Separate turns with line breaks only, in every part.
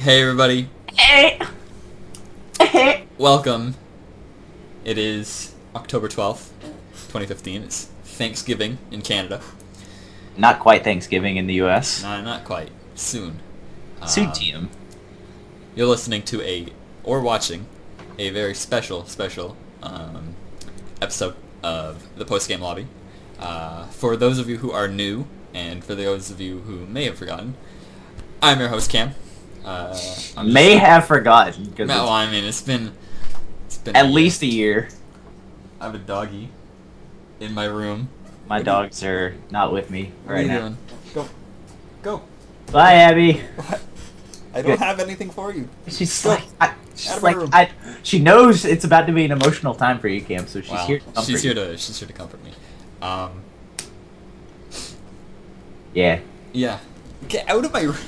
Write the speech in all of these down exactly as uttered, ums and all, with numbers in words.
Hey everybody, welcome. It is October twelfth, twenty fifteen. It's Thanksgiving in Canada.
Not quite Thanksgiving in the U S.
Nah, not quite. Soon.
Soon,
Um,
T M.
You're listening to a, or watching, a very special, special um, episode of the Post Game Lobby. Uh, for those of you who are new, and for those of you who may have forgotten, I'm your host Cam. Uh, I'm
May
just,
have forgotten because
No, I mean it's been, it's been
at
a year.
least a year.
I have a doggy in my room.
My
What are
dogs are not with me
What are
right
you
now.
doing? Go, go.
Bye, Abby.
What? I don't
Good.
have anything for you.
She's
Go.
like, I,
Out
she's
of my
like,
room.
I, she knows it's about to be an emotional time for you, Cam. So she's
Wow.
here. To comfort
she's
you.
here to she's here to comfort me. Um,
Yeah.
yeah. Get out of my room.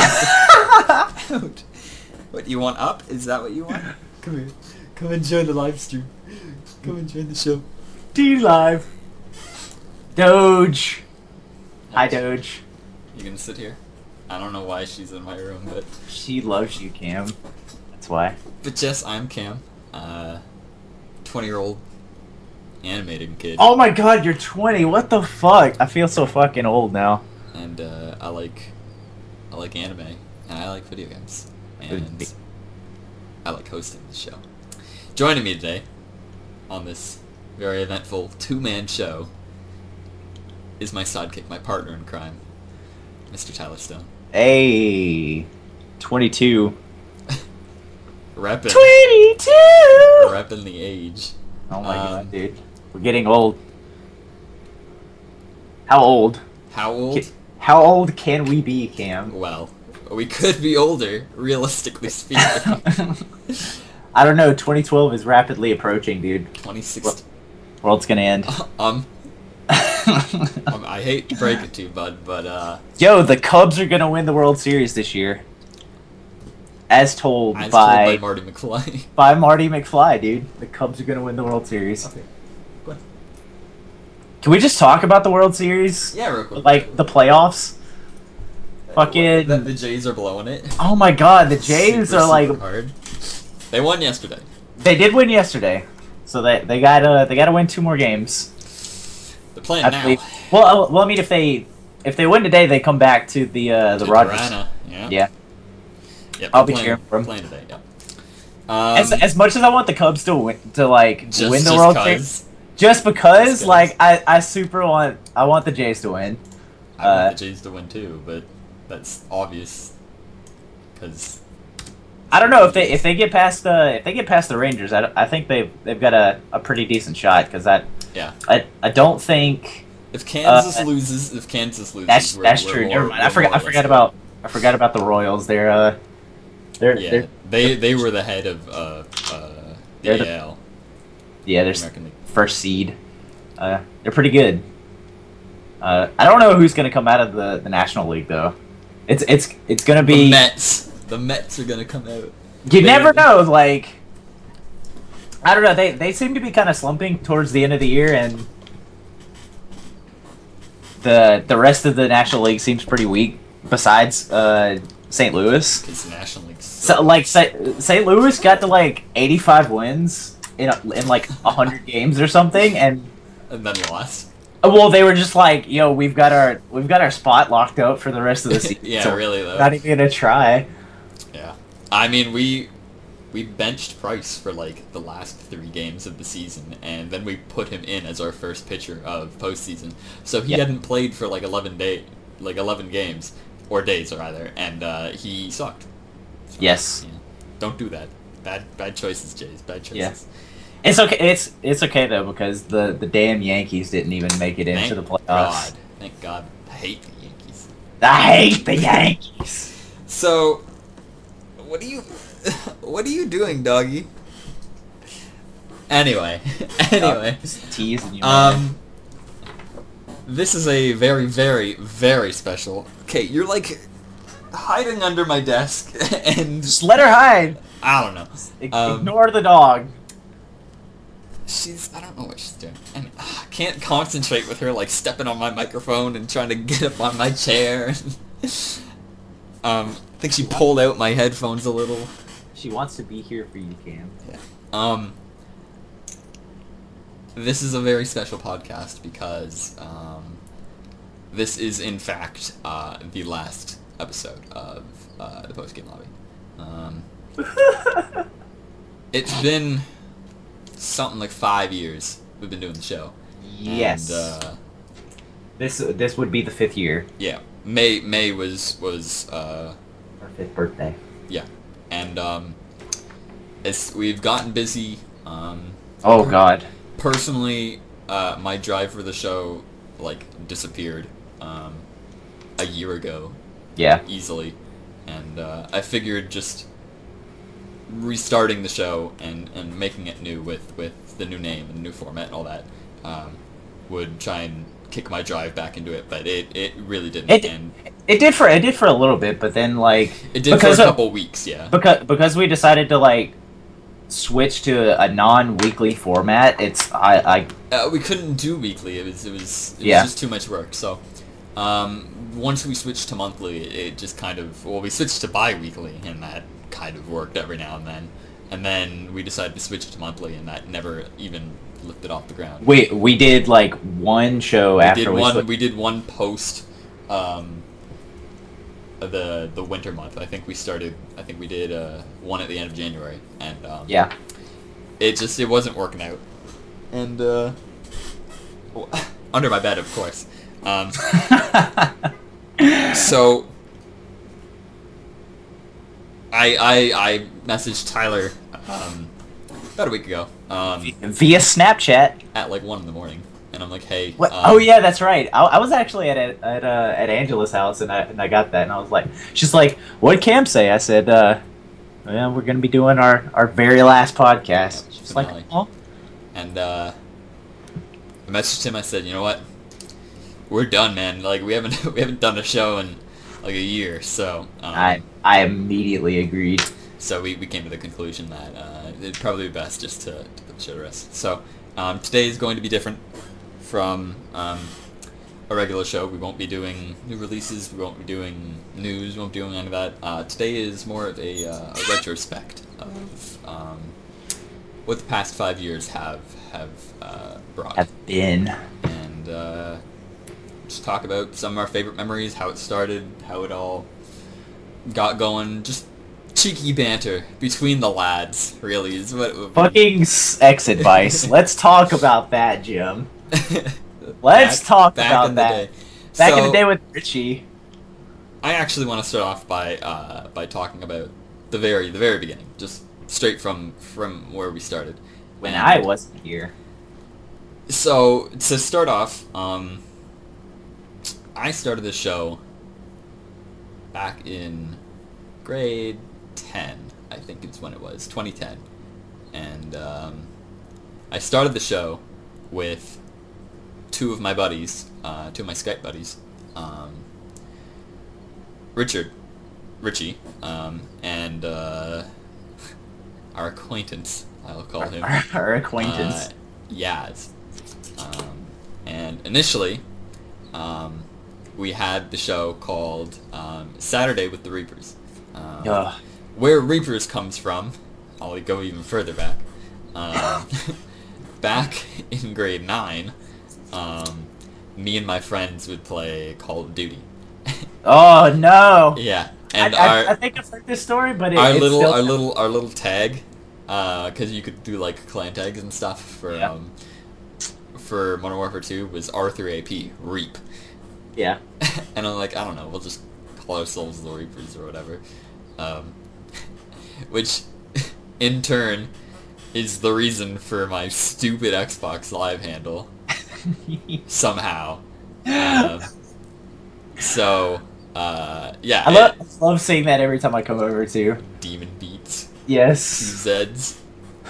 Out. What, you want up? Is that what you want? Come here. Come and join the live stream. Come and join the show.
D live. Doge. Hi, Doge.
You gonna sit here? I don't know why she's in my room, but
She loves you, Cam. That's why.
but yes, I'm Cam, uh, twenty-year-old animating kid,
Oh my God, you're twenty. What the fuck? I feel so fucking old now.
and uh, I like I like anime, and I like video games, and I like hosting the show. Joining me today on this very eventful two-man show is my sidekick, my partner in crime, Mister Tyler Stone.
Hey, twenty-two.
Reppin',
twenty-two.
reppin' the age.
Oh my
Um,
God, dude, we're getting old. How old?
How old?
Ca- How old can we be, Cam?
Well, we could be older, realistically speaking.
I don't know. twenty twelve is rapidly approaching, dude.
twenty sixteen.
World's gonna end.
Um, um, I hate to break it to you, bud, but uh,
Yo, the Cubs are gonna win the World Series this year, as told
as
by
told by Marty McFly.
by Marty McFly, dude. The Cubs are gonna win the World Series.
Okay, go ahead.
Can we just talk about the World Series?
Yeah, real quick.
Like the playoffs? Fucking.
The, the Jays are blowing it.
Oh my God, the Jays
Super,
are like.
super hard. They won yesterday.
They did win yesterday, so they they gotta they gotta win two more games.
They're playing
I
now.
believe. Well, uh, well, I mean, if they if they win today, they come back to the uh, the
To
Rogers.
Toronto, Yeah.
Yeah.
Yep,
I'll
they're
be
playing,
cheering for 'em.
Playing today. Yeah. Um,
as, as much as I want the Cubs to win, to like
just,
win the
just
World
'cause
Series, just because,
Just 'cause.
like I, I super want I want the Jays to win.
I
uh,
want the Jays to win too, but that's obvious. Because
I don't know if they if they get past the if they get past the Rangers, I, I think they've they've got a, a pretty decent shot because that
yeah.
I I don't think
If Kansas
Uh,
loses, if Kansas loses,
that's
we're,
that's
we're
true.
more-
Never mind. I
we're
forgot
more
I
or less
forgot
good.
about I forgot about the Royals. They're uh they're
Yeah,
they're
they they were the head of uh uh the
They're the-
A L
yeah they're s-
American League.
first seed. Uh, they're pretty good. Uh, I don't know who's gonna come out of the, the National League though. It's it's it's gonna
The
be.
Mets, the Mets are gonna come out.
You
They-
never know. Like, I don't know. They they seem to be kind of slumping towards the end of the year, and the the rest of the National League seems pretty weak. Besides uh, Saint Louis,
Because the National League.
so like Saint Louis got to like eighty-five wins in a, in like a hundred games or something, and
and then lost.
well, they were just like, yo, we've got our we've got our spot locked up for the rest of the season.
Yeah,
so
really though.
we're not even gonna try.
Yeah, I mean we we benched Price for like the last three games of the season, and then we put him in as our first pitcher of postseason. So he
Yeah.
hadn't played for like eleven day, like eleven games or days rather, and uh, he sucked. So,
Yes.
yeah. Don't do that. Bad bad choices, Jays. Bad choices.
Yeah. It's okay. It's it's okay though because the, the damn Yankees didn't even make it into
Thank
the playoffs.
God. Thank God. I hate the Yankees.
I hate the Yankees.
So, what are you, what are you doing, doggy? Anyway, anyway,
Just teasing you. man.
um, this is a very, very, very special. Okay, you're like hiding under my desk, and
Just let her hide.
I don't know.
Ig-
Um,
Ignore the dog.
She's, I don't know what she's doing. I mean, I can't concentrate with her like stepping on my microphone and trying to get up on my chair. Um, I think she pulled out my headphones a little.
She wants to be here for you, Cam.
Yeah. Um, this is a very special podcast because um, this is, in fact, uh, the last episode of uh, the Post Game Lobby. Um, it's been something like five years we've been doing the show.
Yes.
And, uh,
this this would be the fifth year.
Yeah. May May was was uh,
Our fifth birthday.
Yeah, and um, it's we've gotten busy. Um,
oh God.
Personally, uh, my drive for the show like disappeared um, a year ago.
Yeah.
Easily, and uh, I figured just restarting the show and, and making it new with, with the new name and new format and all that um, would try and kick my drive back into it, but it, it really didn't.
It,
and
it did for it did for a little bit, but then like
it did for a couple of, weeks, yeah.
Because because we decided to like switch to a non-weekly format. It's I I
uh, we couldn't do weekly. It was it was it
yeah.
was just too much work. So um, once we switched to monthly, it just kind of well we switched to bi-weekly, and that kind of worked every now and then. And then we decided to switch to monthly, and that never even lifted off the ground.
We we did like one show
we
after
did
we
one.
swi-
We did one post um, the the winter month. I think we started. I think we did uh, one at the end of January, and um,
yeah,
it just it wasn't working out. And uh, well, under my bed, of course. Um, so I I I messaged Tyler. Um, about a week ago. Um,
via Snapchat
at like one in the morning, and I'm like, "Hey."
What?
Um,
oh yeah, that's right. I, I was actually at at uh, at Angela's house, and I and I got that, and I was like, she's like, "What'd Cam say?" I said, uh, "Yeah, we're gonna be doing our, our very last podcast."
Yeah,
she's like, "Oh."
And uh, I messaged him. I said, "You know what? We're done, man. Like we haven't we haven't done a show in like a year, so." Um,
I I immediately agreed.
So we, we came to the conclusion that uh, it'd probably be best just to, to put the show to rest. So um, today is going to be different from um, a regular show. We won't be doing new releases. We won't be doing news. We won't be doing any of that. Uh, today is more of a, uh, a retrospect of um, what the past five years have have uh, brought.
Have been.
And uh, just talk about some of our favorite memories, how it started, how it all got going. Just cheeky banter between the lads, really, is what...
Fucking sex advice. Let's talk about that, Jim. Let's
back,
talk
back
about
in
that.
The day.
Back
so,
in the day with Richie.
I actually want to start off by uh, by talking about the very the very beginning, just straight from from where we started.
When
and
I wasn't here.
So to start off, um, I started the show back in grade ten, I think is when it was, twenty ten. And um, I started the show with two of my buddies, uh, two of my Skype buddies, um, Richard, Richie, um, and uh, our acquaintance, I'll call him.
Our, our acquaintance.
Uh, Yaz. Um, and initially, um, we had the show called um, Saturday with the Reapers. Um,
Ugh.
Where Reapers comes from, I'll go even further back. Um, back in grade nine, um, me and my friends would play Call of Duty.
Oh no!
Yeah, and
I,
our
I, I think I've heard this story, but it,
our
it's
little
still...
our little our little tag, because uh, you could do like clan tags and stuff for
yeah.
um, for Modern Warfare two was Arthur A P Reap.
Yeah.
And I'm like, I don't know, we'll just call ourselves the Reapers or whatever. Um, which, in turn, is the reason for my stupid Xbox Live handle. Somehow. Um, so, uh, yeah.
I love, I love seeing that every time I come over too.
Demon Beats.
Yes.
Two Zeds.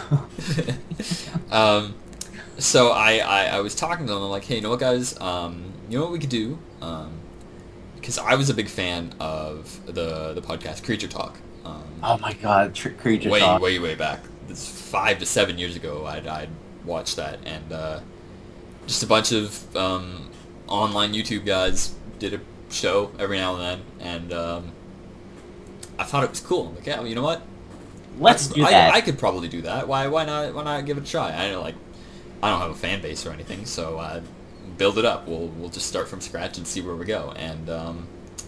um, so I, I, I was talking to them, I'm like, hey, you know what, guys? Um, you know what we could do? Um, because I was a big fan of the the podcast Creature Talk. Um,
oh my god, tr- Creature
way,
Talk.
Way, way, way back. This five to seven years ago, I'd, I'd watched that, and uh, just a bunch of um, online YouTube guys did a show every now and then, and um, I thought it was cool. I'm like, yeah, well, you know what?
Let's
I,
do
I,
that.
I could probably do that. Why why not why not give it a try? I like I don't have a fan base or anything, so uh, build it up. We'll we'll just start from scratch and see where we go. And um,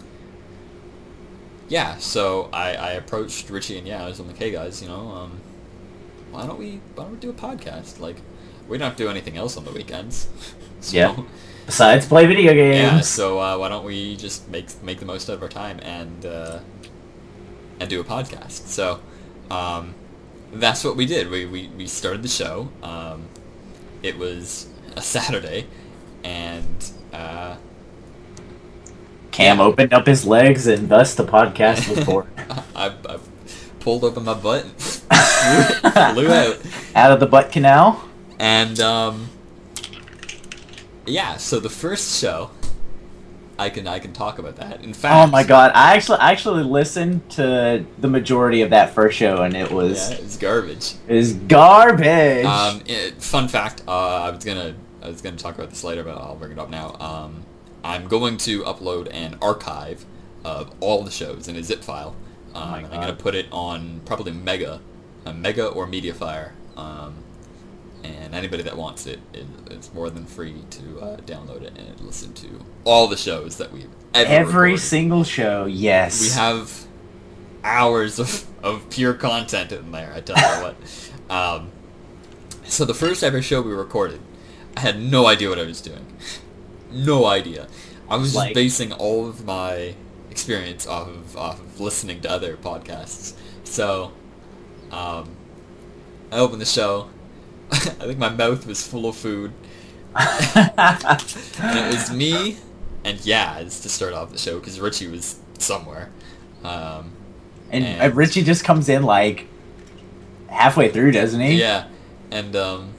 yeah, so I, I approached Richie and yeah, I was like, hey guys, you know, um, why don't we why don't we do a podcast? Like, we don't do anything else on the weekends. So,
yeah. Besides play video games.
yeah, so uh, why don't we just make make the most out of our time and uh, and do a podcast? So um, that's what we did. We, we, we started the show. Um, it was a Saturday, and uh,
Cam
yeah.
opened up his legs, and thus the podcast was born.
I, I pulled open my butt, and flew, flew out.
Out of the butt canal.
And um, yeah, so the first show, I can I can talk about that. In fact,
Oh my god, I actually I actually listened to the majority of that first show, and it was
yeah, it's garbage.
it was garbage.
Um, it, fun fact, uh, I was gonna I was gonna talk about this later, but I'll bring it up now. Um, I'm going to upload an archive of all the shows in a zip file. Um,
Oh my
and I'm
God.
gonna put it on probably Mega, uh, Mega or MediaFire. Um, and anybody that wants it is, is more than free to uh, download it and listen to all the shows that we've ever
Every
recorded.
single show, yes.
We have hours of, of pure content in there, I tell you what. Um, so the first ever show we recorded, I had no idea what I was doing. No idea. I was just
Like-
basing all of my experience off of, off of listening to other podcasts. So, um, I opened the show. I think my mouth was full of food. And it was me and Yaz to start off the show because Richie was somewhere. Um,
and,
and-
and Richie just comes in like halfway through, doesn't he?
yeah, and um,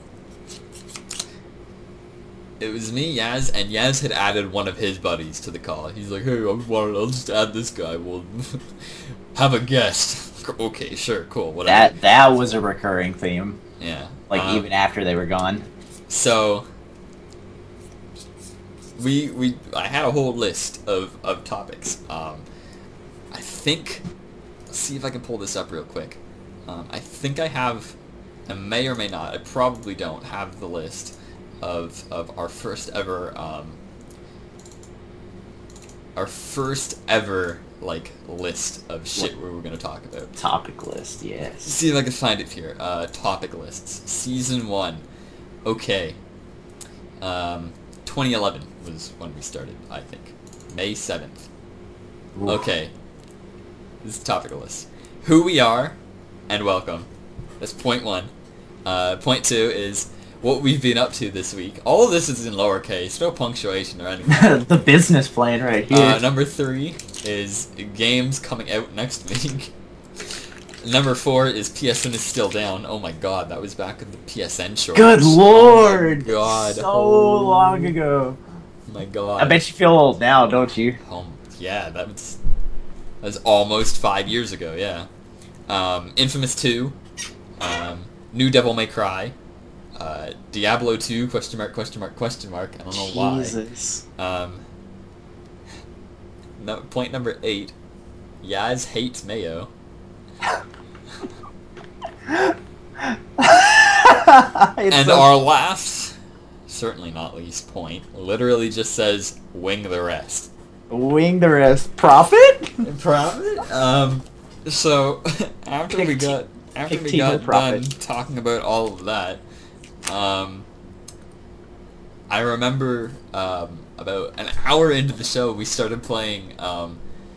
it was me, Yaz, and Yaz had added one of his buddies to the call. He's like, "Hey, I wanted, I'll just add this guy. We'll have a guest." Okay, sure, cool, whatever.
That that was a recurring theme.
yeah,
Like
um,
even after they were gone.
So we we I had a whole list of, of topics. Um, I think let's see if I can pull this up real quick. Um, I think I have, I may or may not. I probably don't have the list of of our first ever um, our first ever like list of shit we were gonna talk about.
Topic list, yes.
See if I can find it here. Uh, topic lists. Season one. Okay. Um, twenty eleven was when we started, I think. May seventh.
Oof.
Okay. This is topic list. Who we are, and welcome. That's point one. Uh, point two is what we've been up to this week. All of this is in lowercase, no punctuation or anything.
The business plan right here.
Uh, number three is games coming out next week. Number four is P S N is still down. Oh my god, that was back in the P S N shortage.
Good lord!
Oh my god.
So
Oh
long ago.
my god.
I bet you feel old now, don't you?
Oh, yeah, that was, that was almost five years ago, yeah. Um, Infamous two. Um, New Devil May Cry. Uh, Diablo two, question mark, question mark, question mark. I don't know
Jesus.
why. Um, no, point number eight. Yaz hates Mayo.
It's
And
so-
our last, certainly not least point, literally just says, wing the rest.
wing the rest. Profit?
Profit? Um, so, after we
Pick te-
got, after
pick
we
team
got
with profit.
done talking about all of that, um, I remember, um, about an hour into the show, we started playing, um,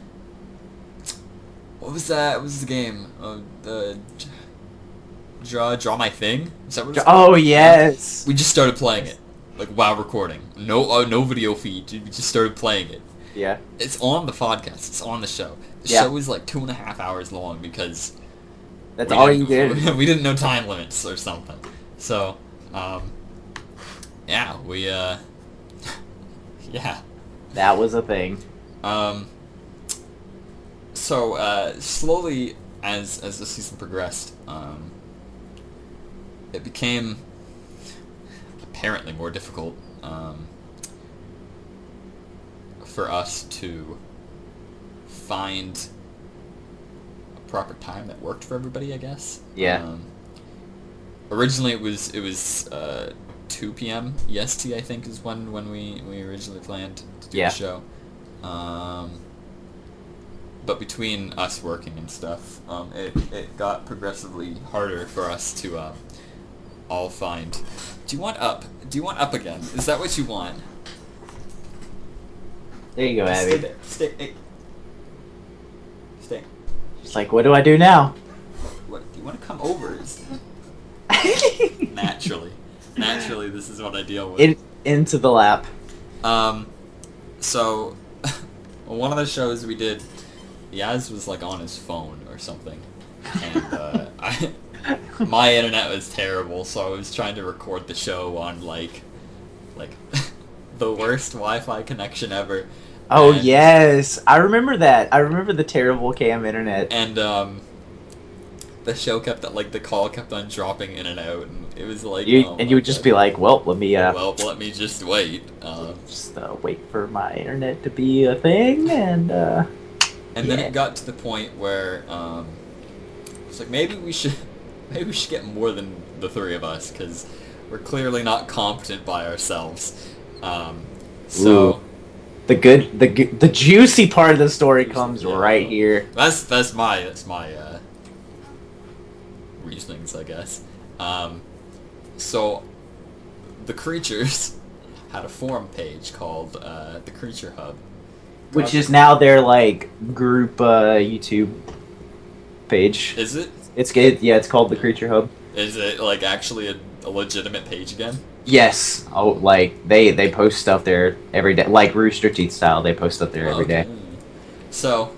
what was that? What was the game? Uh, the draw, draw my thing. Is that what it's called?
Oh, yes.
We just started playing it, like while recording. No, uh, no video feed. We just started playing it.
Yeah.
It's on the podcast. It's on the show. The
Yeah.
show was like two and a half hours long because
That's
we
all you
didn't-
did.
We didn't know time limits or something. So, um, yeah, we uh, yeah.
That was a thing.
Um, so uh, slowly, as as the season progressed, um, it became apparently more difficult um, for us to find proper time that worked for everybody, I guess.
Yeah.
Um, originally, it was it was uh, two p.m. E S T, I think, is when when we, we originally planned to do
Yeah.
the show. Um, but between us working and stuff, um, it it got progressively harder for us to um, all find. Do you want up? Do you want up again? Is that what you want?
There you go,
Stay
Abby.
there. Stay. Hey. Stay.
She's like, what do I do now?
What? Do you want to come over? Is- Naturally. Naturally, this is what I deal with.
In, into the lap.
Um, so, one of the shows we did, Yaz was like on his phone or something, and uh, I, my internet was terrible, so I was trying to record the show on like, like, the worst Wi-Fi connection ever.
Oh,
and,
yes. I remember that. I remember the terrible cam internet.
And, um, the show kept, like, the call kept on dropping in and out, and it was like,
You,
oh
and
my
you would just
God.
be like, well, let me, uh,
Well, let me just wait. Um,
just uh, wait for my internet to be a thing, and, uh...
And then
Yeah.
it got to the point where um, it's like maybe we should maybe we should get more than the three of us because we're clearly not competent by ourselves. Um, so
Ooh. The good, the gu- the juicy part of the story
Juicy,
comes
yeah.
right here.
that's that's my that's my uh, reasonings, I guess. Um, so the creatures had a forum page called uh, the Creature Hub.
Which is now their, like, group, uh, YouTube page.
Is it?
It's good. Yeah, it's called the Creature Hub.
Is it like actually a, a legitimate page again?
Yes. Oh, like, they, they post stuff there every day. Like, Rooster Teeth style, they post stuff there every day.
Okay. So,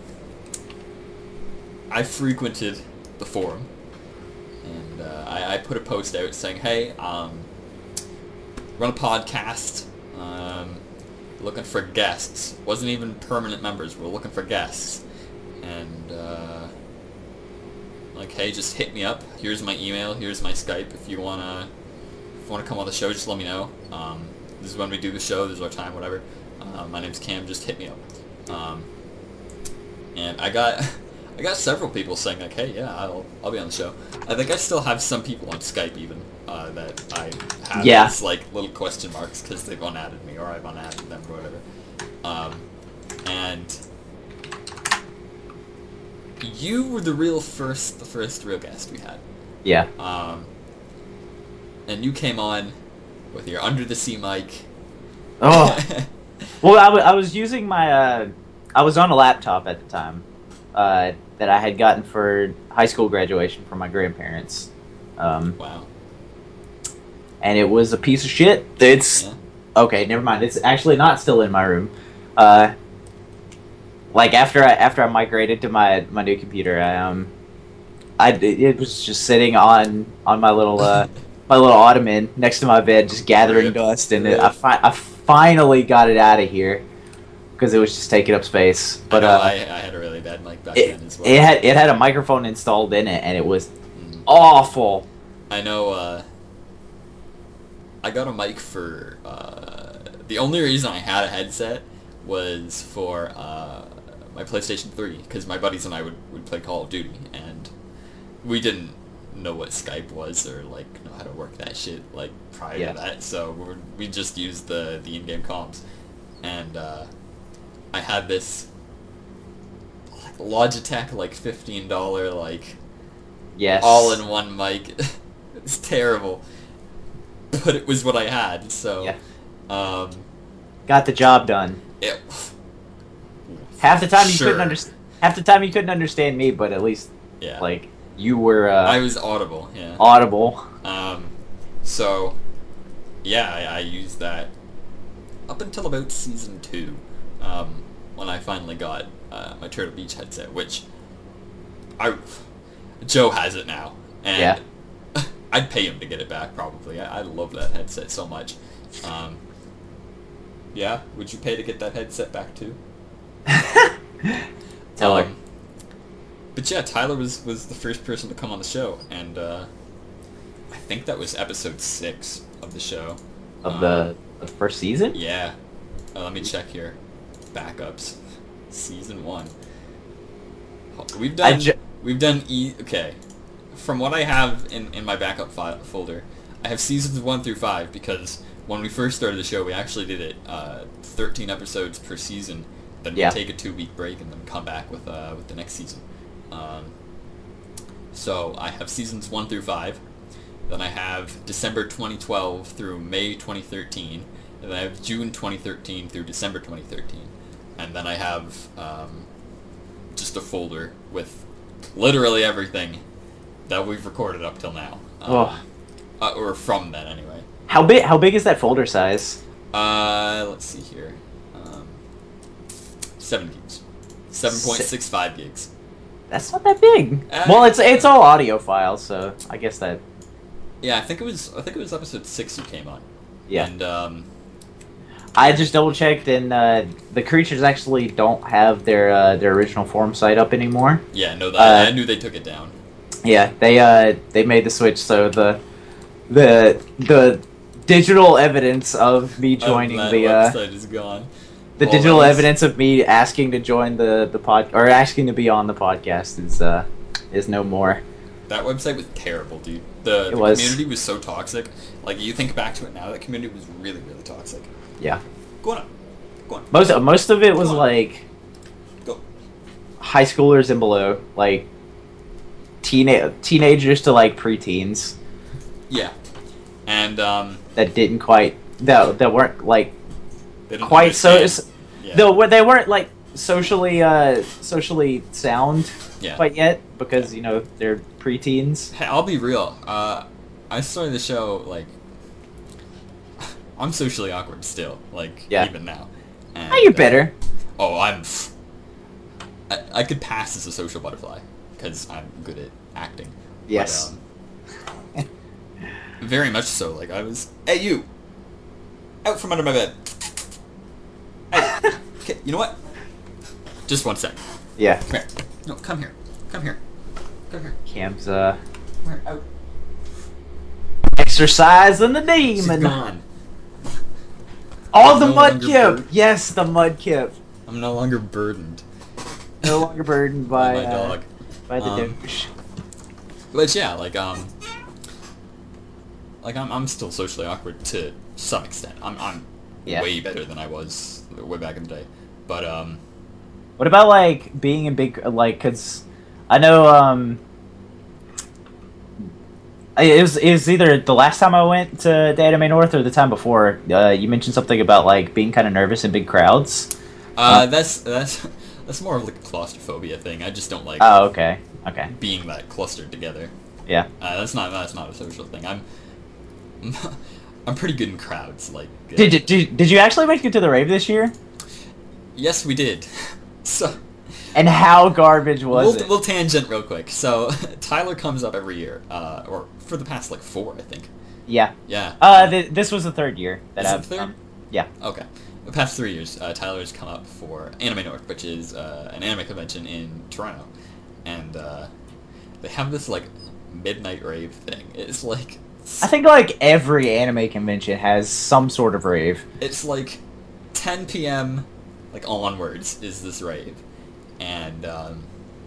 I frequented the forum, and uh, I, I put a post out saying, "Hey, um, run a podcast. Um, looking for guests. Wasn't even permanent members. We're looking for guests, and uh, like, hey, just hit me up. Here's my email. Here's my Skype. If you wanna, if you wanna come on the show, just let me know. Um, this is when we do the show. This is our time. Whatever. Uh, my name's Cam. Just hit me up." Um, and I got, I got several people saying like, "Hey, yeah, I'll, I'll be on the show." I think I still have some people on Skype even uh, that I have
Yeah.
as like little question marks because they've unadded me or I've unadded them or whatever. Um, and you were the real first, the first real guest we had.
Yeah.
Um, and you came on with your under the sea mic.
Oh. Well, I, w- I was using my, uh, I was on a laptop at the time, uh, that I had gotten for high school graduation from my grandparents. Um,
Wow.
and it was a piece of shit. It's,
Yeah.
okay, never mind. It's actually not still in my room. Uh, like after I, after I migrated to my, my new computer, I, um, I, it was just sitting on, on my little, uh, my little ottoman next to my bed, just gathering
Rip.
dust, and it,
Rip.
I, fi- I finally got it out of here because it was just taking up space. But
I, know,
uh,
I, I had a really bad mic back
it,
then as well.
it had it had a microphone installed in it, and it was
Mm.
awful.
I know, uh, I got a mic for, uh, the only reason I had a headset was for, uh, my PlayStation three, because my buddies and I would, would play Call of Duty, and we didn't know what Skype was, or, like, know how to work that shit, like, prior
Yeah.
to that, so we were, we just used the, the in-game comms, and, uh, I had this, like, Logitech, like, fifteen dollars, like,
Yes.
all-in-one mic. It's terrible, but it was what I had. So,
Yeah.
um,
Got the job done.
it,
Half the time you
Sure.
couldn't understand. Half the time you couldn't understand me, but at least
yeah,
like you were uh,
I was audible. Yeah.
audible.
Um, so, yeah, I, I used that up until about season two, um, when I finally got uh, my Turtle Beach headset, which I Joe has it now, and
Yeah.
I'd pay him to get it back probably. I, I love that headset so much. Um, yeah, would you pay to get that headset back too?
Tell her.
Um, But yeah, Tyler was, was the first person to come on the show, and uh, I think that was episode six of the show.
Of
Um,
the, the first season.
Yeah. Uh, let me check here. Backups. Season one. We've
I
done...
ju-
we've done E. Okay, from what I have in in my backup file folder, I have seasons one through five because when we first started the show, we actually did it uh, thirteen episodes per season. Then we
Yeah.
take a two week break and then come back with uh, with the next season. Um, so I have seasons one through five. Then I have December twenty twelve through May twenty thirteen. And then I have June twenty thirteen through December twenty thirteen. And then I have um, just a folder with literally everything that we've recorded up till now. Um,
Oh.
uh, or from then, anyway.
How big? How big is that folder size?
Uh, let's see here. Um, seven gigs. seven point six five gigs.
That's not that big.
Uh,
well, it's it's all audio files, so I guess that.
Yeah, I think it was. I think it was episode six you came on.
Yeah.
And um,
I just double checked, and uh, the creatures actually don't have their uh, their original forum site up anymore.
yeah, no, that,
Uh,
I knew they took it down.
Yeah, they uh they made the switch, so the the the digital evidence of me joining
Oh, that
the uh,
website is gone.
the
Well,
digital
that was-
evidence of me asking to join the the pod or asking to be on the podcast is uh is no more.
That website was terrible, dude. The,
It
the
was.
community was so toxic. Like, you think back to it now, that community was really, really toxic.
Yeah,
Go on up. Go on.
most most of it was
Come on.
like
Go.
high schoolers and below, like teena- teenagers to like preteens
Yeah. And, um...
that didn't quite that that weren't like
they didn't
quite so.
understand. Yeah.
Though they weren't like socially uh socially sound
Yeah.
quite yet because you know they're preteens.
Hey, I'll be real. Uh, I started the show, like... I'm socially awkward still, like,
Yeah.
even now. And,
How you
uh,
better?
Oh, I'm... I, I could pass as a social butterfly, because I'm good at acting.
Yes.
But, um, very much so. Like, I was... Hey, you! Out from under my bed! Hey! Okay, you know what? Just one sec.
Yeah.
Come here. No, come here. Come here. Come here.
Cam's uh
Come here. Out.
exercising the
She's
demon.
gone.
Oh,
I'm
the
no
mud
longer
kip.
bur-
Yes, the mud kip.
I'm no longer burdened
No longer burdened by
by my
uh,
dog.
by the
Um,
douche.
But yeah, like um, like I'm I'm still socially awkward to some extent. I'm I'm
Yeah.
way better than I was way back in the day. But um,
What about like being in big like? Cause I know um. It was, it was either the last time I went to the Anime North or the time before. Uh, you mentioned something about like being kind of nervous in big crowds.
uh, that's that's that's more of like a claustrophobia thing. I just don't like
Oh, okay, okay,
being that clustered together.
yeah.
Uh, that's not that's not a social thing. I'm I'm pretty good in crowds. Like uh,
Did you, did, did you actually make it to the rave this year?
yes, we did. So.
And how garbage was
we'll,
it?
we'll tangent real quick. So Tyler comes up every year, uh, or for the past like four, I think.
Yeah.
Yeah.
Uh, th- this was the third year that
Is it
I've.
third?
um, yeah.
Okay. The past three years, uh, Tyler's come up for Anime North, which is uh, an anime convention in Toronto, and uh, they have this like midnight rave thing. It's like
I think like every anime convention has some sort of rave.
it's like ten p.m. like onwards is this rave, and um,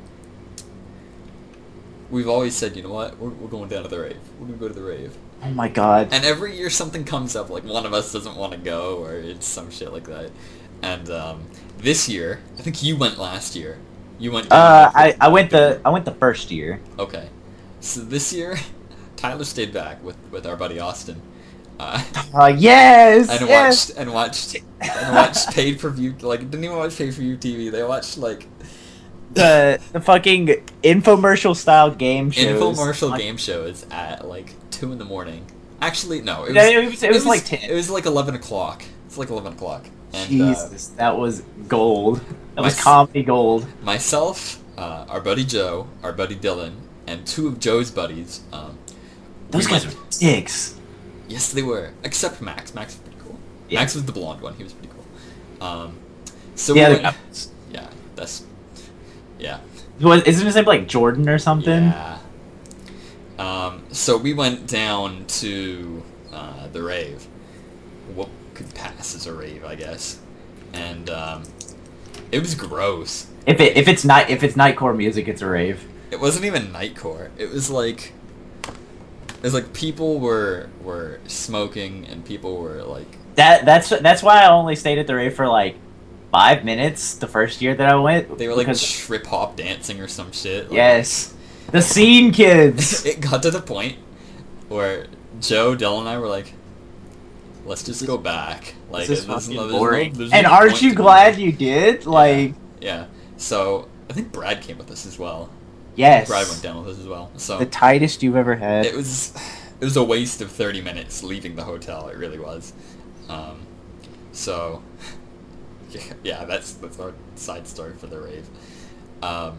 we've always said, you know what, we're, we're going down to the rave. We're gonna go to the rave.
Oh my god.
And every year something comes up, like one of us doesn't want to go, or it's some shit like that. And um, this year, I think you went last year. You went.
Uh, I, I went the I went the first year.
Okay, so this year, Tyler stayed back with, with our buddy Austin, uh,
Uh, yes.
and
yes.
watched and watched and watched paid per view. Like didn't even watch paid per view T V. They watched like
the the fucking infomercial style game shows.
infomercial
Like,
game shows at like two in the morning. Actually, no, it was
No, it was- it was like ten.
It was like eleven o'clock. It's like eleven o'clock. And,
Jesus, that was gold. That was
My s-
comedy gold.
Uh, myself, uh, our buddy Joe, our buddy Dylan, and two of Joe's buddies. Um,
Those
we
guys
went-
were dicks.
Yes, they were. Except Max. Max was pretty cool.
Yeah.
Max was the blonde one. He was pretty cool. Um, so
Yeah,
we
the-
went, yeah, that's yeah.
Was isn't his name like Jordan or something?
Yeah. Um, so we went down to uh, the rave. What could pass as a rave, I guess. And um, it was gross.
If it if it's night if it's nightcore music, it's a rave.
it wasn't even nightcore. It was like it was like people were were smoking and people were like
That that's that's why I only stayed at the rave for like five minutes the first year that I went.
they were like
because-
trip hop dancing or some shit. Like,
yes, the scene kids.
it got to the point where Joe, Dylan, and I were like, "Let's just go back." Like,
This is
there's
fucking
no- there's no-
boring.
there's no
And aren't
point
you
to be
glad
there.
you did? Like,
Yeah. So I think Brad came with us as well.
yes,
Brad went down with us as well. So
the tightest you've ever had.
it was it was a waste of thirty minutes leaving the hotel. It really was. Um, so yeah, yeah, that's that's our side story for the rave. Um,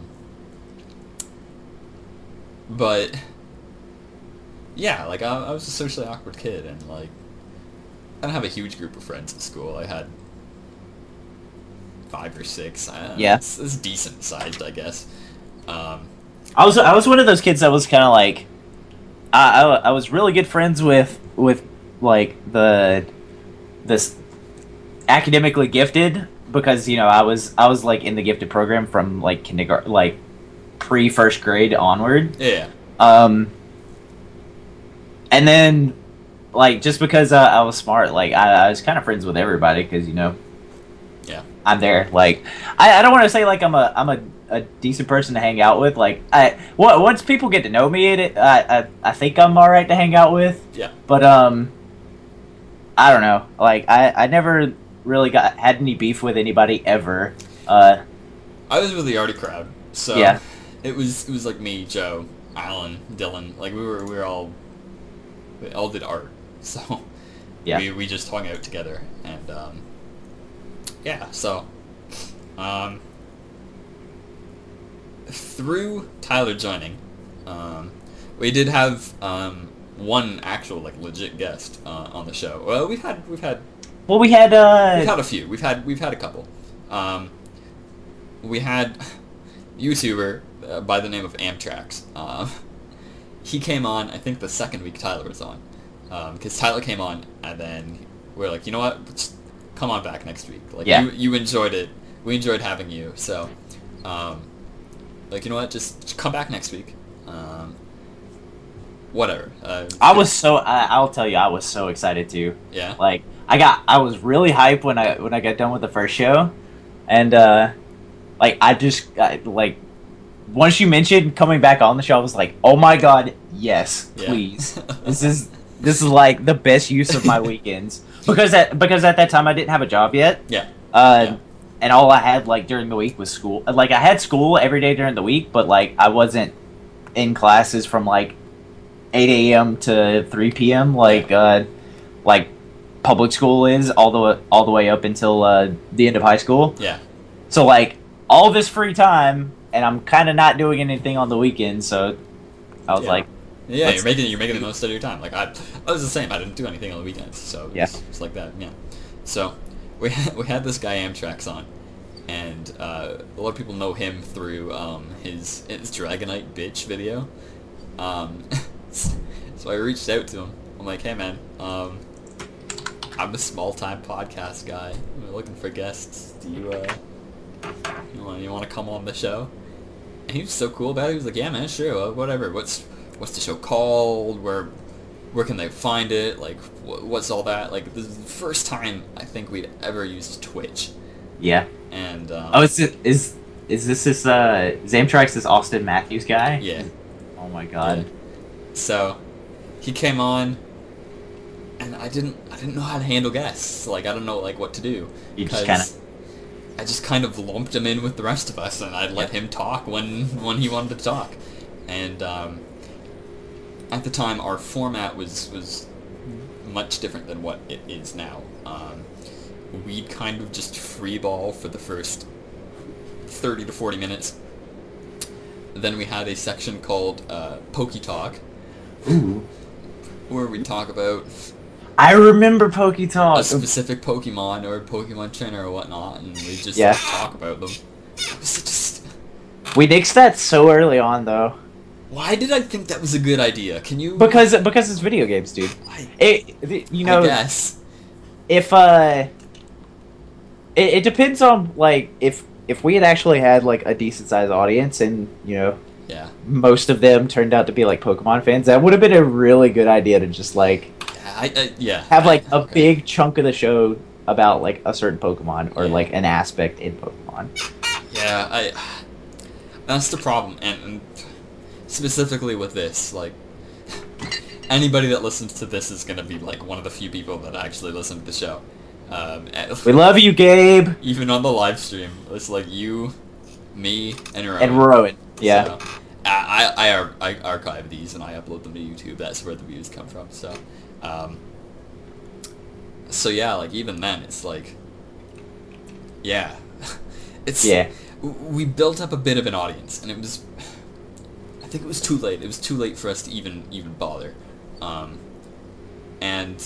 but yeah, like I, I was a socially awkward kid, and like I didn't have a huge group of friends at school. I had five or six. I don't know,
Yeah.
it's, it's decent sized, I guess. Um,
I was I was one of those kids that was kind of like, I, I I was really good friends with with like the this academically gifted because you know I was I was like in the gifted program from like kindergarten like pre first grade onward.
yeah,
Um, and then like just because uh, I was smart, like I, I was kind of friends with everybody because you know
yeah,
I'm there. Like I, I don't want to say like I'm a I'm a, a decent person to hang out with. Like I well, once people get to know me, it I, I I think I'm all right to hang out with.
yeah.
But um, I don't know. Like I I never really got had any beef with anybody ever. Uh,
I was with the arty crowd, so
Yeah.
it was it was like me, Joe, Alan, Dylan. Like we were we were all we all did art, so
Yeah.
we we just hung out together, and um, yeah, so um, through Tyler joining, um, we did have um, one actual like legit guest uh, on the show. Well, we've had we've had
well, we had uh,
We've had a few. We've had we've had a couple. Um, we had a YouTuber uh, by the name of Amtrax. Uh, he came on. I think the second week Tyler was on, because Tyler came on, and then we are like, you know what, just come on back next week. Like
Yeah.
you you enjoyed it. We enjoyed having you. So, um, like you know what, just, just come back next week. Um, whatever. Uh,
I was so I, I'll tell you I was so excited too.
yeah.
Like I got I was really hyped when I when I got done with the first show, and uh, like I just I, like once you mentioned coming back on the show, I was like, oh my god, yes,
Yeah.
please. this is this is like the best use of my weekends because at because at that time I didn't have a job yet.
Yeah.
Uh,
Yeah.
And all I had like during the week was school. Like I had school every day during the week, but like I wasn't in classes from like eight a.m. to three p.m. like uh, like public school is all the way, all the way up until uh, the end of high school.
Yeah.
So like all this free time, and I'm kind of not doing anything on the weekends. So I was
Yeah.
like,
Yeah,
Let's-
you're making you're making the most out of your time. Like I, I was the same. I didn't do anything on the weekends, so it
Yeah.
was just like that. Yeah. So we had, we had this guy Amtrax on, and uh, a lot of people know him through um, his his Dragonite bitch video. Um, so I reached out to him. I'm like, hey man, um, I'm a small time podcast guy. I'm looking for guests. Do you uh, you want you want to come on the show? And he was so cool about it. He was like, yeah, man, sure, uh, whatever. What's what's the show called? Where where can they find it? Like, wh- what's all that? Like, this is the first time I think we'd ever used Twitch.
yeah.
And um,
Oh, is it, is is this this uh Zamtrax this Austin Matthews guy?
yeah,
Oh my god.
yeah. So he came on, and I didn't I didn't know how to handle guests. Like, I don't know like what to do.
You just
'cause
kinda-
I just kind of lumped him in with the rest of us, and I'd let him talk when when he wanted to talk. And um, at the time, our format was was much different than what it is now. Um, we'd kind of just freeball for the first thirty to forty minutes. Then we had a section called uh, Pokey Talk,
Ooh.
where we talk about
I remember Pokey
a
Talk.
specific Pokemon or Pokemon trainer or whatnot, and we just
Yeah.
like, talk about them. It was just...
We nixed that so early on though.
Why did I think that was a good idea? Can you...
Because because it's video games, dude.
I,
It, it- you know
I guess.
if uh it, it depends on like if if we had actually had like a decent sized audience and you know
Yeah.
most of them turned out to be like Pokemon fans. That would have been a really good idea to just like
I, I yeah.
have like
I
a
agree.
big chunk of the show about like a certain Pokemon or
Yeah.
like an aspect in Pokemon.
Yeah, I. That's the problem, and, and specifically with this, like, anybody that listens to this is gonna be like one of the few people that actually listen to the show. Um, and-
We love you, Gabe
even on the live stream, it's like you, me, and Rowan.
and Rowan. Yeah.
So, I, I, I, ar- I archive these and I upload them to YouTube. That's where the views come from. So, um, so yeah, like even then, it's like, yeah, it's
Yeah.
w- we built up a bit of an audience, and it was, I think it was too late. It was too late for us to even even bother, um, and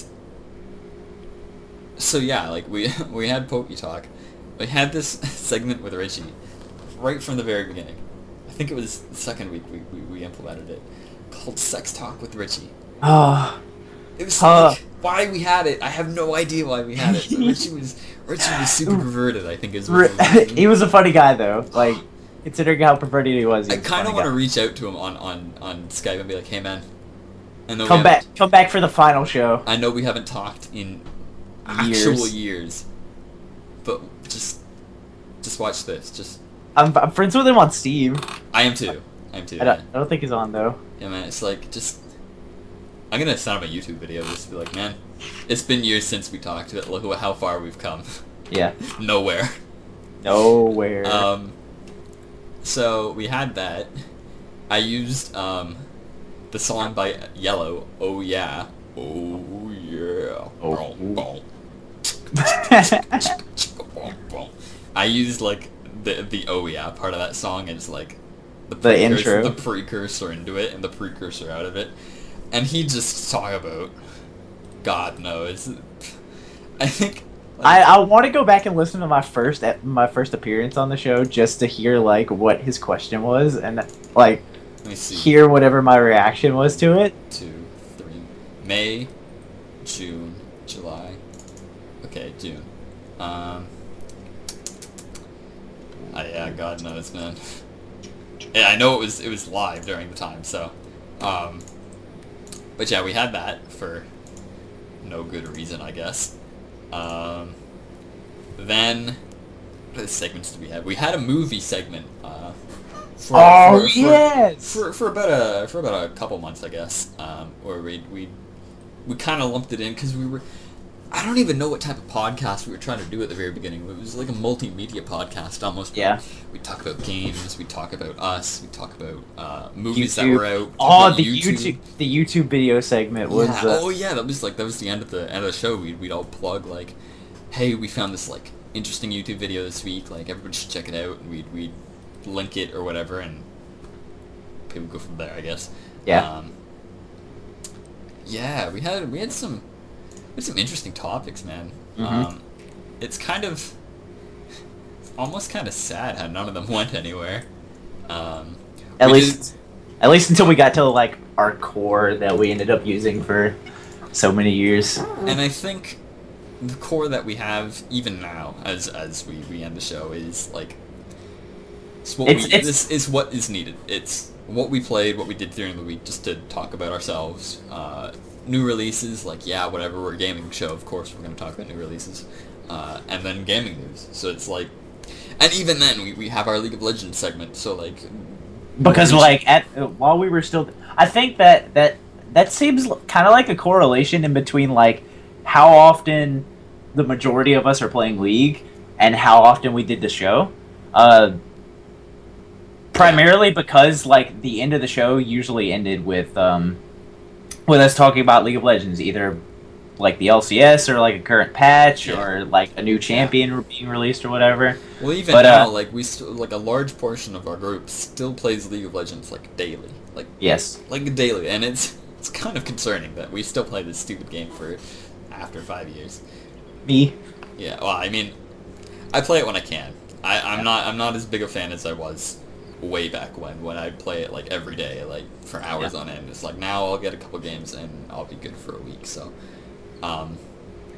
so yeah, like we we had Poke Talk, we had this segment with Richie, right from the very beginning. I think it was the second week we, we, we implemented it, called Sex Talk with Richie.
Oh,
It was
Huh.
like, why we had it. I have no idea why we had it. But Richie was Richie was super perverted. I think is. what the reason.
he was a funny guy though. Like considering how perverted he was, he
I
was a
kind of
funny
want to
guy.
reach out to him on, on, on Skype and be like, hey man, I know we
Come back,
haven't-
come back for the final show.
I know we haven't talked in
Years.
actual years, but just just watch this. Just
I'm, I'm friends with him on Steam.
I am too. I am too.
I don't,
Yeah.
I don't think he's on though.
Yeah, man, it's like, just... I'm gonna send him a YouTube video just to be like, man, it's been years since we talked, but look at how far we've come.
Yeah.
Nowhere.
Nowhere.
Um, so, we had that. I used, um, the song by Yellow, Oh Yeah. Oh Yeah.
Oh.
Boom, boom. I used, like, the, the Oh Yeah part of that song as, like, the,
The
precursor-
intro.
the precursor into it and the precursor out of it. And he just talk about, God knows. I think.
I, I want to go back and listen to my first my first appearance on the show just to hear like what his question was and like
Let me see.
hear whatever my reaction was to it.
Two, three, May, June, July. Okay, June. Um. I, yeah, God knows, man. Yeah, I know it was it was live during the time, so. Um. But yeah, we had that for no good reason, I guess. Um, then, what other segments did we have? We had a movie segment. Uh, for,
Oh,
for, for-
yes!
For, for about a for about a couple months, I guess, um, where we we we kind of lumped it in because we were. I don't even know what type of podcast we were trying to do at the very beginning. It was like a multimedia podcast almost.
Yeah.
We talk about games. We talk about us. We talk about uh, movies that
YouTube.
were out. talk
Oh,
about
the YouTube. the YouTube video segment was
Yeah.
uh,
Oh yeah, that was like that was the end of the end of the show. We'd we'd all plug like, hey, we found this like interesting YouTube video this week. Like everybody should check it out. And we'd we'd link it or whatever, and people go from there. I guess.
Yeah.
Um, yeah, we had we had some we had some interesting topics, man.
Mhm.
Um, it's kind of almost kind of sad how none of them went anywhere. Um,
at
we
least at least until we got to like our core that we ended up using for so many years.
And I think the core that we have even now, as as we, we end the show, is like it's what
It's-
we,
it's-
this is what is needed. It's what we played, what we did during the week, just to talk about ourselves. Uh, new releases, like yeah, whatever. We're a gaming show, of course. We're going to talk about new releases, uh, and then gaming news. So it's like, and even then, we, we have our League of Legends segment. So like,
Because
we-
like at while we were still, I think that that that seems kind of like a correlation in between like how often the majority of us are playing League and how often we did the show. Uh, primarily because like the end of the show usually ended with um, with us talking about League of Legends, either like the L C S or like a current patch
Yeah.
or like a new champion being released or whatever.
Well, even
But,
now,
uh,
like we still like a large portion of our group still plays League of Legends like daily, like
Yes.
like daily, and it's it's kind of concerning that we still play this stupid game for after five years.
Me.
Yeah, well, I mean, I play it when I can. I, I'm
Yeah.
not I'm not as big a fan as I was way back when when I play it like every day, like for hours
Yeah.
on end. It's like now I'll get a couple games and I'll be good for a week. So, um,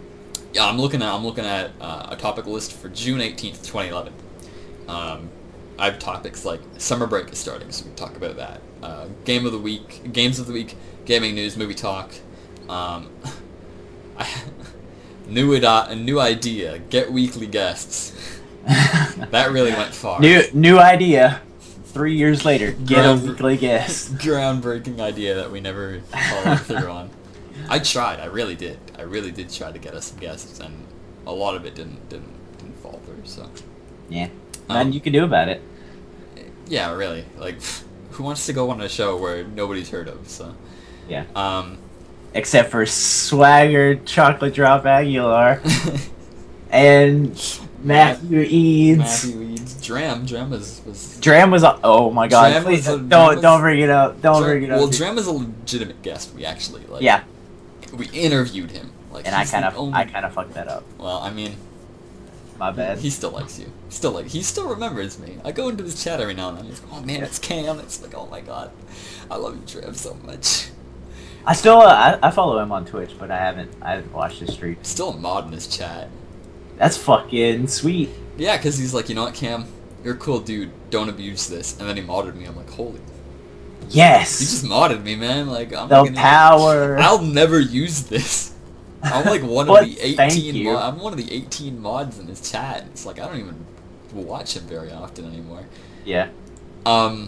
yeah, I'm looking at I'm looking at uh, a topic list for June eighteenth, twenty eleven. Um, I have topics like summer break is starting, so we can talk about that. Uh, game of the week, games of the week, gaming news, movie talk. Um, I, new id- a new idea. Get weekly guests. That really went far.
New new idea. Three years later, get
Ground-
a weekly guest.
Groundbreaking idea that we never followed through on. I tried. I really did. I really did try to get us some guests, and a lot of it didn't didn't didn't fall through. So
Yeah,
Um,
nothing you can do about it.
yeah, really. Like, who wants to go on a show where nobody's heard of? So
Yeah.
um,
Except for Swagger, Chocolate Drop Aguilar, and Matthew Eads.
Matthew Eads, Dram, Dram was was.
Dram was. A- oh my God!
Dram
Please
was a-
don't
Dram was-
don't bring it up. Don't
Dram-
bring it up.
well,
dude.
Dram is a legitimate guest. We actually like.
Yeah,
We interviewed him. Like,
and I
he's the
kind of
only-
I kind of fucked that up.
Well, I mean,
My bad.
he still likes you. Still like he still remembers me. I go into his chat every now and then. He's like, "Oh man, it's Cam." It's like, "Oh my God, I love you, Trev, so much."
I still uh, I, I follow him on Twitch, but I haven't I haven't watched his stream.
Still a mod in his chat.
That's fucking sweet.
Yeah, because he's like, you know what, Cam, you're a cool dude. Don't abuse this. And then he modded me. I'm like, holy.
Yes.
He just modded me, man. Like, I'm
the
gonna-
power.
I'll never use this. I'm like one
But
of the
thank
eighteen.
you.
Mo- I'm one of the eighteen mods in his chat. It's like I don't even watch him very often anymore.
Yeah.
Um.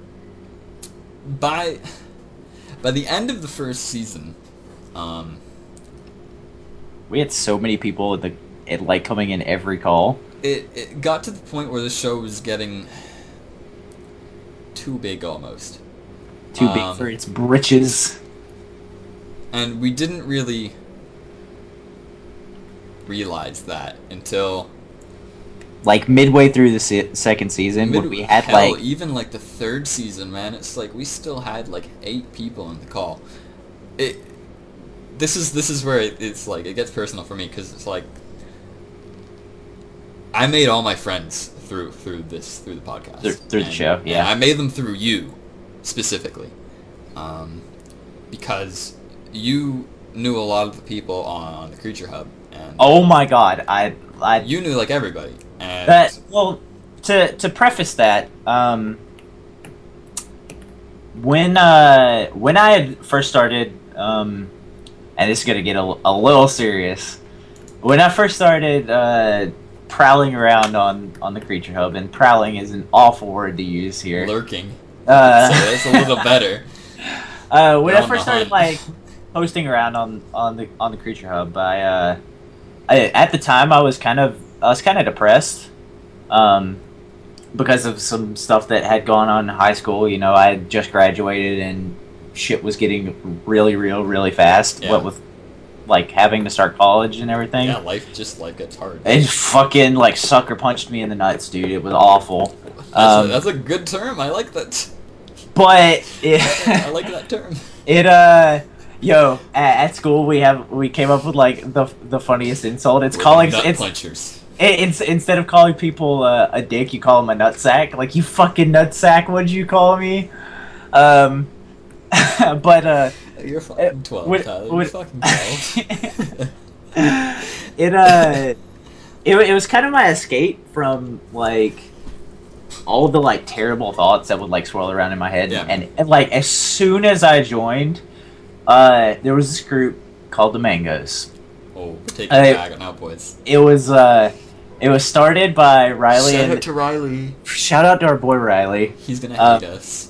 By by the end of the first season, um,
We had so many people at the it like coming in every call.
it it got to the point where the show was getting too big almost.
Too big
Um,
for its britches.
And we didn't really realize that until
Like midway through the se- second season, when
mid-
we had
hell,
like
even like the third season, man. It's like we still had like eight people in the call. It. This is this is where it, it's like it gets personal for me because it's like I made all my friends through through this through the podcast
Through- through the
And-
show,
and
yeah.
I made them through you specifically, um, because you knew a lot of the people on, on the Creature Hub, and
oh my God, I I
you knew like everybody. And
that well to to preface that um when uh when I had first started um and this is gonna get a, a little serious when I first started uh prowling around on on the Creature Hub, and prowling is an awful word to use here.
lurking,
Uh,
so that's a little better.
Uh, when
You're
I
on
first
the
started
hunt.
like posting around on, on the on the Creature Hub, I, uh, I at the time I was kind of I was kind of depressed, um, because of some stuff that had gone on in high school. You know, I had just graduated and shit was getting really real really fast.
Yeah.
What with like having to start college and everything.
Yeah, life just life gets hard.
It fucking like sucker punched me in the nuts, dude. It was awful.
That's,
Um,
a, that's a good term. I like that.
But it,
I like that term.
It uh, yo, at, at school we have we came up with like the the funniest insult. It's
We're
calling
nut
it's,
punchers.
it, it's instead of calling people uh, a dick, you call them a nutsack. Like, you fucking nutsack. What'd you call me? Um, but uh,
You're fucking twelve,
would-
Tyler.
would-
You're fucking twelve.
it uh, it it was kind of my escape from like all the like terrible thoughts that would like swirl around in my head.
Yeah.
And, and like as soon as I joined, uh, there was this group called the Mangoes.
Oh, we're taking
I-
it back now, boys.
It was uh, it was started by Riley.
Shout
and,
out to Riley.
shout out to our boy Riley.
He's gonna
Uh,
hate us.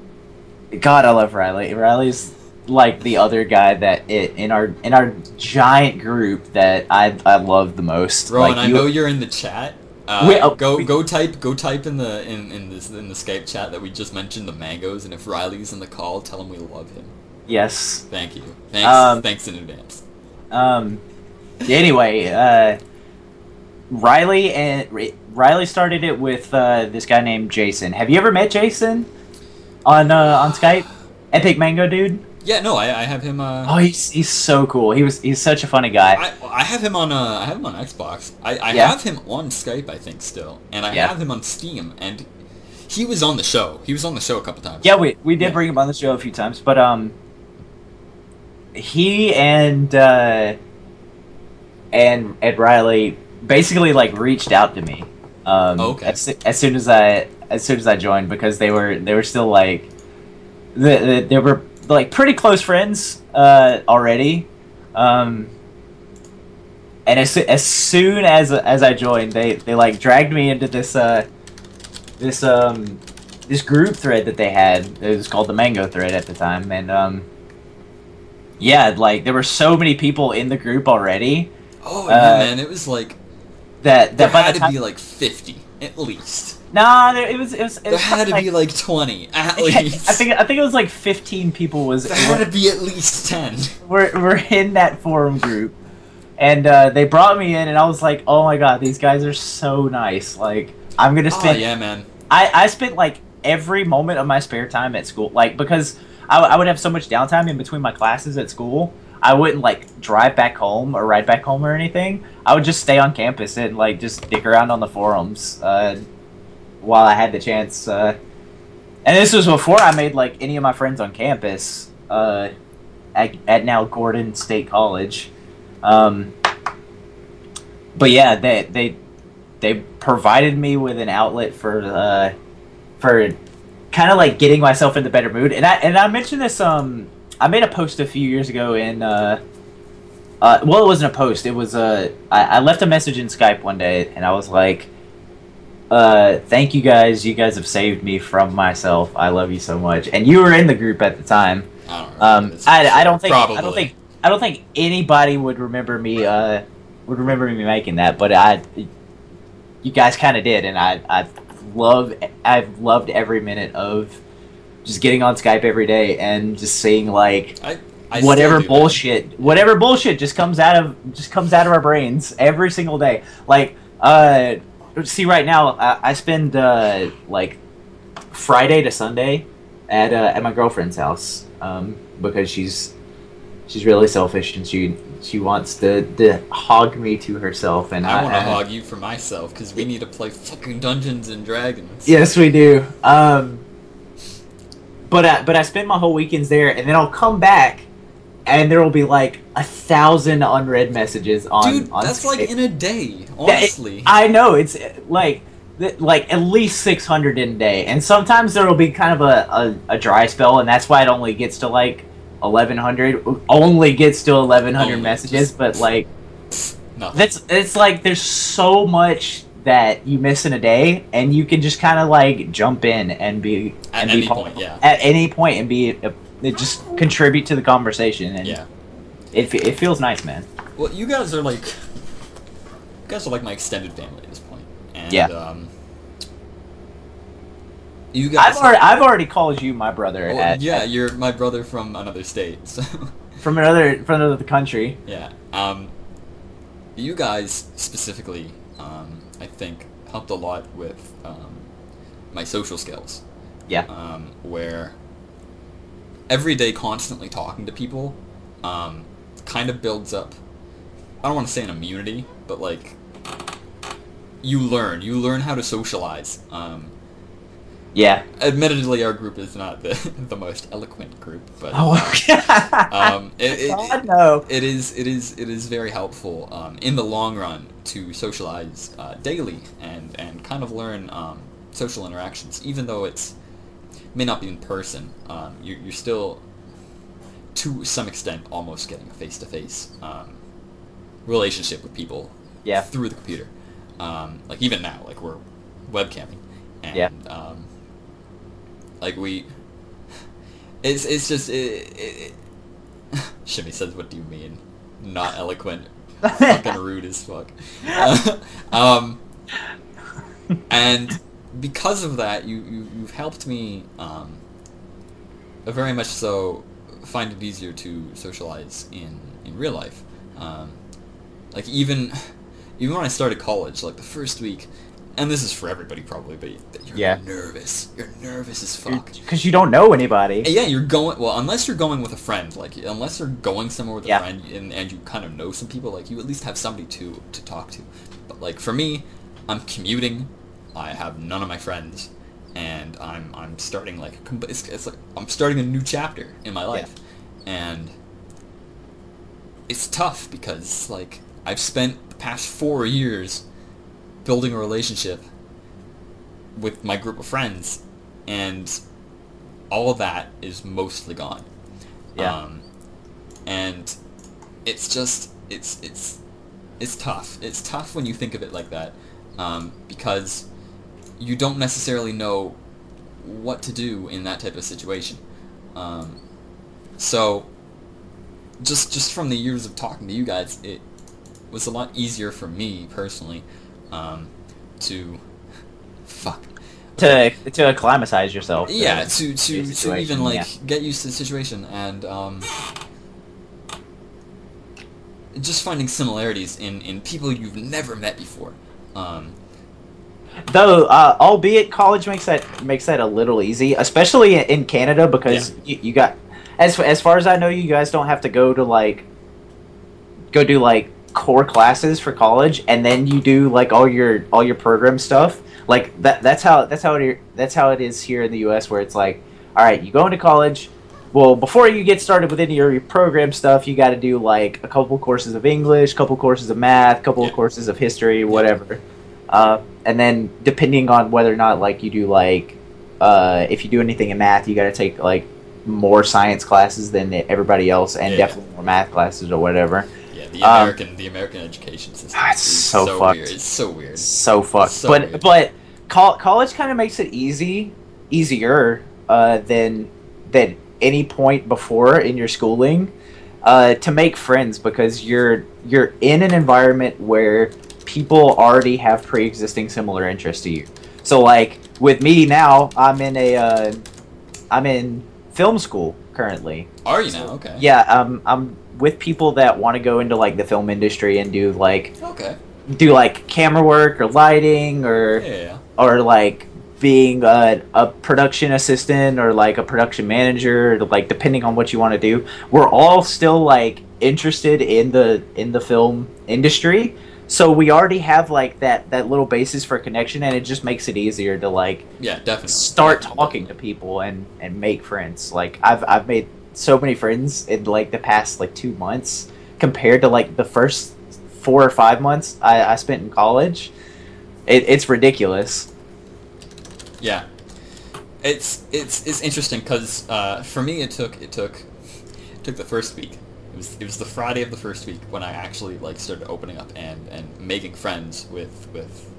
God, I love Riley. Riley's like the other guy that it, in our in our giant group that I I love the most.
Rowan,
like,
I
you-
know you're in the chat. Uh,
We- oh,
go
we-
go type go type in the in, in this in the Skype chat that we just mentioned the mangoes, and if Riley's in the call, tell him we love him.
Yes.
Thank you. Thanks
Um,
thanks in advance.
Um. Anyway, uh, Riley and Riley started it with uh, this guy named Jason. Have you ever met Jason on uh, on Skype? Epic Mango dude.
Yeah, no, I, I have him. Uh,
Oh, he's he's so cool. He was he's such a funny guy.
I, I have him on uh, I have him on Xbox. I, I
Yeah.
have him on Skype, I think, still, and I
Yeah.
have him on Steam. And he was on the show. He was on the show a couple times.
Yeah, we we did
Yeah.
bring him on the show a few times, but um, he and uh, and Ed Riley basically like reached out to me. Um,
Okay.
As, as soon as I as soon as I joined because they were they were still like they, they were like pretty close friends uh, already. Um, and as as soon as as I joined, they, they like dragged me into this uh this um this group thread that they had. It was called the Mango thread at the time, and um yeah, like there were so many people in the group already.
Oh yeah, uh, man, it was like
that. That
there
by
had
the
to
time,
be like fifty at least.
Nah, there, it was. It was. It
there
was
had to
like,
be like twenty at least.
I think. I think it was like fifteen people. Was
there had to be at least ten.
We're we're in that forum group, and uh, they brought me in, and I was like, oh my god, these guys are so nice. Like I'm gonna spend.
Oh yeah, man.
I I spent like every moment of my spare time at school, like because I, I would have so much downtime in between my classes at school. I wouldn't like drive back home or ride back home or anything. I would just stay on campus and like just dick around on the forums uh, while I had the chance. Uh, and this was before I made like any of my friends on campus uh, at, at now Gordon State College. Um, but yeah, they they they provided me with an outlet for uh, for kind of like getting myself in the better mood. And I and I mentioned this um. I made a post a few years ago in, uh, uh, well, it wasn't a post. It was, uh, I, I left a message in Skype one day, and I was like, uh, thank you guys. You guys have saved me from myself. I love you so much. And you were in the group at the time.
I don't
um, I, I don't think,
Probably.
I don't think, I don't think anybody would remember me, uh, would remember me making that, but I, you guys kind of did, and I, I love, I've loved every minute of just getting on Skype every day and just seeing like
I, I
whatever
do,
bullshit,
man.
whatever bullshit just comes out of just comes out of our brains every single day. Like, uh, see, right now I, I spend uh, like Friday to Sunday at uh, at my girlfriend's house um, because she's she's really selfish and she she wants to, to hog me to herself, and
I,
I
want to
I,
hog you for myself because we need to play fucking Dungeons and Dragons.
Yes, we do. Um, But I, but I spend my whole weekends there, and then I'll come back, and there will be like a thousand unread messages on.
Dude,
on
that's
Skype.
like in a day, honestly.
It, I know it's like like at least six hundred in a day, and sometimes there will be kind of a, a, a dry spell, and that's why it only gets to like eleven hundred. Only gets to eleven hundred
only
messages,
just,
but like
nothing.
that's it's like there's so much that you miss in a day, and you can just kind of like jump in and be
at
and
any
be
point, yeah.
At any point, and be uh, just contribute to the conversation, and
yeah,
it it feels nice, man.
Well, you guys are like, you guys are like my extended family at this point, and
yeah.
Um, you guys.
I've already I've already called you my brother.
Well,
at,
yeah,
at,
you're my brother from another state, so.
From another from another country.
Yeah. Um, you guys specifically. Um, I think helped a lot with um, my social skills.
Yeah.
Um, where every day constantly talking to people um, kind of builds up, I don't want to say an immunity, but like you learn. You learn how to socialize. Um,
yeah.
Admittedly, our group is not the, the most eloquent group, but
oh,
um, it, it,
God, no.
it is it is it is very helpful um, in the long run to socialize uh, daily and, and kind of learn um, social interactions, even though it's may not be in person. Um, you're, you're still, to some extent, almost getting a face-to-face um, relationship with people
yeah.
through the computer. Um, like even now, like we're webcamming, and
yeah.
um, like we, it's it's just it, it, it Shimmy says, "What do you mean? Not eloquent? Fucking rude as fuck." Uh, um, and because of that, you, you you've helped me um, very much so find it easier to socialize in in real life. Um, like even even when I started college, like the first week, and this is for everybody probably, but you're
yeah.
nervous. You're nervous as fuck.
Because you don't know anybody.
Yeah, you're going, well, unless you're going with a friend, like, unless you're going somewhere with a
yeah.
friend and, and you kind of know some people, like, you at least have somebody to, to talk to. But, like, for me, I'm commuting, I have none of my friends, and I'm I'm starting, like, it's, it's like, I'm starting a new chapter in my life. Yeah. And it's tough because, like, I've spent the past four years building a relationship with my group of friends, and all of that is mostly gone.
Yeah.
Um, and it's just it's it's it's tough. It's tough when you think of it like that, um, because you don't necessarily know what to do in that type of situation. Um, so just just from the years of talking to you guys, it was a lot easier for me personally um, to fuck
to to acclimatize yourself.
yeah to to, to
situation,
even like
yeah.
get used to the situation, and um, just finding similarities in in people you've never met before. Um,
Though, uh, albeit college makes that makes that a little easy, especially in Canada, because
Yeah.
you, you got as as far as I know, you guys don't have to go to like go do like core classes for college, and then you do like all your all your program stuff. Like that that's how that's how it that's how it is here in the U S, where it's like, all right, you go into college. Well, before you get started with any of your program stuff, you got to do like a couple courses of English, couple courses of math, couple
Yeah.
of courses of history, whatever. Uh, and then depending on whether or not like you do like uh, if you do anything in math, you got to take like more science classes than everybody else, and
Yeah.
definitely more math classes or whatever.
yeah, the
Um,
American the American education system
Ah, it's
is
so
so,
fucked.
weird. It's so weird.
So fucked.
So
but
weird.
but col- college kind of makes it easy, easier uh, than than any point before in your schooling uh, to make friends, because you're you're in an environment where people already have pre-existing similar interests to you. So like with me now, I'm in a uh, I'm in film school currently.
Are you now? Okay.
Yeah, um, I'm with people that want to go into like the film industry and do like
Okay.
do like camera work or lighting or
Yeah. yeah.
or like being a, a production assistant or like a production manager, like depending on what you want to do. We're all still like interested in the in the film industry, so we already have like that that little basis for connection, and it just makes it easier to like
Yeah, definitely.
start
Definitely,
talking to
definitely.
people and and make friends. Like I've I've made so many friends in like the past like two months compared to like the first four or five months I, I spent in college. It, it's ridiculous.
Yeah, it's it's it's interesting because uh, for me it took it took it took the first week. It was it was the Friday of the first week when I actually like started opening up and, and making friends with with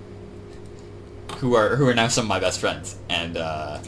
who are who are now some of my best friends, and uh,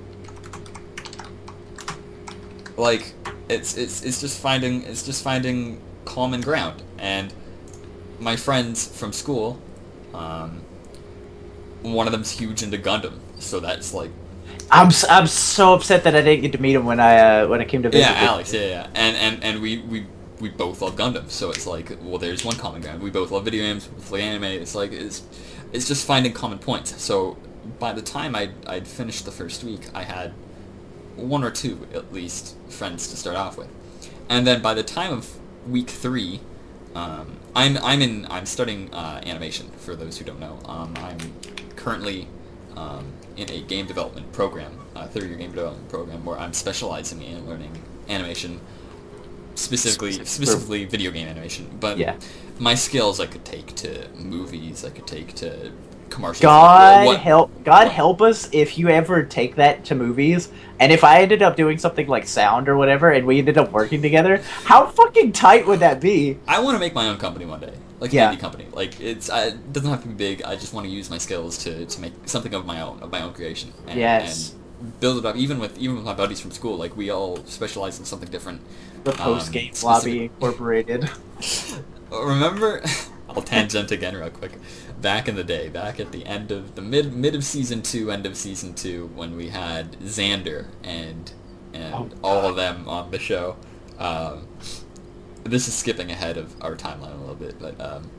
like it's it's it's just finding it's just finding common ground. And my friends from school, um, one of them's huge into Gundam, so that's like
I'm s- I'm so upset that I didn't get to meet him when I uh, when I came to visit.
yeah,
with
Alex,
you.
yeah, yeah, and and and we we we both love Gundam, so it's like, well, there's one common ground. We both love video games, we both love anime. It's like it's it's just finding common points. So by the time I'd I'd finished the first week, I had one or two at least friends to start off with, and then by the time of week three, um, I'm I'm in I'm studying uh, animation. For those who don't know, um, I'm currently um, in a game development program, a third-year game development program, where I'm specializing in learning animation, specifically
Specific-
specifically video game animation. But
Yeah.
my skills I could take to movies, I could take to commercials.
God
What-
help God
what-
help us if you ever take that to movies, and if I ended up doing something like sound or whatever and we ended up working together, how fucking tight would that be?
I want to make my own company one day, like
Yeah.
an indie company. Like it's, I, it doesn't have to be big. I just want to use my skills to, to make something of my own, of my own creation. And,
Yes.
and build it up. Even with even with my buddies from school, like we all specialize in something different.
The post game
Um,
lobby
specific-
incorporated.
Remember, I'll tangent again real quick. Back in the day, back at the end of the mid mid of season two, end of season two, when we had Xander and and
Oh,
all of them on the show. Um, this is skipping ahead of our timeline a little bit, but um,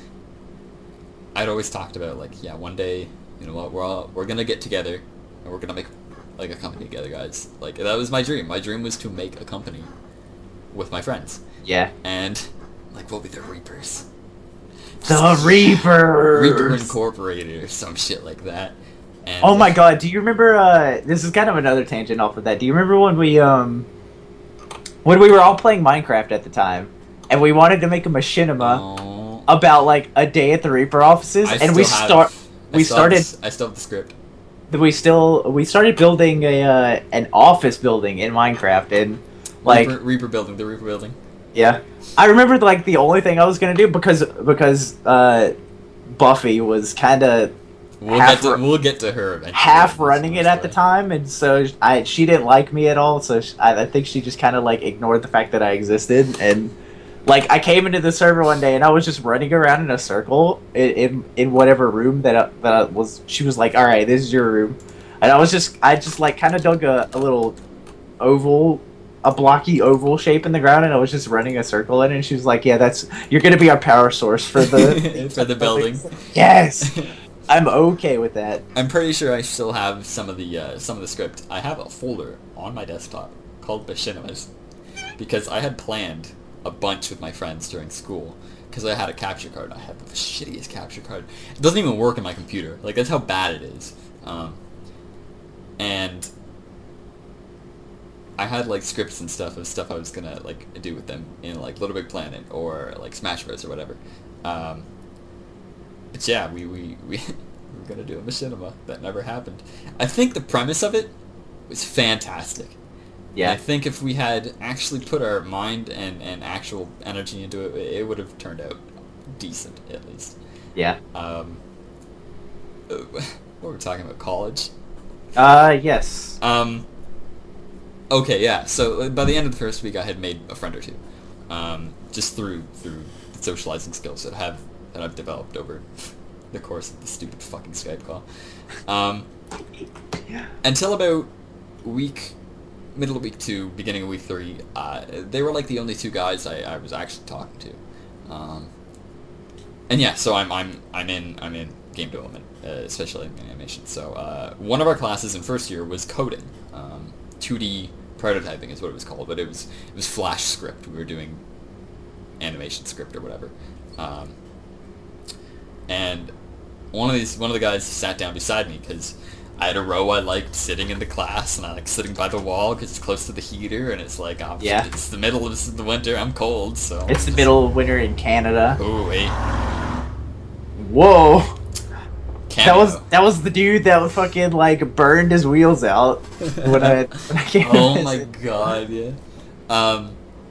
I'd always talked about like, yeah, one day, you know what, we're all we're gonna get together and we're gonna make like a company together, guys. Like that was my dream. My dream was to make a company with my friends,
Yeah.
and like we'll be the Reapers.
The Reapers.
Reaper Incorporated or some shit like that. And
Oh my god, do you remember uh this is kind of another tangent off of that. Do you remember when we um when we were all playing Minecraft at the time and we wanted to make a machinima
Oh,
about like a day at the Reaper offices
I
and we
still have-
start
I
we
still have
started
this- I still have the script.
we still we started building a uh, an office building in Minecraft, and like
Reaper, Reaper building, the Reaper building.
yeah, I remembered like the only thing I was gonna do because because uh, Buffy was kind of
We'll
half
get to
ru-
we'll get to her eventually.
half
in this
running it at the
story.
time, and so I she didn't like me at all. So she, I, I think she just kind of like ignored the fact that I existed, and like I came into the server one day and I was just running around in a circle in in, in whatever room that I, that I was. She was like, "All right, this is your room," and I was just I just like kind of dug a, a little oval. A blocky oval shape in the ground, and I was just running a circle in it. And she was like, "Yeah, that's you're gonna be our power source for the
For the building.
Yes, I'm okay with that.
I'm pretty sure I still have some of the uh, some of the script. I have a folder on my desktop called Machinimas because I had planned a bunch with my friends during school because I had a capture card. I had the shittiest capture card. It doesn't even work in my computer. Like that's how bad it is. Um, and I had like scripts and stuff of stuff I was gonna like do with them in like Little Big Planet or like Smash Bros or whatever. Um, but yeah, we we we. We were gonna do a machinima. That never happened. I think the premise of it was fantastic.
Yeah,
And I think if we had actually put our mind and, and actual energy into it, it would have turned out decent, at least.
yeah.
Um, what were we talking about? College?
Uh, yes.
Um, okay, yeah. So by the end of the first week, I had made a friend or two, um, just through through the socializing skills that have that I've developed over the course of the stupid fucking Skype call. Um, until about week, middle of week two, beginning of week three, uh, they were like the only two guys I, I was actually talking to. Um, and yeah, so I'm I'm I'm in I'm in game development, uh, especially in animation. So uh, one of our classes in first year was coding, um, two D prototyping is what it was called, but it was it was Flash script. We were doing animation script or whatever. Um, and one of these one of the guys sat down beside me because I had a row I liked sitting in the class, and I like sitting by the wall because it's close to the heater, and it's like oh,
Yeah.
it's the middle of the winter. I'm cold, so
It's the middle of winter in Canada.
Oh wait,
Whoa.
Canada.
That was that was the dude that fucking like burned his wheels out when I when I came. to
Oh my
visit.
god, yeah. Um,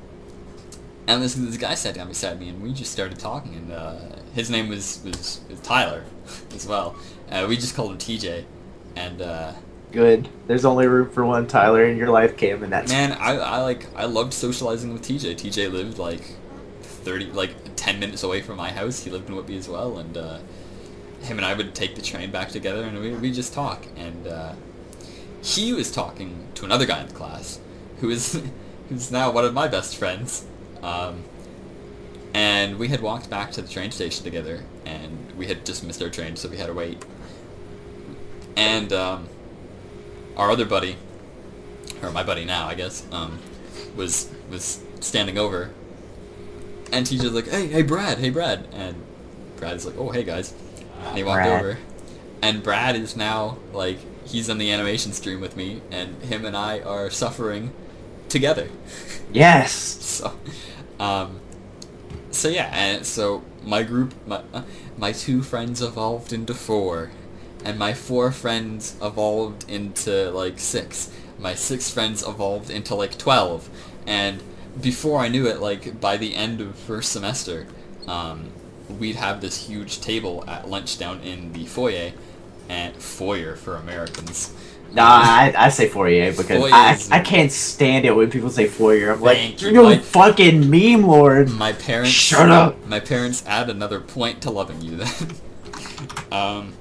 and this this guy sat down beside me, and we just started talking, and uh, his name was, was was Tyler, as well. Uh, we just called him T J, and uh,
Good. There's only room for one Tyler in your life, Cam, and that's
man, I, I like I loved socializing with T J. T J lived like thirty, like ten minutes away from my house. He lived in Whitby as well, and uh, him and I would take the train back together, and we we just talk. And uh, he was talking to another guy in the class, who is who's now one of my best friends. Um, and we had walked back to the train station together, and we had just missed our train, so we had to wait. And um, our other buddy, or my buddy now, I guess, um, was was standing over, and T J's like, "Hey, hey, Brad, hey, Brad," and Brad's like, "Oh, hey, guys," and he walked
Brad.
over, and Brad is now like he's on the animation stream with me, and him and I are suffering together.
yes.
So, um, so yeah, and so my group, my uh, my two friends evolved into four, and my four friends evolved into like six. My six friends evolved into like twelve, and before I knew it, like by the end of first semester, um, we'd have this huge table at lunch down in the foyer, and foyer for Americans.
Nah, I, I say foyer because
Foyer
I,
is-
I can't stand it when people say foyer. I'm like,
Thank
you're
you,
no
Mike.
fucking meme lord.
My parents.
Shut up.
My parents add another point to loving you then. um.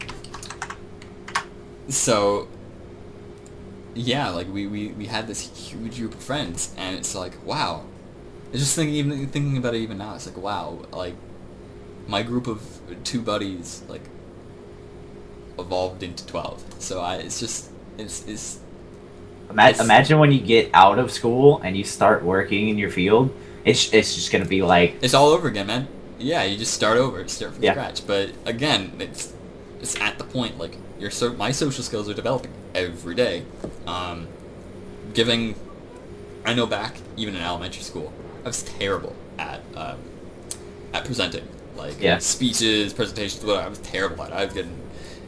So. Yeah, like we, we, we had this huge group of friends, and it's like wow. It's just thinking even thinking about it even now. It's like wow, like my group of two buddies like evolved into twelve. So I it's just it's it's
Ima-
It's-
imagine when you get out of school and you start working in your field. It's it's just gonna be like
it's all over again, man. Yeah, you just start over, start from
Yeah.
scratch. But again, it's it's at the point like your so my social skills are developing every day. Um, giving, I know back even in elementary school, I was terrible at um, at presenting, like
Yeah.
speeches, presentations, whatever. I was terrible at it. I was getting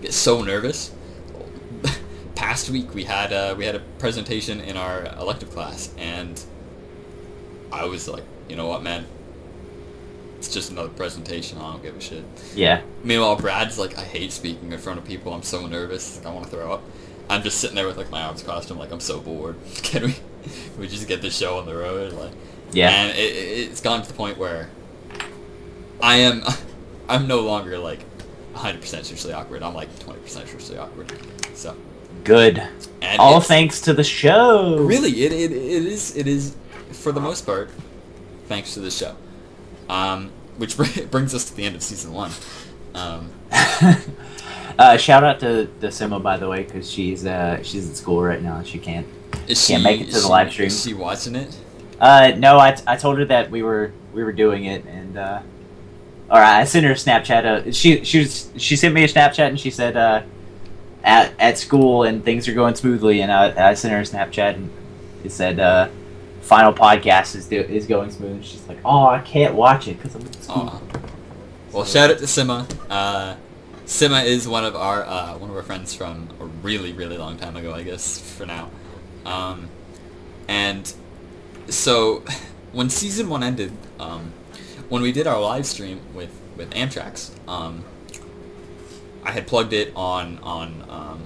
get so nervous. Past week we had uh, we had a presentation in our elective class, and I was like, you know what, man? It's just another presentation. I don't give a shit.
Yeah.
Meanwhile, Brad's like, I hate speaking in front of people. I'm so nervous. Like, I want to throw up. I'm just sitting there with like my arms crossed. I'm like, I'm so bored. Can we, can we just get this show on the road? Like,
yeah.
And it, it's gotten to the point where I am, I'm no longer like one hundred percent socially awkward. I'm like twenty percent socially awkward. So.
Good.
And
all thanks to the show.
Really, it, it it is it is for the most part thanks to the show. Um, which brings us to the end of season one. Um,
uh, shout out to to Simo, by the way, because she's uh she's at school right now and she can't
is
can't
she,
make it to the
she,
live stream.
Is she watching it?
Uh, no, I, I told her that we were we were doing it, and uh, all right, I sent her a Snapchat. Uh, she she was she sent me a Snapchat and she said uh. At, at school and things are going smoothly, and I, I sent her a Snapchat and it said uh, final podcast is do, is going smooth, and she's like, oh, I can't watch it because I'm at school.
Aww. Well, so, shout out to Sima. Uh, Sima is one of our uh, one of our friends from a really really long time ago, I guess for now. Um, and so when season one ended, um, when we did our live stream with with Amtrax, um, I had plugged it on on um,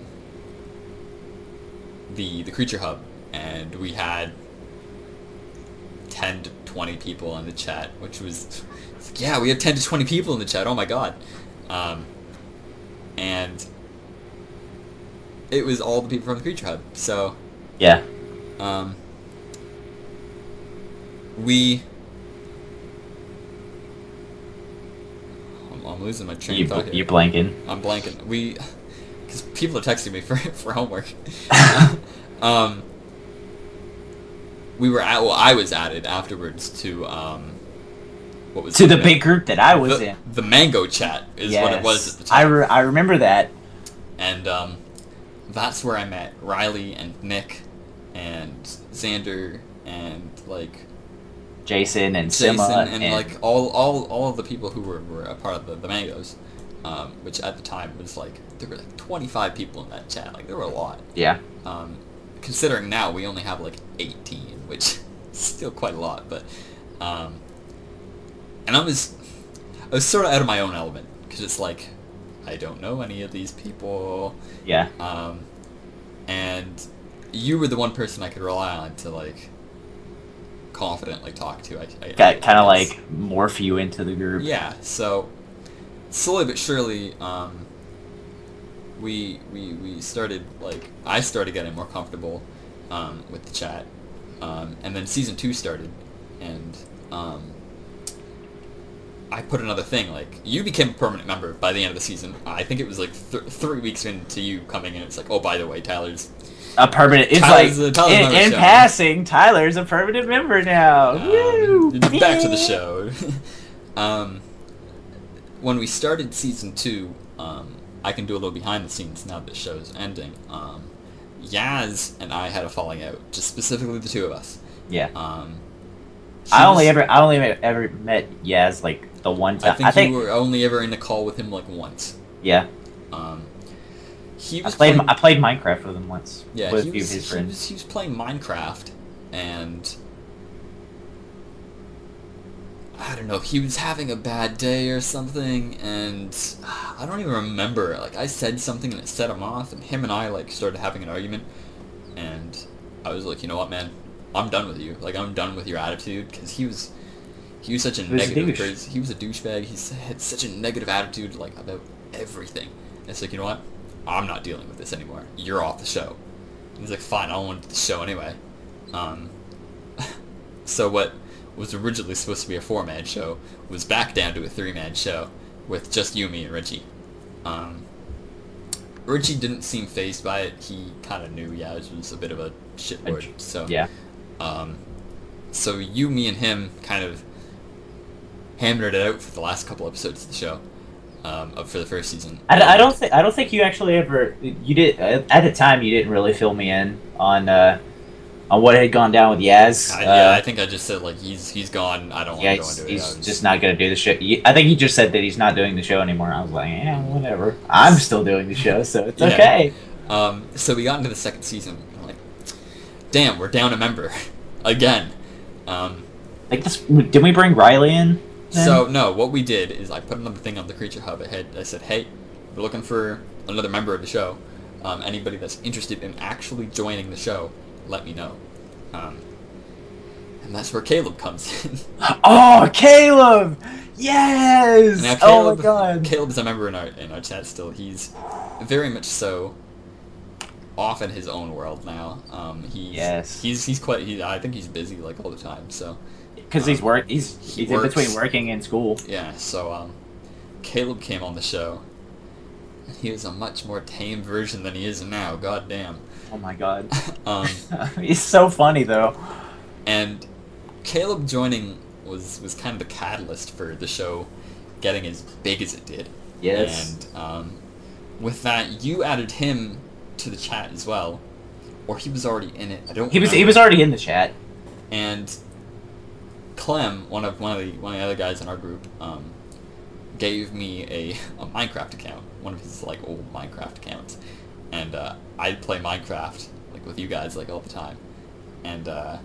the the Creature Hub, and we had ten to twenty people in the chat, which was like, yeah, we have ten to twenty people in the chat. Oh my god, um, and it was all the people from the Creature Hub. So
yeah,
um, we. I'm losing my train
you,
of thought here.
You're blanking.
I'm blanking. We, because people are texting me for for homework. um, we were at. Well, I was added afterwards to um, what was
to the
name?
big group that I was
the,
in.
The Mango Chat is
yes.
what it was at the
I
time.
re- I remember that.
And um, that's where I met Riley and Nick, and Xander and like.
Jason and
Jason
Sima
and,
and
like all, all all of the people who were, were a part of the, the Mangoes, um, which at the time was like there were like twenty-five people in that chat. Like there were a lot.
Yeah.
Um, considering now we only have like eighteen, which is still quite a lot. But um, and I was I was sort of out of my own element because it's like I don't know any of these people.
Yeah.
Um, and you were the one person I could rely on to like. Confidently talk to. I, I
got kind of like morph you into the group.
Yeah. So slowly but surely, um, we we we started like I started getting more comfortable um, with the chat, um, and then season two started, and um, I put another thing like you became a permanent member by the end of the season. I think it was like th- three weeks into you coming in. It's like, oh, by the way, Tyler's.
A permanent. It's
Tyler's,
like
uh, Tyler's
in, in passing, Tyler's a permanent member now.
Um,
Woo!
Back to the show. um, when we started season two, um, I can do a little behind the scenes now that the show's ending. Um, Yaz and I had a falling out, just specifically the two of us.
Yeah.
Um,
I only
was,
ever I only ever met Yaz like the one time.
I think,
I think
you were only ever in a call with him like once.
Yeah.
Um, he
I
was
played
playing,
I played Minecraft with him once.
yeah,
with
he
a few
was,
of his
he
friends.
was he was playing Minecraft, and I don't know, he was having a bad day or something, and I don't even remember. Like I said something and it set him off, and him and I like started having an argument, and I was like, you know what, man, I'm done with you. Like I'm done with your attitude, because he was he was such a
He was a
negative.
douche.
person. He was a douchebag. He had such a negative attitude, like about everything. And it's like, you know what? I'm not dealing with this anymore. You're off the show. And he's like, fine, I don't want to do the show anyway. Um, so what was originally supposed to be a four-man show was back down to a three-man show with just you, me, and Richie. Um, Richie didn't seem fazed by it. He kind of knew, yeah, it was a bit of a shitlord. So
Yeah.
Um, so you, me, and him kind of hammered it out for the last couple episodes of the show. Um, of- for the first season.
I, I don't think I don't think you actually ever you did at the time you didn't really fill me in on uh, on what had gone down with Yaz.
I,
Uh,
yeah, I think I just said like he's he's gone. I don't want
yeah,
to go
he's,
into it. I
he's
was-
just not gonna do the show. He- I think he just said that he's not doing the show anymore. I was like, yeah, whatever. I'm still doing the show, so it's
Yeah.
okay.
Um, so we got into the second season. I'm like, damn, we're down a member again. Um,
Like this, did we bring Riley in? then?
so no, what we did is I put another thing on the Creature Hub. I had I said, hey, we're looking for another member of the show. Um, anybody that's interested in actually joining the show, let me know. Um, and that's where Caleb comes in.
Oh, Caleb! Yes!
Now,
Oh
Caleb,
my god!
Caleb is a member in our in our chat still. He's very much so off in his own world now. Um, he's
Yes.
he's he's quite. He, I think he's busy like all the time. So
Because he's
um,
work. He's
he
he's in
works.
between working and school.
yeah. So um, Caleb came on the show. He was a much more tame version than he is now. God damn.
Oh my god!
um,
He's so funny though.
and Caleb joining was was kind of the catalyst for the show getting as big as it did.
Yes.
And um, with that, you added him to the chat as well, or he was already in it. I don't.
He was he
remember.
was already in the chat.
And Clem, one of one of the one of the other guys in our group, um, gave me a, a Minecraft account, one of his like old Minecraft accounts, and uh, I'd play Minecraft like with you guys like all the time, and uh,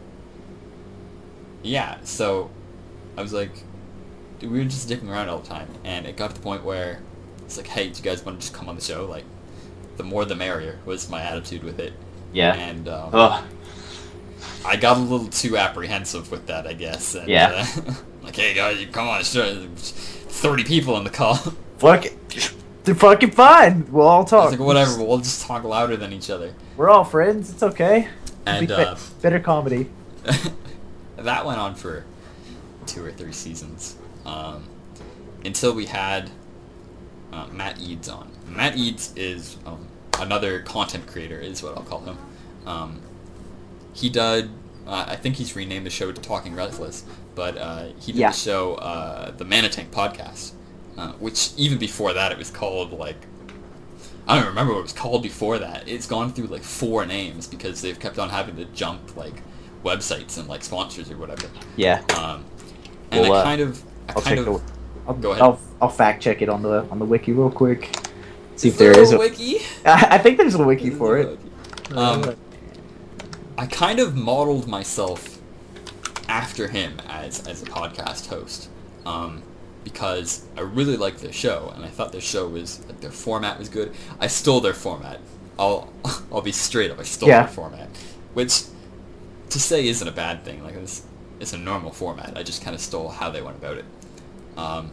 yeah, so I was like, dude, we were just dicking around all the time, and it got to the point where it's like, hey, do you guys want to just come on the show? Like, the more the merrier was my attitude with it.
Yeah.
And um,
Ugh.
I got a little too apprehensive with that, I guess. And,
Yeah.
Uh, like, hey guys, you come on, sure. thirty people in the call.
Fuck it. They're fucking fine. We'll all
I was
talk.
like, whatever, we'll just talk louder than each other.
We're all friends. It's okay.
And
Be
uh,
fa- better comedy.
that went on for two or three seasons. Um, until we had uh, Matt Eads on. Matt Eads is um, another content creator, is what I'll call him. Um, he did, uh, I think he's renamed the show to Talking Restless, but uh, he did
Yeah.
the show, uh, the Mana Tank Podcast, uh, which even before that it was called, like, I don't even remember what it was called before that. It's gone through, like, four names because they've kept on having to jump, like, websites and, like, sponsors or whatever.
Yeah.
Um, and
Well,
I
uh,
kind of, I
I'll
kind
check
of,
the. I'll,
Go ahead.
I'll, I'll fact check it on the on the wiki real quick. See if
Is
there
there
is
a
a
wiki?
I, I think there's a wiki for it.
Um, I kind of modeled myself after him as as a podcast host, um, because I really liked their show, and I thought their show was like their format was good. I stole their format. I'll I'll be straight up. I stole
Yeah.
their format, which to say isn't a bad thing. Like it's it's a normal format. I just kind of stole how they went about it, um,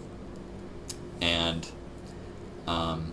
and um.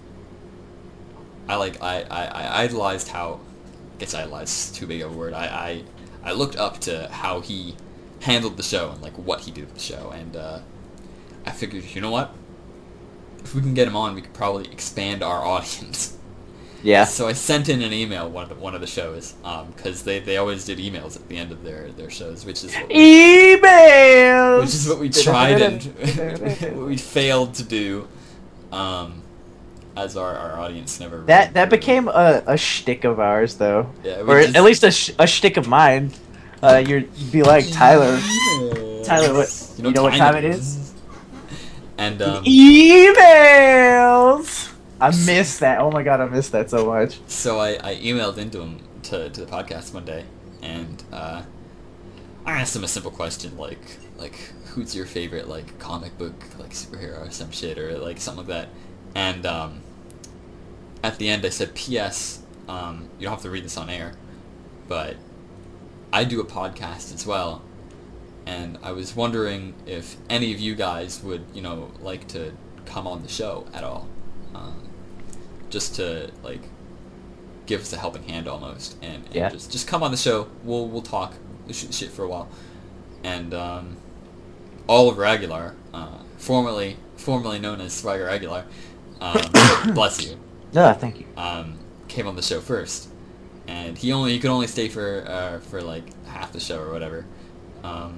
I like I, I, I idolized how I guess idolized is too big of a word. I, I I looked up to how he handled the show and like what he did with the show, and uh, I figured, you know what? If we can get him on, we could probably expand our audience.
Yeah.
So I sent in an email one of the, one of the shows because um, they, they always did emails at the end of their, their shows, which is what we,
Emails.
which is what we tried and what we failed to do. Um, as our, our audience never
That that
really-
became a, a shtick of ours, though,
Yeah, we
or
just-
at least a, sh- a shtick of mine. Uh, you're, you'd be like Tyler. Tyler, what- you know what time it is?
And um,
Emails. I miss that. Oh my god, I miss that so much.
so I, I emailed into him to, to the podcast one day, and uh, I asked him a simple question like like who's your favorite like comic book like superhero or some shit or like something like that, and um, at the end I said, P S Um, you don't have to read this on air, but I do a podcast as well, and I was wondering if any of you guys would you know like to come on the show at all. Um, just to like give us a helping hand almost, and, and
Yeah.
just just come on the show. We'll we'll talk we'll shoot shit for a while. And um, Oliver Aguilar, uh, formerly formerly known as Swagger Aguilar, um, bless you,
No, thank you.
um, came on the show first, and he only he could only stay for uh, for like half the show or whatever. Um,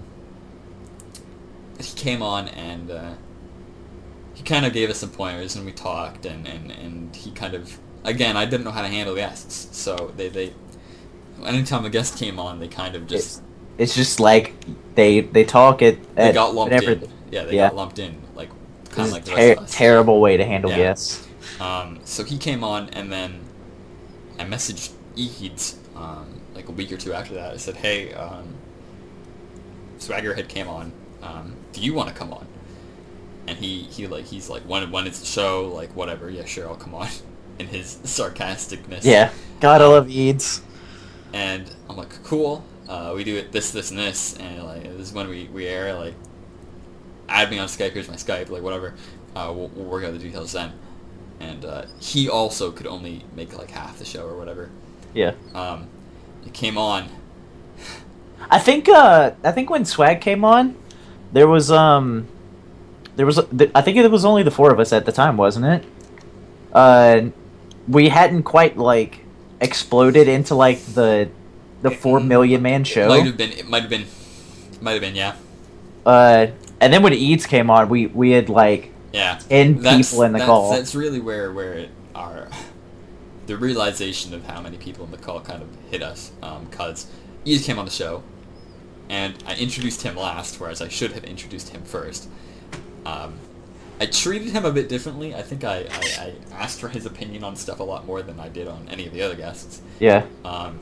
he came on and. Uh, He kind of gave us some pointers, and we talked, and, and, and he kind of, again, I didn't know how to handle guests, so they, they anytime a guest came on, they kind of just
It's, it's just like they they talk at,
they
at
got lumped
whenever
in.
they-
Yeah, they
yeah.
got lumped in, like
This
kind
is
of like the
ter-
rest of us.
terrible way to handle
Yeah.
guests.
Um, so he came on, and then I messaged Eads um, like a week or two after that. I said, "Hey, um, Swaggerhead came on. Um, do you want to come on?" And he, he like he's like, "When when it's the show, like whatever. Yeah, sure, I'll come on." In his sarcasticness.
Yeah, gotta
Um,
love Eads.
And I'm like, "Cool. Uh, we do it this, this, and this, and like this is when we, we air. Like, add me on Skype. Here's my Skype. Like whatever. Uh, we'll, we'll work out the details then." And uh, he also could only make like half the show or whatever.
Yeah,
Um, it came on.
I think uh I think when Swag came on, there was um there was I think it was only the four of us at the time, wasn't it? Uh, we hadn't quite like exploded into like the the four million man show.
Might have been. It might have been. Might have been. Yeah.
Uh, and then when Eads came on, we we had like
Yeah.
ten
That's,
people in the
that's,
call.
That's really where where it, our the realization of how many people in the call kind of hit us. Because Ian came on the show, and I introduced him last, whereas I should have introduced him first. Um, I treated him a bit differently. I think I, I, I asked for his opinion on stuff a lot more than I did on any of the other guests.
Yeah.
Um,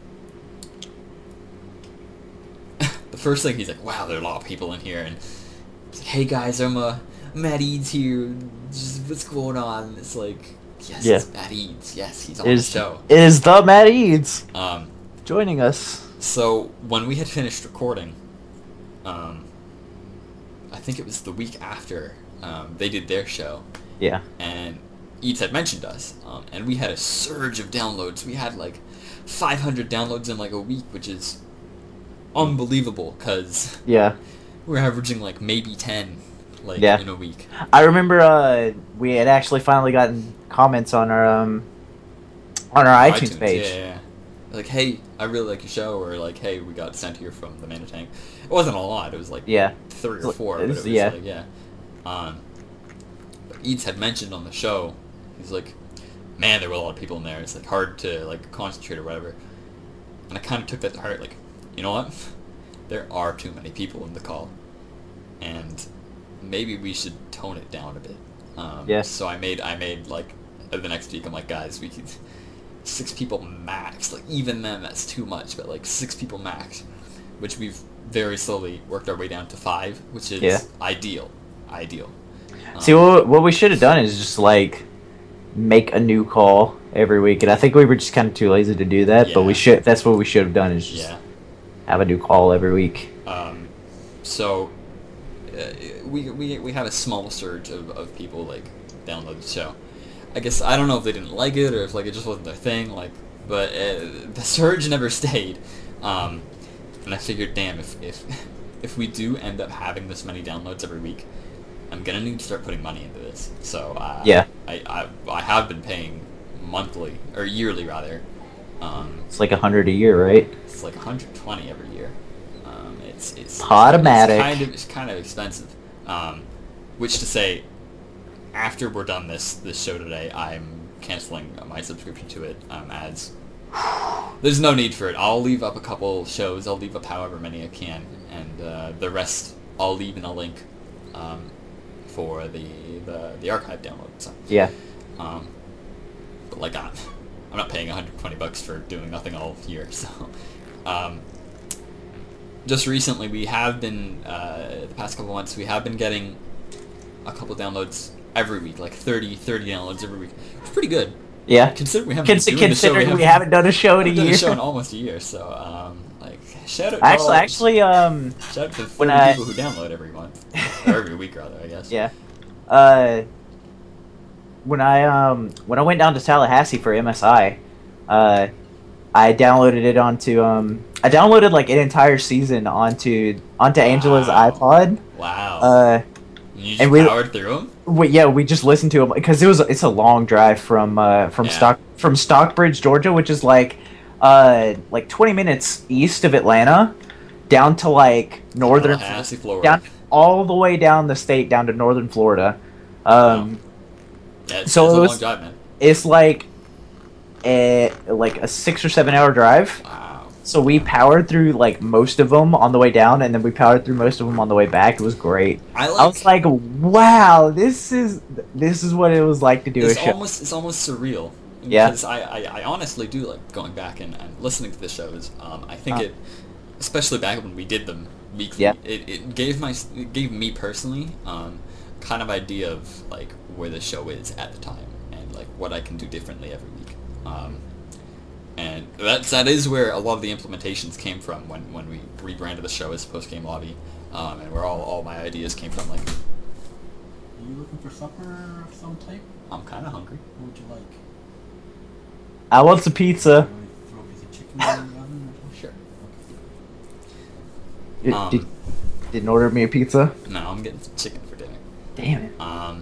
the first thing he's like, "Wow, there are a lot of people in here," and he's like, "Hey guys, I'm uh, Matt Eads here. Just, what's going on?" It's like, yes,
Yeah.
it's Matt Eads. Yes, he's on
Is
the show.
is the Matt Eads
Um,
joining us?
so when we had finished recording, um, I think it was the week after um, they did their show,
Yeah.
and Eads had mentioned us, um, and we had a surge of downloads. We had like five hundred downloads in like a week, which is unbelievable because
Yeah.
we're averaging like maybe ten like
Yeah.
in a week.
I remember uh we had actually finally gotten comments on our um on our iTunes, page.
Yeah, yeah, yeah. Like, "Hey, I really like your show," or like, "Hey, we got sent here from the Mana Tank." It wasn't a lot. It was like
Yeah.
three
It's
or
like-
four. But it
it's-
was
yeah.
like, yeah. Um, but Eads had mentioned on the show, he's like, "Man, there were a lot of people in there. It's like hard to like concentrate or whatever." And I kind of took that to heart. Like, you know what? There are too many people in the call, and maybe we should tone it down a bit. Um,
Yes.
So I made I made like uh, the next week. I'm like, "Guys, we could six people max. Like even then, that's too much. But like six people max, which we've very slowly worked our way down to five, which is
Yeah.
ideal. Ideal. Um,
See, what what we should have done is just like make a new call every week, and I think we were just kind of too lazy to do that. But we
Yeah.
should. That's what we should have done is just
Yeah.
have a new call every week.
Um, so uh, we, we we have a small surge of, of people like download the show. I guess I don't know if they didn't like it or if like it just wasn't their thing. Like, but uh, the surge never stayed. Um, and I figured, damn, if if if we do end up having this many downloads every week, I'm gonna need to start putting money into this. So uh,
Yeah.
I, I I have been paying monthly or yearly rather. Um,
It's like a hundred a year, right?
it's like one hundred twenty every year. Um, it's it's
Podomatic.
It's kind of it's kind of expensive. Um, which to say, after we're done this this show today, I'm canceling my subscription to it. Um, as there's no need for it. I'll leave up a couple shows. I'll leave up however many I can, and uh, the rest I'll leave in a link um, for the, the the archive download. So,
Yeah.
um, but like I'm, I'm not paying one hundred twenty bucks for doing nothing all year. So, um, just recently we have been uh, the past couple months we have been getting a couple downloads every week, like thirty, thirty downloads every week. It's pretty good.
Yeah.
Considering we haven't
Cons-
been doing the show,
considering we,
haven't-
haven't done a show in a
haven't done
year.
a show in almost a year. So, um, like shout out. to
Actually,
all-
actually, um,
shout out to the
when
forty
I-
people who download every month or every week rather, I guess.
yeah. Uh, when I um when I went down to Tallahassee for M S I, uh, I downloaded it onto um I downloaded like an entire season onto onto Angela's
Wow.
iPod.
Wow.
Uh,
you just
and we-
powered through them.
we, yeah, we just listened to them because it was it's a long drive from uh from
Yeah.
Stock from Stockbridge, Georgia, which is like uh like twenty minutes east of Atlanta, down to like northern
Tallahassee, Florida.
down all the way down the state down to northern Florida. Um,
Yeah, it's,
so
it's
it
a
was-
long drive, man.
it's like a like a six or seven hour drive.
Wow.
So we powered through like most of them on the way down, and then we powered through most of them on the way back. It was great.
I like.
I was like, wow, this is this is what it was like to do
it's
a show.
almost it's almost surreal.
Yeah.
Because I, I, I honestly do like going back and, and listening to the shows. Um, I think
Huh.
it, especially back when we did them weekly,
Yeah.
it, it gave my it gave me personally um, kind of idea of like where the show is at the time and like what I can do differently every week. Um, and that's that is where a lot of the implementations came from when, when we rebranded the show as Post Game Lobby, um, and where all, all my ideas came from. Like,
Are you looking for supper of some type?
I'm kind of hungry.
What would you like?
I want some pizza.
You want to throw a piece of chicken in the oven or something?
Sure.
Did,
Um,
did, didn't order me a pizza.
No, I'm getting some chicken for dinner.
Damn it.
Um,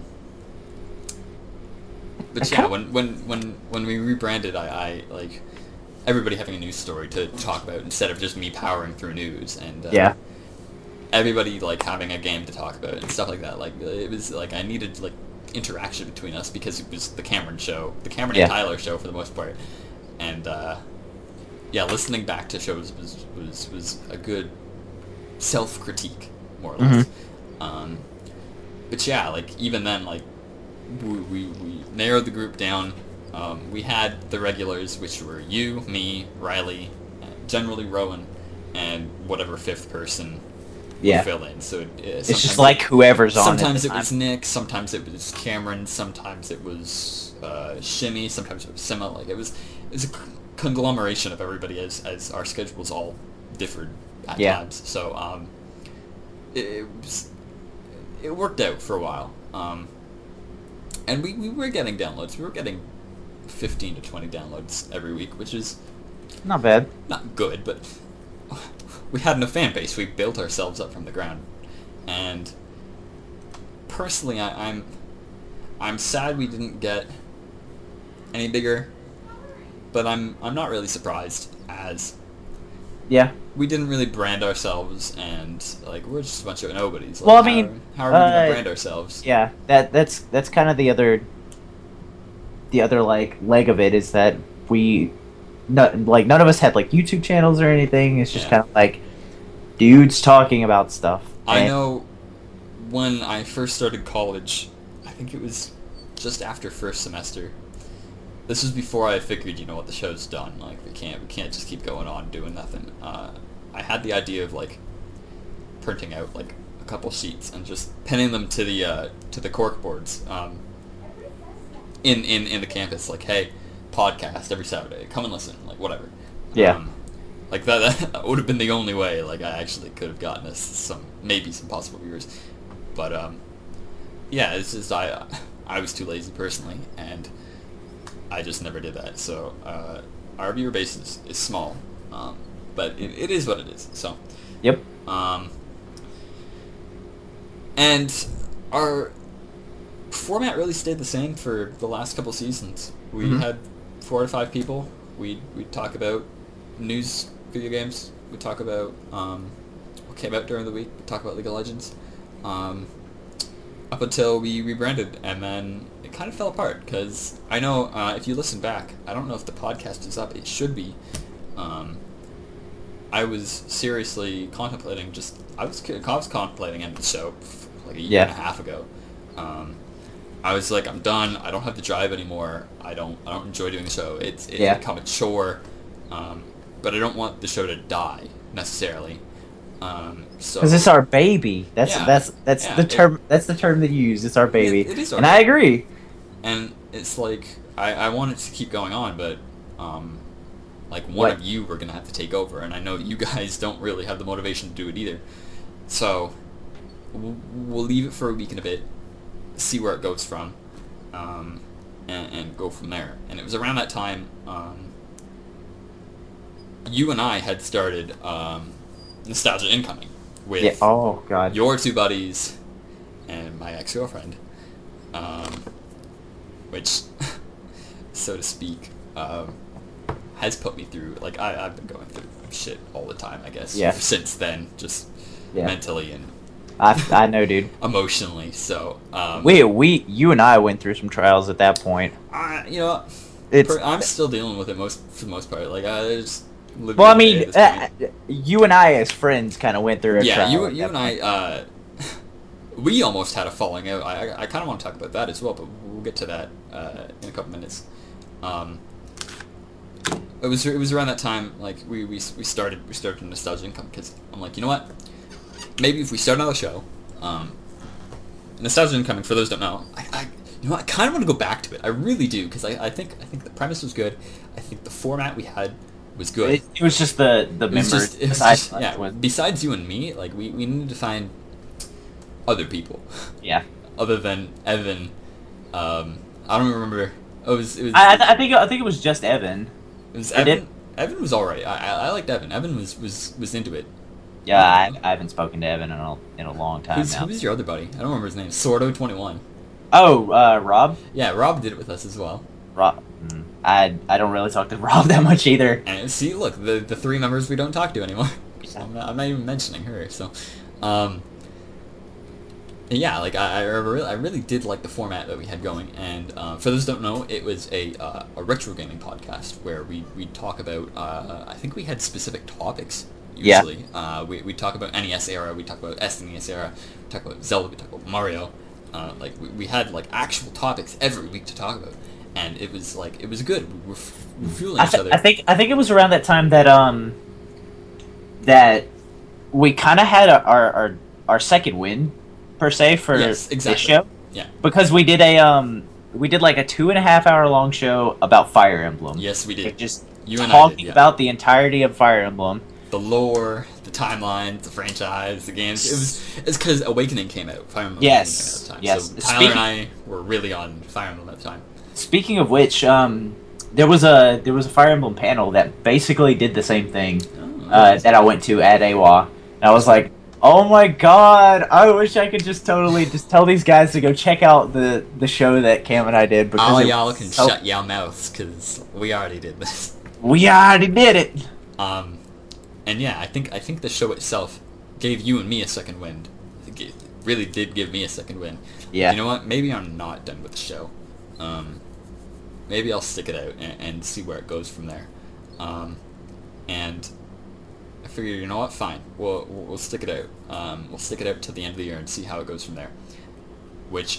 but
I
yeah,
kinda-
when, when, when, when we rebranded, I, I, like, everybody having a news story to talk about instead of just me powering through news, and, uh,
Yeah.
everybody, like, having a game to talk about and stuff like that. Like, it was, like, I needed, like, interaction between us because it was the Cameron show, the Cameron
Yeah.
and Tyler show for the most part, and, uh, yeah, listening back to shows was, was, was a good self-critique, more or less. Um, but yeah, like, even then, like, we, we, we narrowed the group down. Um, we had the regulars, which were you, me, Riley, uh, generally Rowan, and whatever fifth person
Yeah.
would fill in. So it, uh,
It's just
sometimes
like whoever's on. at
Sometimes
the
it was
time.
Nick, sometimes it was Cameron, sometimes it was uh, Shimmy, sometimes it was Sima. Like, it was, it was a c- conglomeration of everybody as, as our schedules all differed at
Yeah.
times. So um, it, it was, it worked out for a while. Um, and we, we were getting downloads. We were getting fifteen to twenty downloads every week, which is
Not bad.
not good, but we had a fan base. We built ourselves up from the ground, and personally, I, I'm I'm sad we didn't get any bigger, but I'm I'm not really surprised, as
Yeah.
we didn't really brand ourselves, and like we're just a bunch of nobodies. Like,
Well, I
how
mean,
are, how are we
uh,
gonna brand ourselves?
Yeah. That that's that's kind of the other. The other like leg of it is that we, no, like none of us had like YouTube channels or anything. It's just
Yeah.
kind of like dudes talking about stuff.
I
And-
know when I first started college, I think it was just after first semester. This was before I figured, you know what, the show's done. Like, we can't, we can't just keep going on doing nothing. Uh, I had the idea of like printing out like a couple sheets and just pinning them to the uh, to the cork boards um, in, in in the campus. Like, hey, podcast every Saturday. Come and listen. Like, whatever.
Yeah.
Um, like that, that would have been the only way. Like, I actually could have gotten us some, maybe some possible viewers, but um, yeah, it's just I, I was too lazy personally, and I just never did that. So uh, our viewer base is, is small, um, but it, it is what it is. So
Yep.
um, and our format really stayed the same for the last couple seasons. We
Mhm.
had four to five people. We we talk about news, video games. We talk about um, what came out during the week. We talk about League of Legends. Um, up until we rebranded, and then it kind of fell apart because I know uh, if you listen back, I don't know if the podcast is up. It should be. Um, I was seriously contemplating just I was I was contemplating ending the show like a year
Yeah.
and a half ago. Um, I was like, I'm done. I don't have the drive anymore. I don't I don't enjoy doing the show. It's it's
Yeah.
become a chore, um, but I don't want the show to die necessarily. Um, so
Because it's our baby. That's
Yeah.
that's that's
Yeah,
the
it-
term. That's the term that you use. It's our baby.
It- it is our
and I
baby.
agree.
And it's like I, I want it to keep going on, but um, like one
What?
of you were gonna have to take over, and I know you guys don't really have the motivation to do it either. So we'll, we'll leave it for a week and a bit, see where it goes from, um, and, and go from there. And it was around that time um, you and I had started um, Nostalgia Incoming with
Yeah. Oh God.
your two buddies and my ex-girlfriend, um, which, so to speak, um, has put me through, like, I, I've been going through shit all the time, I guess,
Yeah.
since then, just
Yeah.
mentally and
I I know, dude.
emotionally, so, um,
We we you and I went through some trials at that point.
I, you know,
it's
per, I'm still dealing with it most for the most part. Like I just live
well, I
day
mean,
at this
uh,
point.
you and I as friends kind of went through a
Yeah,
trial
you
at
you
that
and I
point.
uh, we almost had a falling out. I I, I kind of want to talk about that as well, but we'll get to that uh, in a couple minutes. Um, it was it was around that time like we, we, we started we started Nostalgia Income because I'm like, you know what, maybe if we start another show, um, Nostalgia Incoming, for those who don't know, I, I you know what, I kind of want to go back to it. I really do because I, I think I think the premise was good. I think the format we had was good.
It, it was just the the
It was
members.
just, it was
besides
just
us
yeah.
was-
Besides you and me, like we, we needed to find other people,
yeah.
other than Evan. Um, I don't remember. Oh, it was it was
I, I I think I think it was just Evan.
it was
I did-
Evan. Evan was alright. I, I I liked Evan. Evan was, was, was into it.
Yeah, I, I haven't spoken to Evan in a in a long time
Who's,
now.
who was your other buddy? I don't remember his name. Sordo twenty-one.
Oh, uh, Rob.
Yeah, Rob did it with us as well.
Rob. mm, I I don't really talk to Rob that much either.
And see, look, the the three members we don't talk to anymore. So I'm, not, I'm not even mentioning her. So, um, yeah, like I, I really, I really did like the format that we had going. And uh, for those who don't know, it was a uh, a retro gaming podcast where we we talk about. Uh, I think we had specific topics.
Yeah.
Usually, uh, we we talk about N E S era. We talk about S N E S era. We talk about Zelda. We talk about Mario. Uh, like we, we had like actual topics every week to talk about, and it was like it was good. We were, f- we were fueling
I,
each
th-
other.
I think I think it was around that time that um that we kind of had a, our, our our second win per se for
Yes, exactly.
this show
Yeah.
because we did a um we did like a two and a half hour long show about Fire Emblem.
Yes, we did.
Like, just
You and I
talking
did, yeah.
about the entirety of Fire Emblem.
The lore, the timelines, the franchise, the games. It was it's because Awakening came out. Fire Emblem
Yes,
Awakening came out at the time.
yes.
So Tyler
Speaking-
and I were really on Fire Emblem at the time.
Speaking of which, um, there was a there was a Fire Emblem panel that basically did the same thing
Oh,
uh, that I went to at A W A. And I was like, oh my god, I wish I could just totally just tell these guys to go check out the, the show that Cam and I did because
all
it
y'all
was
can
so-
shut y'all mouths because we already did this.
we already did it.
Um, and yeah, I think I think the show itself gave you and me a second wind. It g- really did give me a second wind.
Yeah.
You know what? Maybe I'm not done with the show. Um, maybe I'll stick it out and, and see where it goes from there. Um, and I figure, you know what? Fine. We'll we'll, we'll stick it out. Um, we'll stick it out to the end of the year and see how it goes from there. Which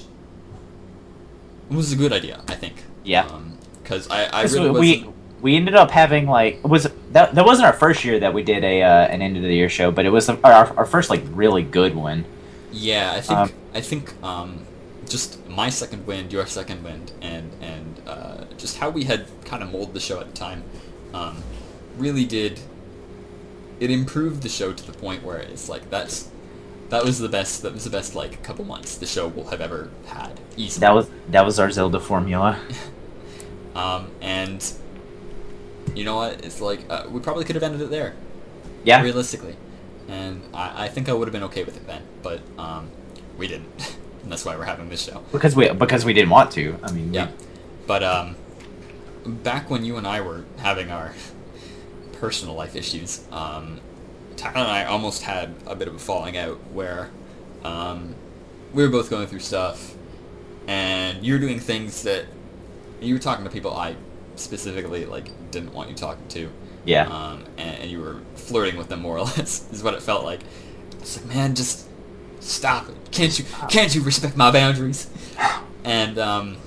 was a good idea, I think.
Yeah.
Because I I
'Cause
really
we
wasn't.
we ended up having like was that that wasn't our first year that we did a uh, an end of the year show, but it was the, our our first like really good one.
Yeah, I think
Um,
I think um, just my second wind, your second wind, and and uh, just how we had kind of molded the show at the time, um, really did. It improved the show to the point where it's like that's that was the best that was the best like couple months the show will have ever had easily.
That was that was our Zelda formula.
um, and you know what? It's like uh, we probably could have ended it there.
Yeah.
Realistically, and I, I think I would have been okay with it then, but um, we didn't, and that's why we're having this show.
Because we because we didn't want to. I mean, we-
Yeah, but um, back when you and I were having our personal life issues, um, Tyler and I almost had a bit of a falling out where um, we were both going through stuff, and you were doing things that you were talking to people I specifically like didn't want you talking to.
yeah.
Um, and, and you were flirting with them more or less is what it felt like. It's like, man, just stop it. Can't you can't you respect my boundaries? And um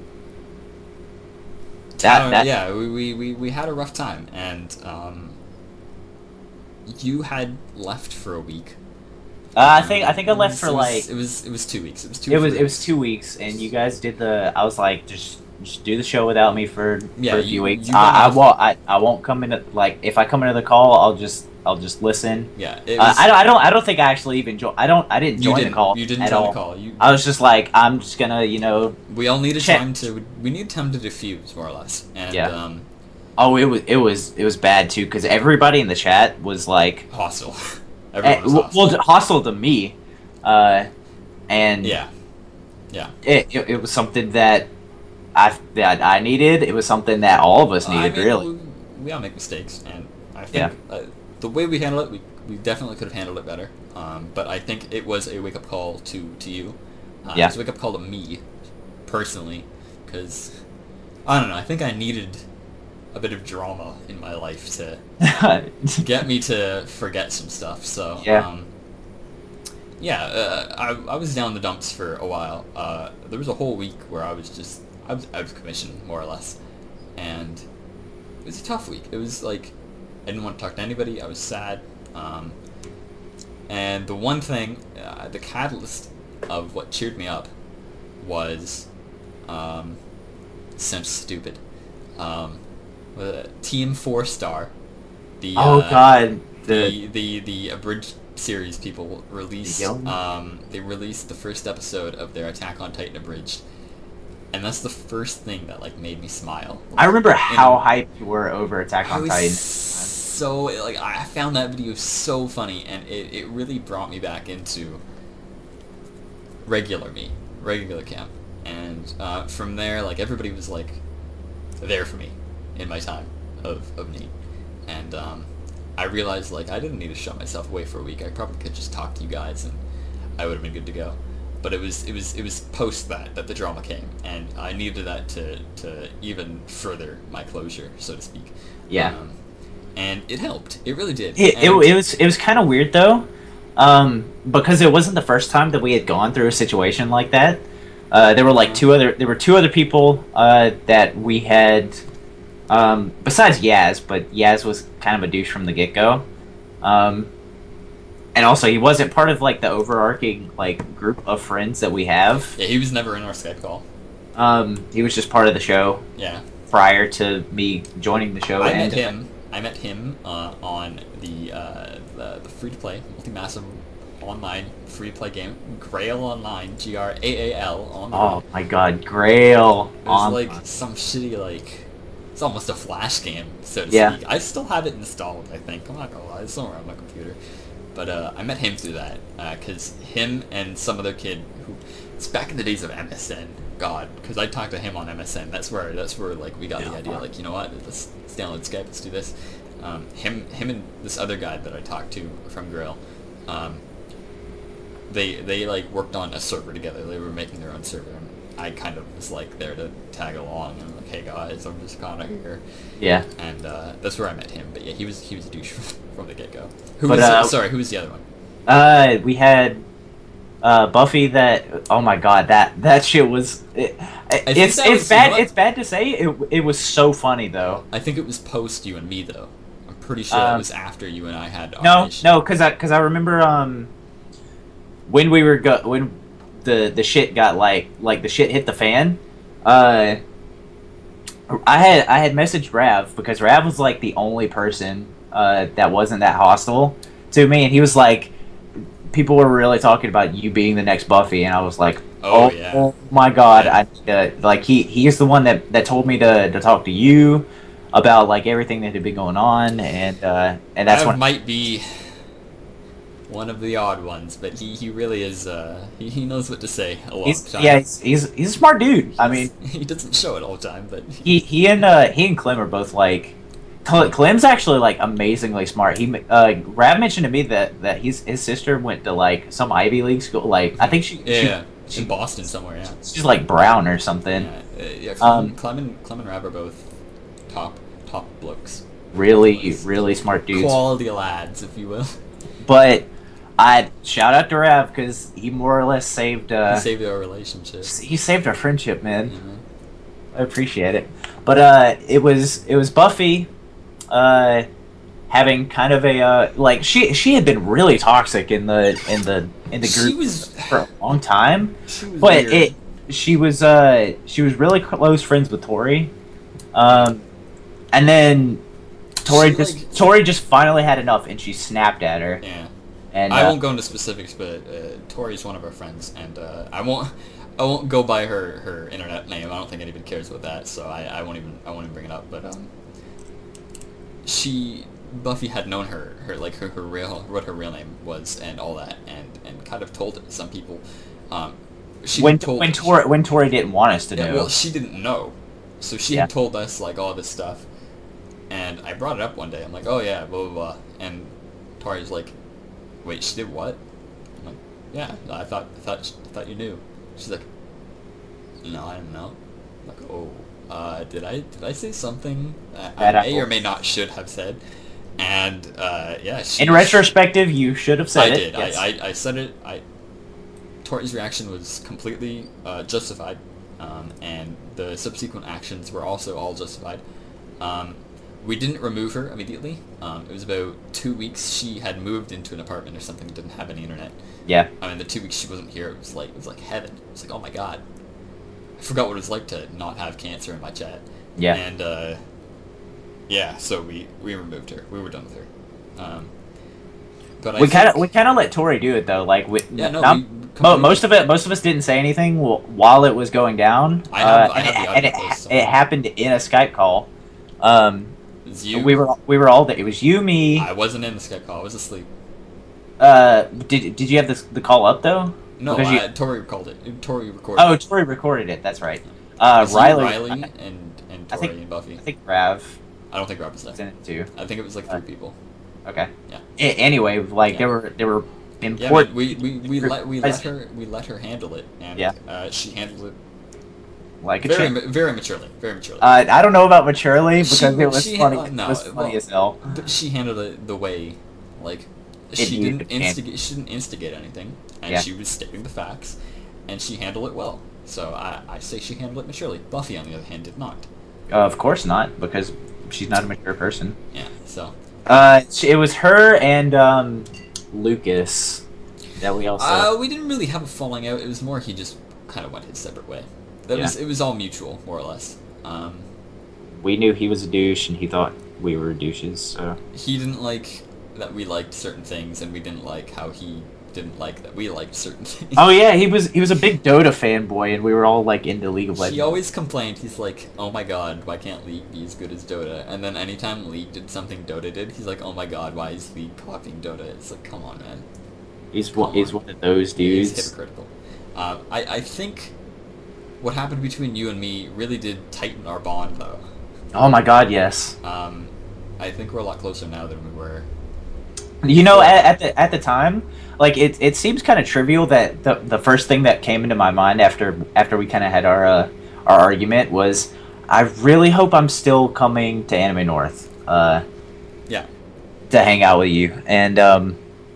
That-
Tyler-
that-
yeah, we, we, we, we had a rough time, and um you had left for a week.
Uh, I think I think I
It
left
was-
for
it was-
like
it was it was two weeks. It was two
it was
for-
it was two weeks, and you guys did the. I was like, just just do the show without me for,
Yeah,
for a
you-
few weeks.
you
I,
went
I
off-
won't. I, I won't come into like if I come into the call, I'll just I'll just listen.
Yeah, it
Uh,
was,
I don't. I don't. I don't think I actually even joined. I don't. I didn't
you
join
didn't
the call.
you didn't
at
join
all.
the call. You
I was just like, I'm just gonna, you know.
we all needed
Check.
time to we needed time to diffuse more or less. And
Yeah.
um
Oh, it was it was it was bad too because everybody in the chat was like,
hostile.
eh,
Everyone was
well,
hostile.
well, hostile to me, uh, and
Yeah. Yeah.
it, it it was something that I that I needed. It was something that all of us
I
needed,
mean,
really.
We, we all make mistakes, and I think
Yeah.
uh, the way we handled it, we, we definitely could have handled it better. Um, but I think it was a wake up call to to you. Uh,
Yeah.
It was a wake up call to me, personally, because I don't know. I think I needed a bit of drama in my life to get me to forget some stuff. So
Yeah.
um, yeah, uh, I I was down the dumps for a while. Uh, there was a whole week where I was just I was out of commission more or less, and it was a tough week. It was like I didn't want to talk to anybody. I was sad, um, and the one thing, uh, the catalyst of what cheered me up was um, Sounds stupid. Um, uh, Team Four Star. The
Oh
uh,
God,
the
the
the the abridged series people released.
The young-
Um, they released the first episode of their Attack on Titan abridged, and that's the first thing that like made me smile.
I remember how
And
hyped you were over Attack
I
on
was
Titan.
so like I found that video so funny, and it, it really brought me back into regular me, regular camp, and uh, from there, like everybody was like there for me in my time of of need, and um, I realized like I didn't need to shut myself away for a week. I probably could just talk to you guys, and I would have been good to go. But it was it was it was post that that the drama came, and I needed that to to even further my closure, so to speak.
Yeah.
Um, and it helped. It really did.
It, it,
And-
it was it was kind of weird though, um, because it wasn't the first time that we had gone through a situation like that. Uh, there were like two other there were two other people uh, that we had, um, besides Yaz, but Yaz was kind of a douche from the get go, um, and also he wasn't part of like the overarching like group of friends that we have.
Yeah, he was never in our Skype call.
Um, he was just part of the show
Yeah.
prior to me joining the show.
I
and
met him. I met him uh, on the uh, the, the free to play multi-massive online free to play game Grail Online, G R A A L online.
Oh my God, Grail!
It was
on-
like some shitty like it's almost a flash game, so to
Yeah.
speak. I still have it installed. I think I'm not gonna lie, it's somewhere on my computer. But uh, I met him through that because him and some other kid who it's back in the days of M S N. God, because I talked to him on M S N. That's where that's where like we got the
Yeah.
idea. Like, you know what? Let's, let's download Skype. Let's do this. Um, him, him, and this other guy that I talked to from Grail. Um, they they like worked on a server together. They were making their own server, and I kind of was like there to tag along. And I'm like, hey guys, I'm just kind of here.
Yeah.
And uh, that's where I met him. But yeah, he was he was a douche from the get go. Who
But,
was
uh,
sorry? Who was the other one?
Uh, we had uh, Buffy. That oh my God, that that shit was. It,
think
it's
that
it's
was-
bad.
you know what?
It's bad to say. It it was so funny though.
I think it was post you and me though. I'm pretty sure
Um,
it was after you and I had. Our
No,
issue.
no, because I because I remember um when we were go when the the shit got like like the shit hit the fan. Uh, I had I had messaged Rav because Rav was like the only person uh that wasn't that hostile to me, and he was like, people were really talking about you being the next Buffy, and I was like,
Oh,
oh,
yeah.
oh my God,
Yeah.
I uh, like he he's the one that that told me to to talk to you about like everything that had been going on, and uh and that's
Rav
when
might be one of the odd ones, but he, he really is. Uh, he, he knows what to say a long
he's
time.
yeah he's, he's he's a smart dude. I mean,
he doesn't show it all the time, but
he he and uh he and Clem are both like Cle- Clem's actually like amazingly smart. He uh Rav mentioned to me that that his his sister went to like some Ivy League school. Like I think she
yeah,
she,
in Boston somewhere. Yeah,
she's like Brown or something.
yeah. Uh, yeah Clem,
Um,
Clem and Clem and Rav are both top top blokes,
Really really smart dudes.
quality lads, if you will.
But I shout out to Rav because he more or less saved uh
He saved our relationship.
he saved our friendship, man.
You know?
I appreciate it. But uh, it was it was Buffy, uh, having kind of a uh, like she she had been really toxic in the in the in the
She
group
was.
for a long time.
She was
But
weird.
it she was uh she was really close friends with Tori, um, and then Tori
She,
just
like-
Tori just finally had enough and she snapped at her.
Yeah.
And
I
uh,
won't go into specifics, but uh, Tori's one of our friends, and uh, I won't. I won't go by her, her internet name. I don't think anybody cares about that, so I, I won't even I won't even bring it up. But um, she Buffy had known her her like her, her real what her real name was and all that, and, and kind of told it to some people. Um, she
when
told
when Tori when Tori didn't want us to
yeah,
know.
well, she didn't know, so she
Yeah.
had told us like all this stuff, and I brought it up one day. I'm like, oh yeah, blah blah blah, and Tori's like, wait, she did what? I'm like, yeah, I thought I thought I thought you knew. She's like, no, I didn't know. I'm like, oh, uh, uh, did I did I say something uh, I
Bad
may or
apple.
may not should have said? And uh, yeah, she,
In retrospective, you should have said
I
it.
did.
Yes.
I, I I said it. I Tori's reaction was completely uh, justified, um, and the subsequent actions were also all justified. Um, we didn't remove her immediately. Um, it was about two weeks. She had moved into an apartment or something, didn't have any internet.
Yeah.
I mean, the two weeks she wasn't here, it was like it was like heaven. It was like, oh my god, I forgot what it was like to not have cancer in my chat.
Yeah.
And uh, yeah, so we we removed her. We were done with her. Um, but I
We kind of
think-
we kind of let Tori do it though. Like we,
yeah no
not-
we
mo-
completely-
most of it most of us didn't say anything wh- while it was going down.
I have-
uh,
I
and
have
it,
the
and it,
audio post, so-
it happened in a Skype call. Um,
It was you.
we were we were all there. It was you, me.
I wasn't in the Skype call. I was asleep.
Uh, did did you have this the call up though?
No,
Because you-
I, Tori called it. Tori recorded.
Oh,
it.
Tori recorded it. That's right. Uh,
It was you,
Riley,
Riley,
I,
and and
I
Tori
think-
and Buffy.
I think Rav
I don't think Rob was
was
there.
in it too.
I think it was like three
Uh,
people.
Okay.
Yeah.
A- anyway, like
Yeah.
there were there were
Yeah,
important.
but we we, we let we
I
let
see.
her we let her handle it, and
Yeah.
uh, she handled it
like a
very
chick.
ma- very maturely, very maturely.
Uh, I don't know about maturely because
She-
it was
she-
funny.
uh, no,
it was funny
well,
as hell.
But she handled it the way, like, she
needed
didn't
to be
instigate. She didn't instigate anything, and
Yeah.
she was stating the facts, and she handled it well. So I, I say she handled it maturely. Buffy, on the other hand, did not.
Uh, of course not, because she's not a mature person.
Yeah. So
Uh, she- it was her and um, Lucas that we also.
uh, we didn't really have a falling out. It was more he just kind of went his separate way. That
Yeah.
was it was all mutual, more or less. Um,
we knew he was a douche, and he thought we were douches. So
he didn't like that we liked certain things, and we didn't like how he didn't like that we liked certain things.
oh yeah, he was he was a big Dota fanboy, and we were all like into League of Legends.
He always complained, he's like, oh my god, why can't League be as good as Dota? And then anytime League did something Dota did, he's like, oh my god, why is League copying Dota? It's like, come on, man.
He's one. He's one of those
He's
dudes.
hypocritical. Uh, I, I think what happened between you and me really did tighten our bond, though.
Oh my god, yes.
Um, I think we're a lot closer now than we were.
You know, at, at the at the time, like it it seems kind of trivial that the the first thing that came into my mind after after we kind of had our uh, our argument was, I really hope I'm still coming to Anime North. Uh,
Yeah.
To hang out with you and um.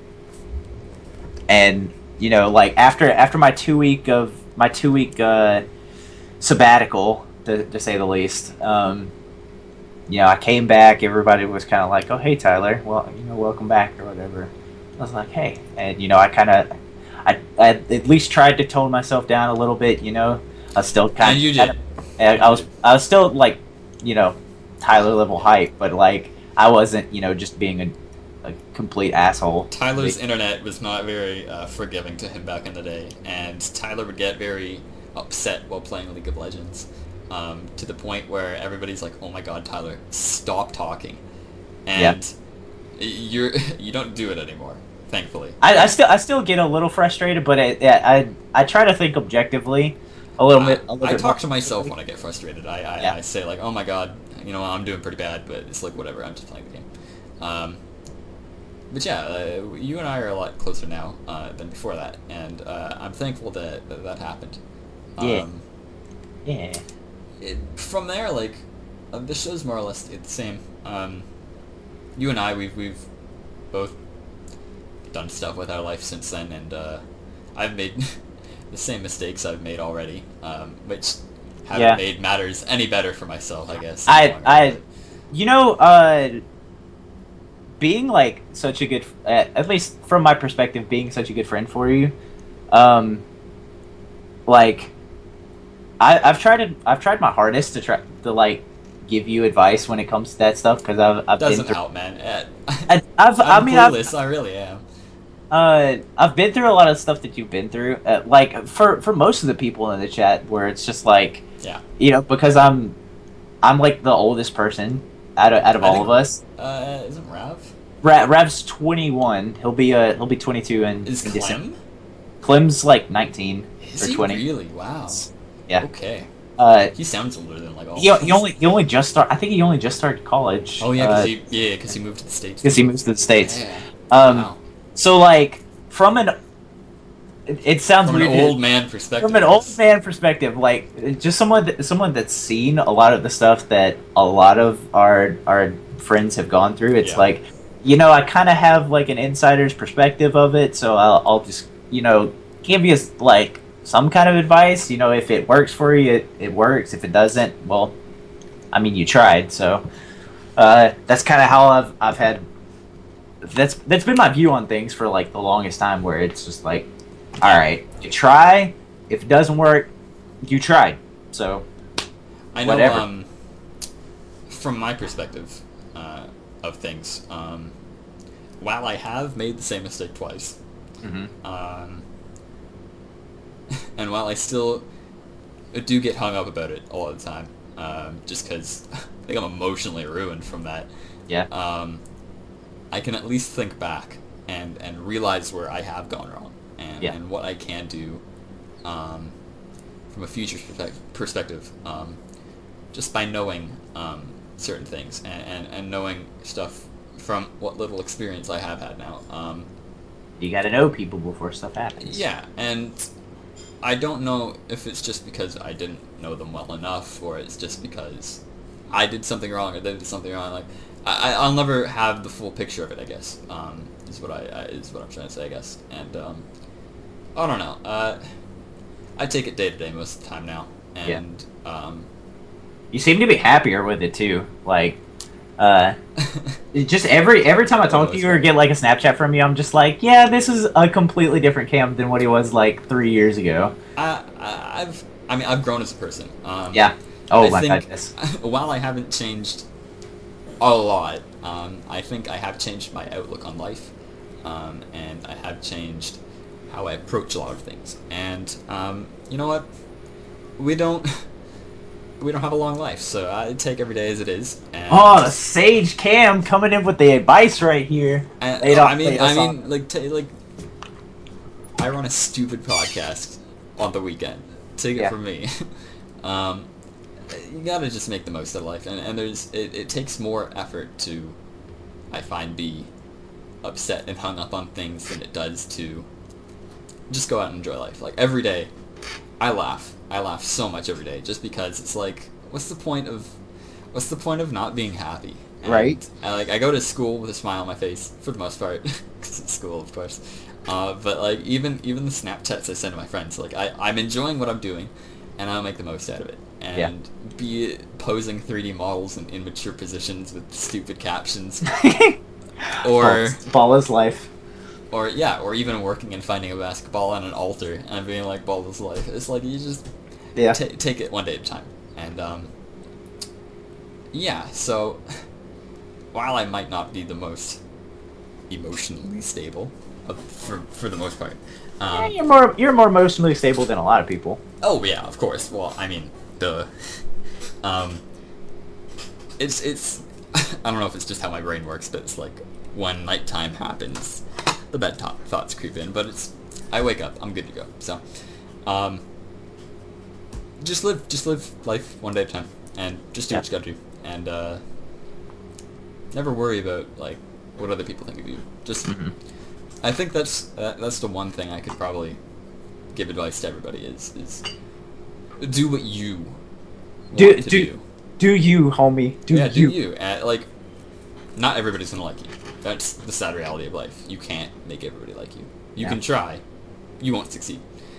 And you know, like after after my two week of my two week uh, sabbatical, to, to say the least, um, you know, I came back. Everybody was kind of like, "Oh, hey, Tyler. Well, you know, welcome back or whatever." I was like, "Hey," and you know, I kind of, I, I at least tried to tone myself down a little bit. You know, I was still kind
And
of,
you did.
I, I was, I was still like, you know, Tyler level hype, but like, I wasn't, you know, just being a, a complete asshole.
Tyler's internet was not very uh, forgiving to him back in the day, and Tyler would get very upset while playing League of Legends, um, to the point where everybody's like, "Oh my God, Tyler, stop talking," and you're you don't do it anymore, thankfully.
I, I still, I still get a little frustrated, but I, I, I try to think objectively, a little bit. A little
I
bit
talk
more
to myself when I get frustrated. I I,
Yeah.
I say like, "Oh my God, you know, I'm doing pretty bad," but it's like whatever. I'm just playing the game. Um, But yeah, uh, you and I are a lot closer now uh, than before that, and uh, I'm thankful that that, that happened.
Yeah.
Um,
Yeah.
it, from there, like, uh, the show's more or less the same. Um, you and I, we've we've both done stuff with our life since then, and uh, I've made the same mistakes I've made already, um, which haven't
Yeah.
made matters any better for myself, I guess.
I, I, you know, uh, being like such a good, uh, at least from my perspective, being such a good friend for you, um, like, I, I've tried to, I've tried my hardest to try to like give you advice when it comes to that stuff because I've, I've been
doesn't
through,
help, man. Uh,
I, I've, I
I'm
mean, I've,
clueless. I really am.
uh, I've been through a lot of stuff that you've been through. Uh, like for for most of the people in the chat, where it's just like,
Yeah.
you know, because I'm, I'm like the oldest person out of out of
I
all
think-
of us.
Uh, isn't Rav?
Ra- Rav's twenty-one. He'll be uh he'll be twenty-two in,
Is
in December.
Clem?
Clem's like nineteen
Is
or
he
twenty.
really? Wow.
Yeah.
Okay.
Uh,
He sounds older than like all.
he,
of
he
us.
only he only just start. I think he only just started college.
Oh yeah, because
uh,
he yeah because he moved to the states.
because he moves to the states.
Yeah.
Um,
Wow.
so like from an it, it sounds
From an
weird to-
old man perspective.
from an
I
old
guess.
man perspective, like just someone that, someone that's seen a lot of the stuff that a lot of our our friends have gone through. It's
Yeah.
like, you know, I kind of have like an insider's perspective of it, so I'll, I'll just, you know, give you like some kind of advice. You know, if it works for you, it, it works. If it doesn't, well, I mean, you tried. So uh, that's kind of how I've I've had. That's that's been my view on things for like the longest time, where it's just like, all right, you try. If it doesn't work, you tried. So
I know,
whatever.
um, from my perspective uh, of things, um, while I have made the same mistake twice,
mhm.
um, and while I still do get hung up about it all the time, um, just because I think I'm emotionally ruined from that,
Yeah.
um, I can at least think back and, and realize where I have gone wrong and,
Yeah.
and what I can do um, from a future perspec- perspective, um, just by knowing um, certain things and, and, and knowing stuff from what little experience I have had now. Um,
You got to know people before stuff happens.
yeah, and I don't know if it's just because I didn't know them well enough, or it's just because I did something wrong or they did something wrong. Like, I, I'll never have the full picture of it. I guess um, is what I, I is what I'm trying to say. I guess, and um, I don't know. Uh, I take it day to day most of the time now, and um,
You seem to be happier with it too. Like, uh, it just every every time I talk to you or get like a Snapchat from you, I'm just like, yeah, this is a completely different Cam than what he was like three years ago.
I, I, I've I mean I've grown as a person. Um,
Yeah. Oh
I
my
think,
goodness.
While I haven't changed a lot, um, I think I have changed my outlook on life, um, and I have changed how I approach a lot of things. And um, you know what? We don't we don't have a long life, so I take every day as it is. And
Oh, the sage Cam coming in with the advice right here.
And,
They don't
I mean,
play
I
us
mean,
on-
like, t- like, I run a stupid podcast on the weekend. Take it
Yeah.
from me. um, you gotta just make the most of life, and and there's it, it takes more effort to, I find, be upset and hung up on things than it does to just go out and enjoy life. Like every day, I laugh. I laugh so much every day, just because it's like, what's the point of, what's the point of not being happy? And
Right.
I, like I go to school with a smile on my face for the most part, because it's school, of course. Uh, but like even even the Snapchats I send to my friends, like I I'm enjoying what I'm doing, and I'll make the most out of it. And
Yeah.
be it posing three D models in immature positions with stupid captions, or
Ball, ball is life.
or yeah, or even working and finding a basketball on an altar and being like, ball is life. It's like you just
Yeah.
ta take it one day at a time. And um, yeah, so while I might not be the most emotionally stable, uh, for for the most part,
Yeah,
um,
you're more you're more emotionally stable than a lot of people.
oh yeah, of course. Well, I mean, duh. Um, it's it's I don't know if it's just how my brain works, but it's like when nighttime happens, the bad th- thoughts creep in. But it's I wake up, I'm good to go. So, um, just live just live life one day at a time, and just do what you gotta do, and uh, never worry about like what other people think of you. Just
Mhm.
I think that's uh, that's the one thing I could probably give advice to everybody is is do what you
Do-
want to
do-
do.
Do you, homie? Do
yeah,
you?
do you. Uh, like, not everybody's gonna like you. That's the sad reality of life. You can't make everybody like you. You
Yeah.
can try, you won't succeed.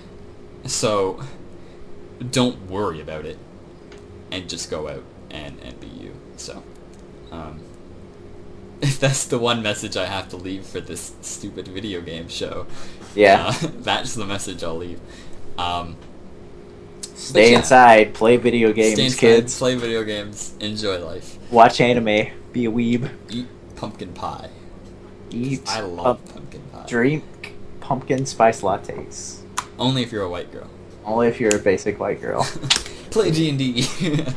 So, don't worry about it, and just go out and and be you. So, um, if that's the one message I have to leave for this stupid video game show,
Yeah.
uh, that's the message I'll leave. Um,
Stay
yeah.
inside, play video games,
stay inside,
kids.
play video games, enjoy life,
Watch anime, be a weeb,
eat pumpkin pie.
eat,
I love
pump-
pumpkin pie.
drink pumpkin spice lattes.
Only if you're a white girl.
Only if you're a basic white girl.
Play D and D.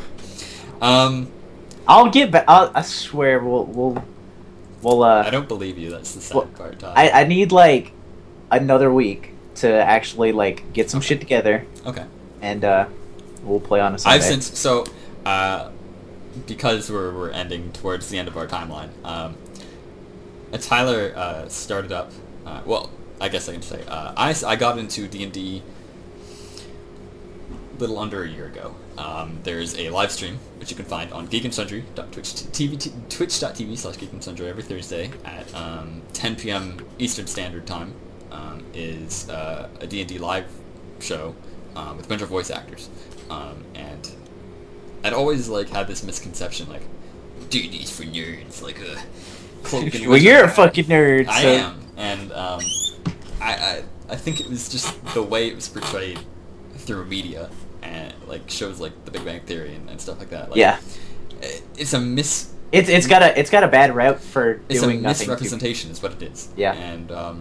Um,
I'll get back. I'll, I swear, we'll we'll we'll. Uh,
I don't believe you. That's the sad
Well,
part, Todd.
I I need like another week to actually like get some shit together,
okay.
and uh, we'll play on a Sunday.
I've since so uh, because we're we're ending towards the end of our timeline. Um, uh, Tyler uh, started up. Uh, well, I guess I can say uh, I I got into D and D a little under a year ago. Um, there's a live stream which you can find on Geek and Sundry twitch dot t v slash Geek and Sundry every Thursday at um, ten p m Eastern Standard Time. Um, is uh, a D and D live show um, with a bunch of voice actors, um, and I'd always like had this misconception like D and D's for nerds, like a cloak and
Well, you're a fucking nerd.
I
so.
am, and um, I, I I think it was just the way it was portrayed through media and like shows like The Big Bang Theory and, and stuff like that. Like,
Yeah.
It's a mis.
It's it's got a it's got a bad rep for
It's
doing
a
nothing.
misrepresentation, is what it is.
Yeah.
And um,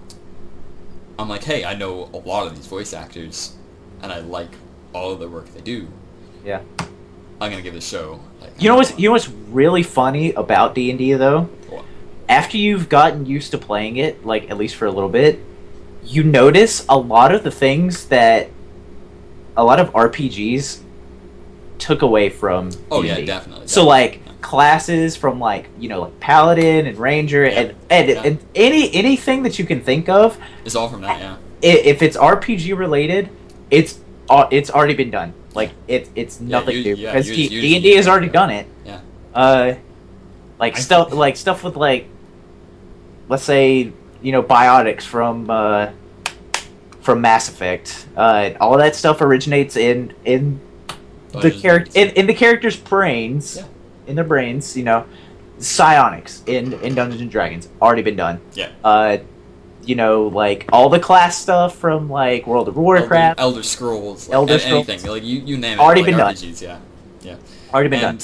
I'm like, hey, I know a lot of these voice actors, and I like all of the work they do.
Yeah.
I'm gonna give this show. Like,
You know what's you know what's really funny about D and D though?
What?
After you've gotten used to playing it, like at least for a little bit, you notice a lot of the things that a lot of R P Gs took away from
Oh
D and D.
yeah, definitely.
So
definitely.
like classes from like you know like paladin and ranger
Yeah.
and and,
Yeah.
and any anything that you can think of,
It's all from that, yeah.
i- if it's R P G related, it's al- it's already been done. Like it it's
Yeah,
nothing
you-
new
yeah,
because
you-
D
usually-
and D has already done it.
Yeah.
Uh, like
I
stuff
think-
like stuff with like, let's say you know biotics from uh, from Mass Effect. Uh, all that stuff originates in in the
Dungeons
character
and
in, in the character's brains,
Yeah.
in their brains. You know, psionics in in Dungeons and Dragons already been done.
Yeah.
Uh, you know, like all the class stuff from like World of Warcraft
Elder, Elder Scrolls, like,
Elder
a-
Scrolls.
anything, like you, you name it.
Already
like
been done.
R P Gs, yeah, yeah.
already been
and
done.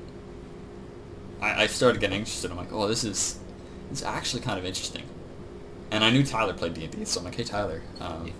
I, I started getting interested. I'm like, oh, this is, this is actually kind of interesting. And I knew Tyler played D and D, so I'm like, hey Tyler, um,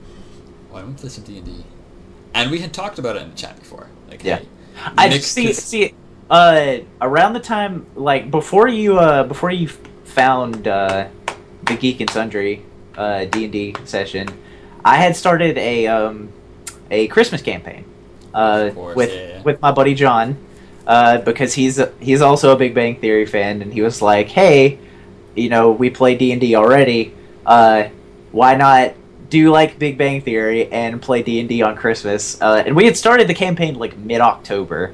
why don't we play some D and D? And we had talked about it in the chat before. Like,
Yeah.
hey,
I
Nick-
see
'cause-
see uh around the time like before you uh before you found uh the Geek and Sundry uh D and D session, I had started a um a Christmas campaign uh
Of course,
with
yeah, yeah.
with my buddy John uh because he's he's also a Big Bang Theory fan, and he was like, "Hey, you know, we play D and D already. Uh why not do like Big Bang Theory and play D and D on Christmas?" Uh, and we had started the campaign like mid-October,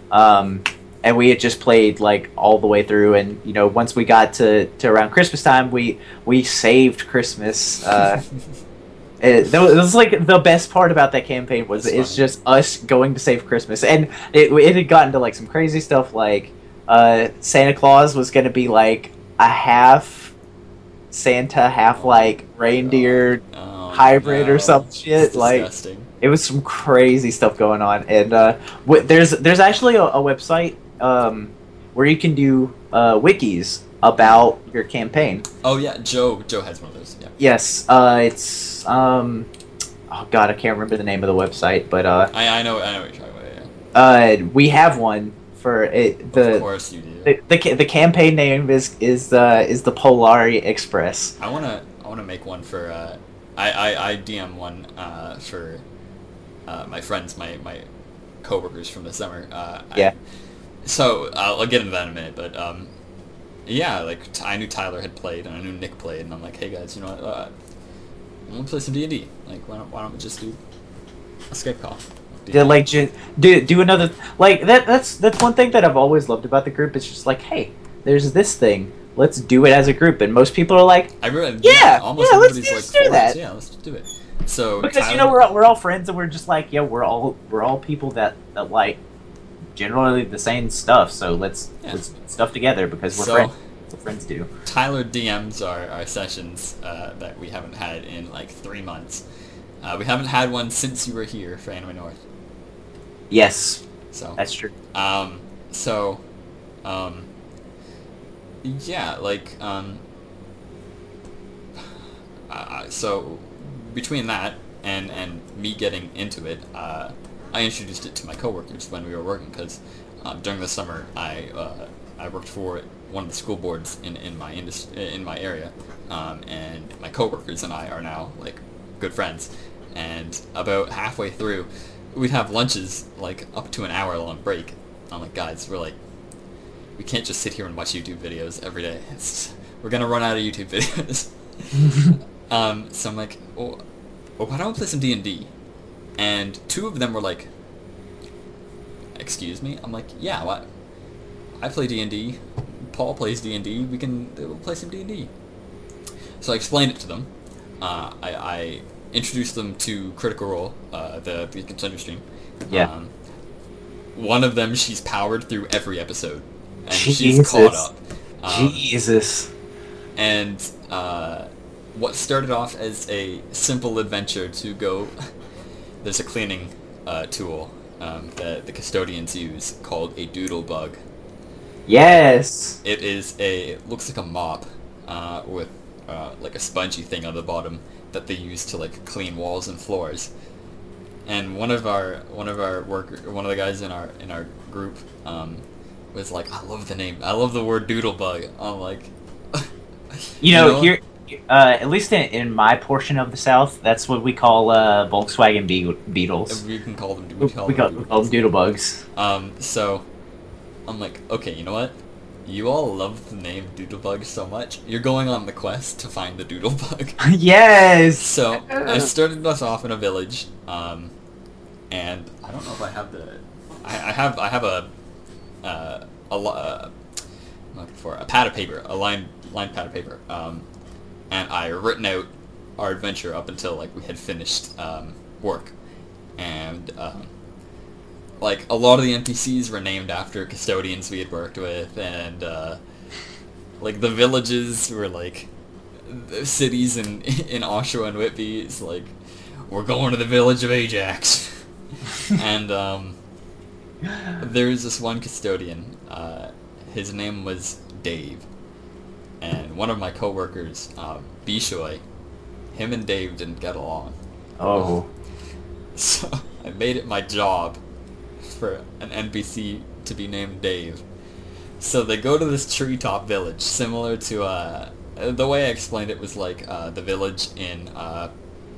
um, and we had just played like all the way through. And you know, once we got to, to around Christmas time, we we saved Christmas. Uh, it, that was, it was like the best part about that campaign was
That's
it's
funny.
just us going to save Christmas, and it it had gotten to like some crazy stuff like uh, Santa Claus was going to be like a half Santa, half like reindeer
Oh,
hybrid
no.
or some shit.
It's
Like
disgusting.
it was some crazy stuff going on, and uh, w- there's there's actually a, a website um, where you can do uh, wikis about your campaign.
Oh yeah, Joe. Joe has one of those. Yeah.
Yes, uh, it's um, oh god, I can't remember the name of the website, but uh,
I I know I know what you're talking about. Yeah.
uh, we have one for it.
of
The
course you do.
the, the ca- the campaign name is is the is the Polari Express.
I wanna I wanna make one for uh, I, I I D M one uh, for uh, my friends, my my coworkers from the summer. Uh,
Yeah.
I, so I'll, I'll get into that in a minute, but um, yeah, like t- I knew Tyler had played and I knew Nick played, and I'm like, hey guys, you know what? Uh, I want to play some D and D. Like, why don't why don't we just do a Skype call?
To like ju- do do another like that. That's that's one thing that I've always loved about the group. It's just like, hey, there's this thing. Let's do it as a group, and most people are like,
I really,
Yeah,
almost
yeah, let's
everybody's
do-
like,
let's do
for it.
that.
Yeah, let's do it. So
because
Tyler,
you know we're all, we're all friends, and we're just like, yeah, we're all we're all people that that like generally the same stuff. So let's
Yeah.
let's put stuff together because we're
So-
friends. That's what friends do.
Tyler D Ms our, our sessions uh, that we haven't had in like three months. Uh, we haven't had one since you were here for Anime North.
Yes,
So,
that's true.
um, so, um, yeah, like, um, uh, so between that and and me getting into it, uh, I introduced it to my coworkers when we were working because um, during the summer I uh, I worked for one of the school boards in in my indus- in my area, um, and my coworkers and I are now like good friends. And about halfway through, we'd have lunches like up to an hour long break. I'm like, guys, we're like, we can't just sit here and watch YouTube videos every day. It's, we're gonna run out of YouTube videos. Um, so I'm like, oh, oh, why don't we play some D and D? And two of them were like, excuse me? I'm like, yeah, what? I play D and D. Paul plays D and D. We can we'll play some D and D. So I explained it to them. Uh, I, I introduced them to Critical Role, uh, the the contender stream.
Yeah.
Um, one of them, she's powered through every episode, and
Jesus.
she's caught up. Um,
Jesus.
And uh, what started off as a simple adventure to go, there's a cleaning uh, tool um, that the custodians use called a doodle bug.
Yes.
It is a it looks like a mop uh, with uh, like a spongy thing on the bottom that they use to like clean walls and floors. And one of our one of our worker one of the guys in our in our group um, was like, I love the name. I love the word doodle bug. I'm like,
You know,
You know?
here, uh, at least in, in my portion of the South, that's what we call uh, Volkswagen Be- Beetles.
we can call them.
We,
We call
we,
them
call, we call them doodle bugs.
Um, so, I'm like, okay, you know what? You all love the name Doodlebug so much. You're going on the quest to find the Doodlebug.
Yes.
So, I started us off in a village, um, and I don't know if I have the, I, I have, I have a, uh, a, lo- uh, I'm looking for a pad of paper, a line, line pad of paper, um, and I written out our adventure up until like we had finished um, work, and um, like a lot of the N P Cs were named after custodians we had worked with, and uh, like the villages were like the cities in in Oshawa and Whitby. It's like, we're going to the village of Ajax, and um, there's this one custodian. Uh, his name was Dave, and one of my coworkers, uh, Bishoy, him and Dave didn't get along.
Oh.
So I made it my job for an N P C to be named Dave. So they go to this treetop village, similar to, uh, the way I explained it was like uh, the village in uh,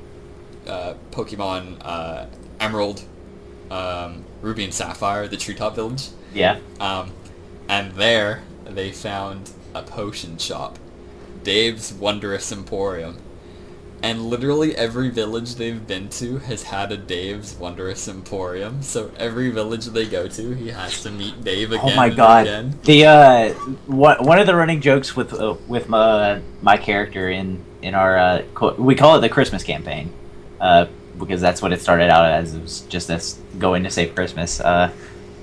uh, Pokemon uh, Emerald, um, Ruby and Sapphire, the treetop village.
Yeah.
Um, and there they found a potion shop, Dave's Wondrous Emporium. And literally every village they've been to has had a Dave's Wondrous Emporium. So every village they go to, he has to meet Dave again.
Oh my
and
god.
Again.
The uh, one one of the running jokes with uh, with my my character in in our uh, co- we call it the Christmas campaign, uh, because that's what it started out as. It was just us going to save Christmas. Uh,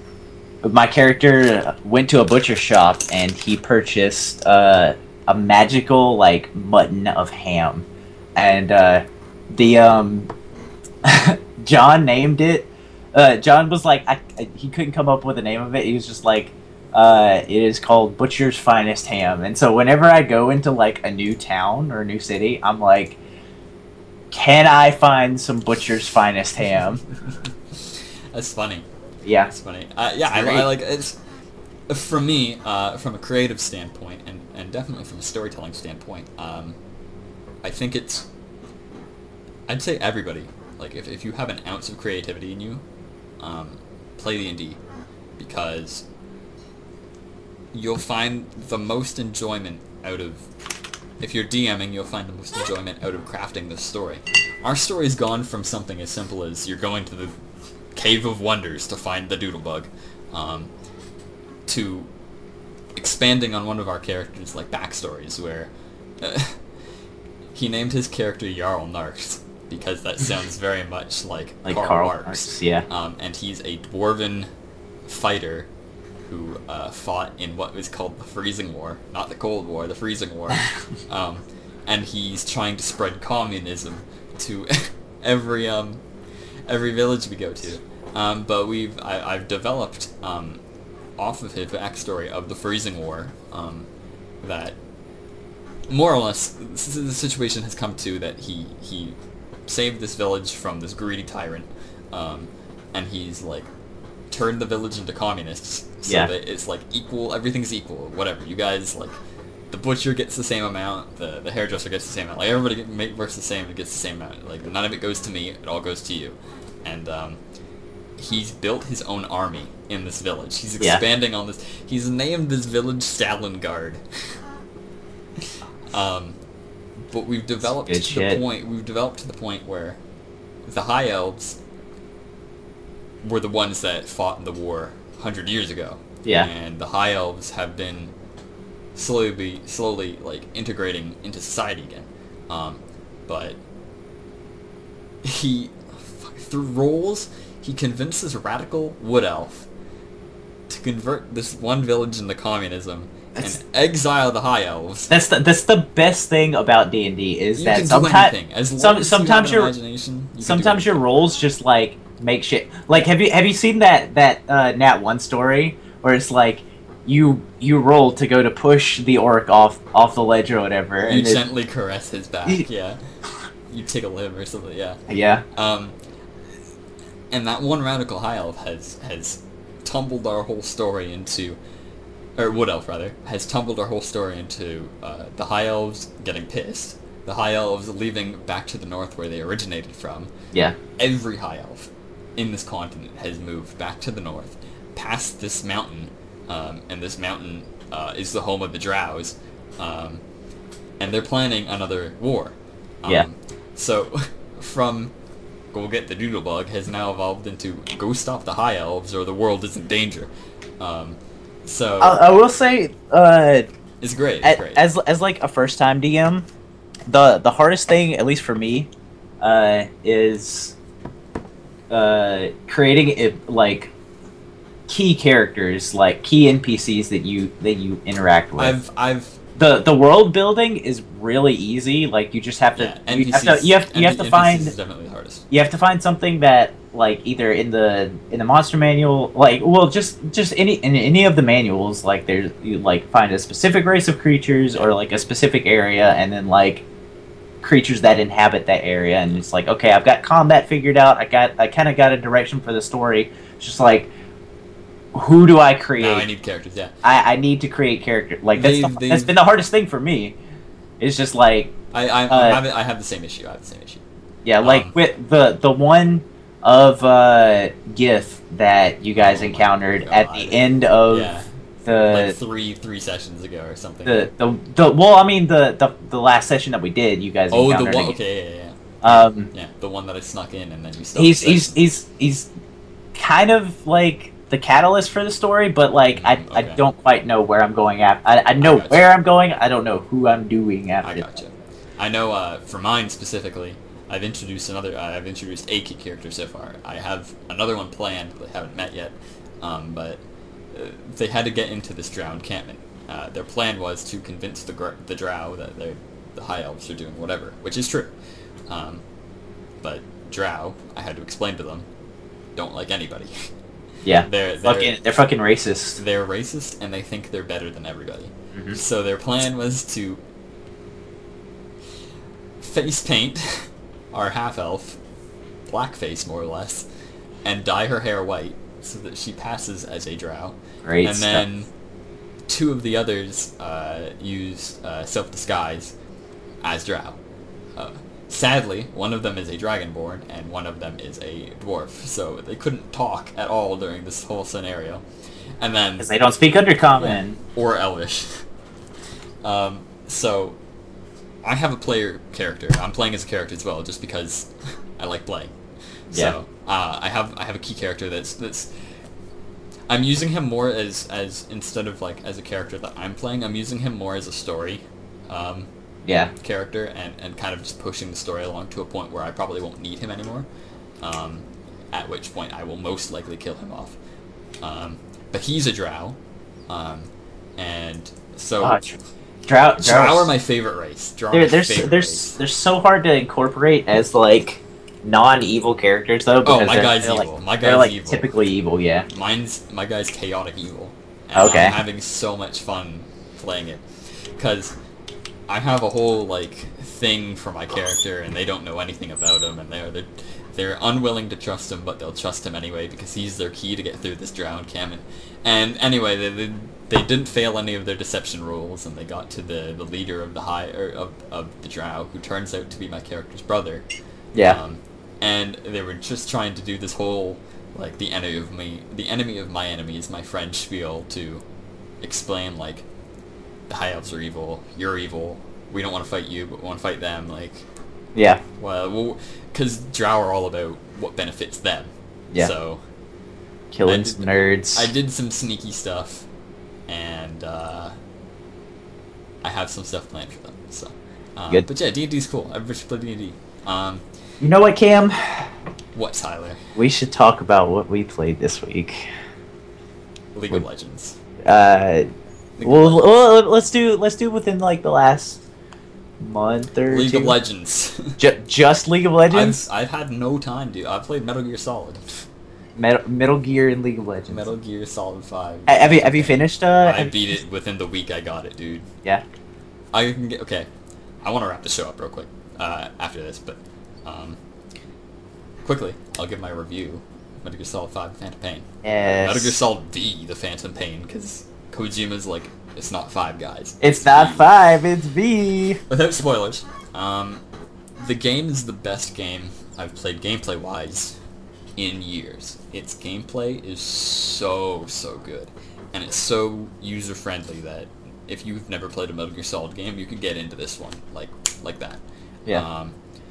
my character went to a butcher shop and he purchased uh, a magical like mutton of ham, and uh, the um, John named it. Uh, John was like, I, I- he couldn't come up with a name of it. He was just like, uh, it is called Butcher's Finest Ham. And so whenever I go into like a new town or a new city, I'm like, can I find some Butcher's Finest Ham?
That's funny.
Yeah.
That's funny. Uh, yeah, I,
It's great.
I like it's for me uh, from a creative standpoint, and, and definitely from a storytelling standpoint. Um, I think it's. I'd say everybody, like if if you have an ounce of creativity in you, um, play D and D, because you'll find the most enjoyment out of. If you're DMing, you'll find the most enjoyment out of crafting this story. Our story's gone from something as simple as you're going to the Cave of Wonders to find the Doodlebug, um, to expanding on one of our characters' like backstories, where uh, he named his character Jarl Narks because that sounds very much like,
Like
Karl,
Karl
Marx.
Marx, yeah.
Um, and he's a dwarven fighter who uh, fought in what was called the Freezing War, not the Cold War, the Freezing War. um, and he's trying to spread communism to every um, every village we go to. Um, but we've I, I've developed um, off of his backstory of the Freezing War um, that more or less the situation has come to that he he saved this village from this greedy tyrant, um, and he's like turned the village into communists, so
Yeah.
that it's like equal, everything's equal, whatever. You guys, like, the butcher gets the same amount, the the hairdresser gets the same amount, like everybody get, make, works the same and gets the same amount. Like none of it goes to me, it all goes to you. And um, he's built his own army in this village. He's
Yeah.
expanding on this. He's named this village Stalingard. um, but we've developed
Good
to
shit.
the point. We've developed to the point where the High Elves were the ones that fought in the war a hundred years ago.
Yeah.
And the High Elves have been slowly, slowly like integrating into society again. Um, but he, through roles, he convinces radical wood elf to convert this one village into communism
That's-
and exile the High Elves.
That's the that's the best thing about D and D is
You
that
can do
sometimes
anything. As long
some-
as
sometimes
you have
you're-
an imagination, you
sometimes
can
your
do
roles just like make shit. Like have you have you seen that that uh, Nat one story where it's like you you roll to go to push the orc off off the ledge or whatever,
anything. You
and it-
gently caress his back,
You-
yeah. You tickle him or something, yeah.
yeah,
Um, and that one radical high elf has has tumbled our whole story into, or wood elf rather, has tumbled our whole story into uh, the high elves getting pissed, the high elves leaving back to the north where they originated from.
yeah,
Every high elf in this continent has moved back to the north, past this mountain, um, and this mountain uh, is the home of the Drows, um, and they're planning another war. Um,
Yeah.
So, from go get the Doodlebug has now evolved into go stop the High Elves or the world is in danger. Um, so
I, I will say, uh,
it's great. It's
as,
great.
as as like a first time D M, the the hardest thing, at least for me, uh, is uh, creating it like key characters, like key N P Cs that you that you interact with.
I've I've
the the world building is really easy. Like you just have to
yeah,
you have
N P Cs.
to you have, you have to
N P Cs
find
is definitely the hardest.
you have to find something that like either in the in the monster manual, like well just just any in any of the manuals, like there's you like find a specific race of creatures or like a specific area, and then like creatures that inhabit that area, and it's like okay, I've got combat figured out. I got I kind of got a direction for the story. It's just like who do I create?
Now I need characters. Yeah.
I, I need to create character. Like that's
They've-
the,
they've-
that's been the hardest thing for me. It's just like
I I,
Uh,
I have it, I have the same issue. I have the same issue.
yeah, like
Um,
with the the one of uh Gith that you guys
Oh my
encountered at
God.
the end of
yeah.
the,
Like three three sessions ago or something.
the the the well, I mean the, the the last session that we did, you guys
oh, the
encountered.
one.
again.
Okay, yeah, yeah,
Um,
yeah. Yeah, the one that I snuck in and then you stopped.
he's
the
he's
session.
he's he's kind of like the catalyst for the story, but like I,
Mm,
I
okay.
don't quite know where I'm going at. I, I know
gotcha.
where I'm going. I don't know who I'm doing after.
I gotcha. I know uh, for mine specifically, I've introduced another. Uh, I've introduced a key character so far. I have another one planned. They haven't met yet, um, but uh, they had to get into this drow encampment. Uh, their plan was to convince the gr- the drow that they the high elves are doing whatever, which is true. Um, but drow, I had to explain to them, don't like anybody.
Yeah,
they're they're
fucking, they're fucking racist.
they're racist and they think they're better than everybody.
Mhm.
So their plan was to face paint our half elf, blackface more or less, and dye her hair white so that she passes as a drow.
Great
and
stuff.
then two of the others uh, use uh, self disguise as drow. Uh, sadly, one of them is a dragonborn and one of them is a dwarf, so they couldn't talk at all during this whole scenario. And then
Because they don't speak Undercommon.
or Elvish. Um, so I have a player character. I'm playing as a character as well, just because I like playing.
Yeah.
So uh, I have I have a key character that's that's. I'm using him more as as instead of like as a character that I'm playing. I'm using him more as a story um,
Yeah.
character and and kind of just pushing the story along to a point where I probably won't need him anymore. Um, at which point I will most likely kill him off. Um, but he's a drow, um, and so.
Oh, dr- drow,
Drow
drows-
are my favorite race. Drow are
They're
my
they're
favorite
s- they're
race.
s- they're so hard to incorporate as like non-evil characters though. Because
Oh, my
they're,
guy's
they're,
evil.
Like,
My
they're
guy's
like
evil.
typically evil. Yeah.
Mine's my guy's chaotic evil. And
Okay.
I'm having so much fun playing it because I have a whole like thing for my character, and they don't know anything about him, and they're they're, they're unwilling to trust him, but they'll trust him anyway because he's their key to get through this drow encampment. And anyway, they, they they didn't fail any of their deception rules, and they got to the, the leader of the high or of of the drow, who turns out to be my character's brother.
Yeah.
Um, and they were just trying to do this whole, like, the enemy of me, the enemy of my enemy is my friend spiel to explain, like, the high elves are evil, you're evil, we don't want to fight you, but we want to fight them. Like,
Yeah.
well, because Drow are all about what benefits them.
Yeah.
So
Killing
I did-
some nerds.
I did some sneaky stuff, and uh, I have some stuff planned for them. So, um,
Good.
But yeah, D and D's cool. I've just played D and D. Um,
You know what, Cam?
what, Tyler?
We should talk about what we played this week.
League
Wait.
of Legends.
Uh,
League
well,
of Legends.
well, let's do let's do within like the last month or
League
two.
of Legends.
Ju- just League of Legends.
I've, I've had no time, dude. I've played Metal Gear Solid.
Metal, Metal Gear and League of Legends.
Metal Gear Solid five.
Ha- Have you have you finished? Uh,
I
have-
beat it within the week I got it, dude.
Yeah.
I can get okay. I want to wrap the show up real quick uh, after this, but um, quickly I'll give my review of Metal Gear Solid five: The Phantom Pain.
Yes.
Metal Gear Solid V: The Phantom Pain, because Kojima's like, it's not five guys.
It's not
V.
five. It's V.
Without spoilers, um, the game is the best game I've played gameplay wise in years. Its gameplay is so so good, and it's so user friendly that if you've never played a Metal Gear Solid game, you can get into this one like like that.
Yeah.
Um,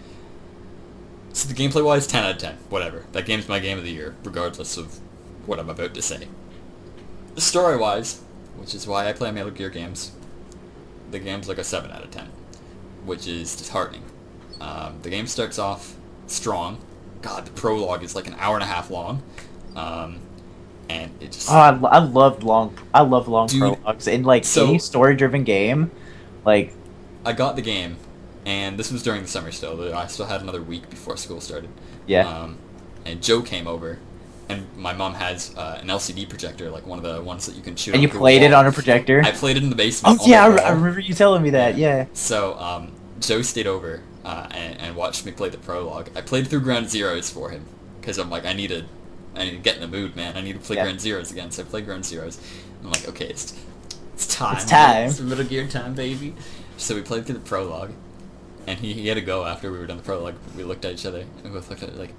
so the gameplay wise, ten out of ten. Whatever. That game's my game of the year, regardless of what I'm about to say. The story wise, which is why I play Metal Gear games, the game's like a seven out of ten, which is disheartening. Um, the game starts off strong. God, the prologue is like an hour and a half long. Um, and it just...
Oh, I, lo- I loved long. I love long
Dude,
prologues in like
so-
any story-driven game. Like,
I got the game, and this was during the summer still. I still had another week before school started.
yeah,
Um, and Joe came over, and my mom has uh, an L C D projector, like one of the ones that you can shoot.
and you
up the
played it
wall.
on a projector.
I played it in the basement.
Oh
on
yeah, I,
the
re- I
wall.
remember you telling me that. Yeah.
So um, Joe stayed over uh, and, and watched me play the prologue. I played through Ground Zeroes for him because I'm like, I need to, I need to get in the mood, man. I need to play
Yeah.
Ground Zeroes again. So I played Ground Zeroes. I'm like, okay, it's it's time.
It's time.
It's Metal Gear time, baby. So we played through the prologue, and he, he had to go after we were done the prologue. We looked at each other and we both looked at it like,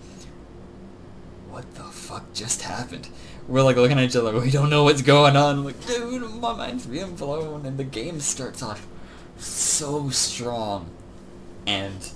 what the fuck just happened? We're like looking at each other like, we don't know what's going on. I'm like, dude, my mind's being blown. And the game starts off so strong. And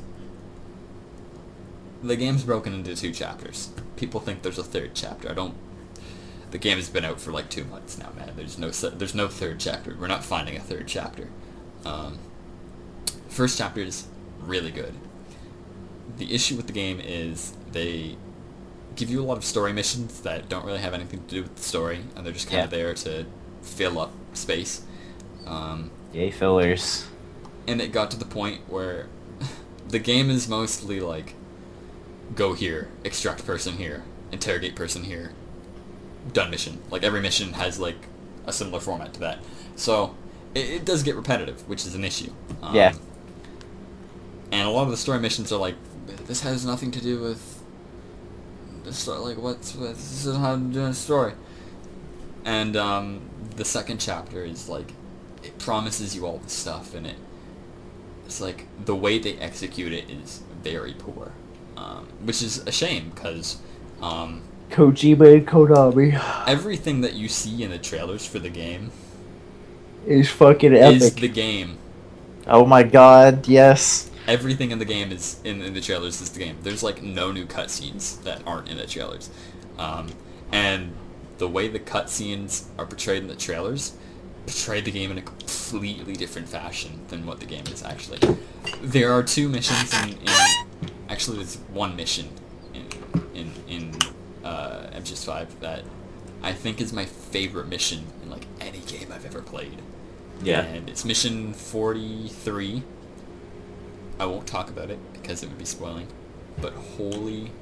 the game's broken into two chapters. People think there's a third chapter. I don't... The game has been out for like two months now, man. There's no se- there's no third chapter. We're not finding a third chapter. Um, first chapter is really good. The issue with the game is they give you a lot of story missions that don't really have anything to do with the story, and they're just kind
Yeah.
of there to fill up space. Um,
Yay, fillers.
and it got to the point where the game is mostly like, go here, extract person here, interrogate person here, done mission. Like every mission has like a similar format to that. So it, it does get repetitive, which is an issue. Um,
Yeah.
And a lot of the story missions are like, this has nothing to do with the story. Like what's what, this is how I'm doing a story. And um, the second chapter is like, it promises you all this stuff, and it it's like the way they execute it is very poor, um, which is a shame because um,
Kojima and Konami
everything that you see in the trailers for the game
is fucking
is
epic.
the game.
Oh my god, yes.
Everything in the game is in, in the trailers is the game. There's like no new cutscenes that aren't in the trailers, um, and the way the cutscenes are portrayed in the trailers portray the game in a completely different fashion than what the game is actually. There are two missions in, in actually there's one mission in in in uh, M G S five that I think is my favorite mission in like any game I've ever played.
Yeah.
And it's mission forty-three. I won't talk about it because it would be spoiling, but holy,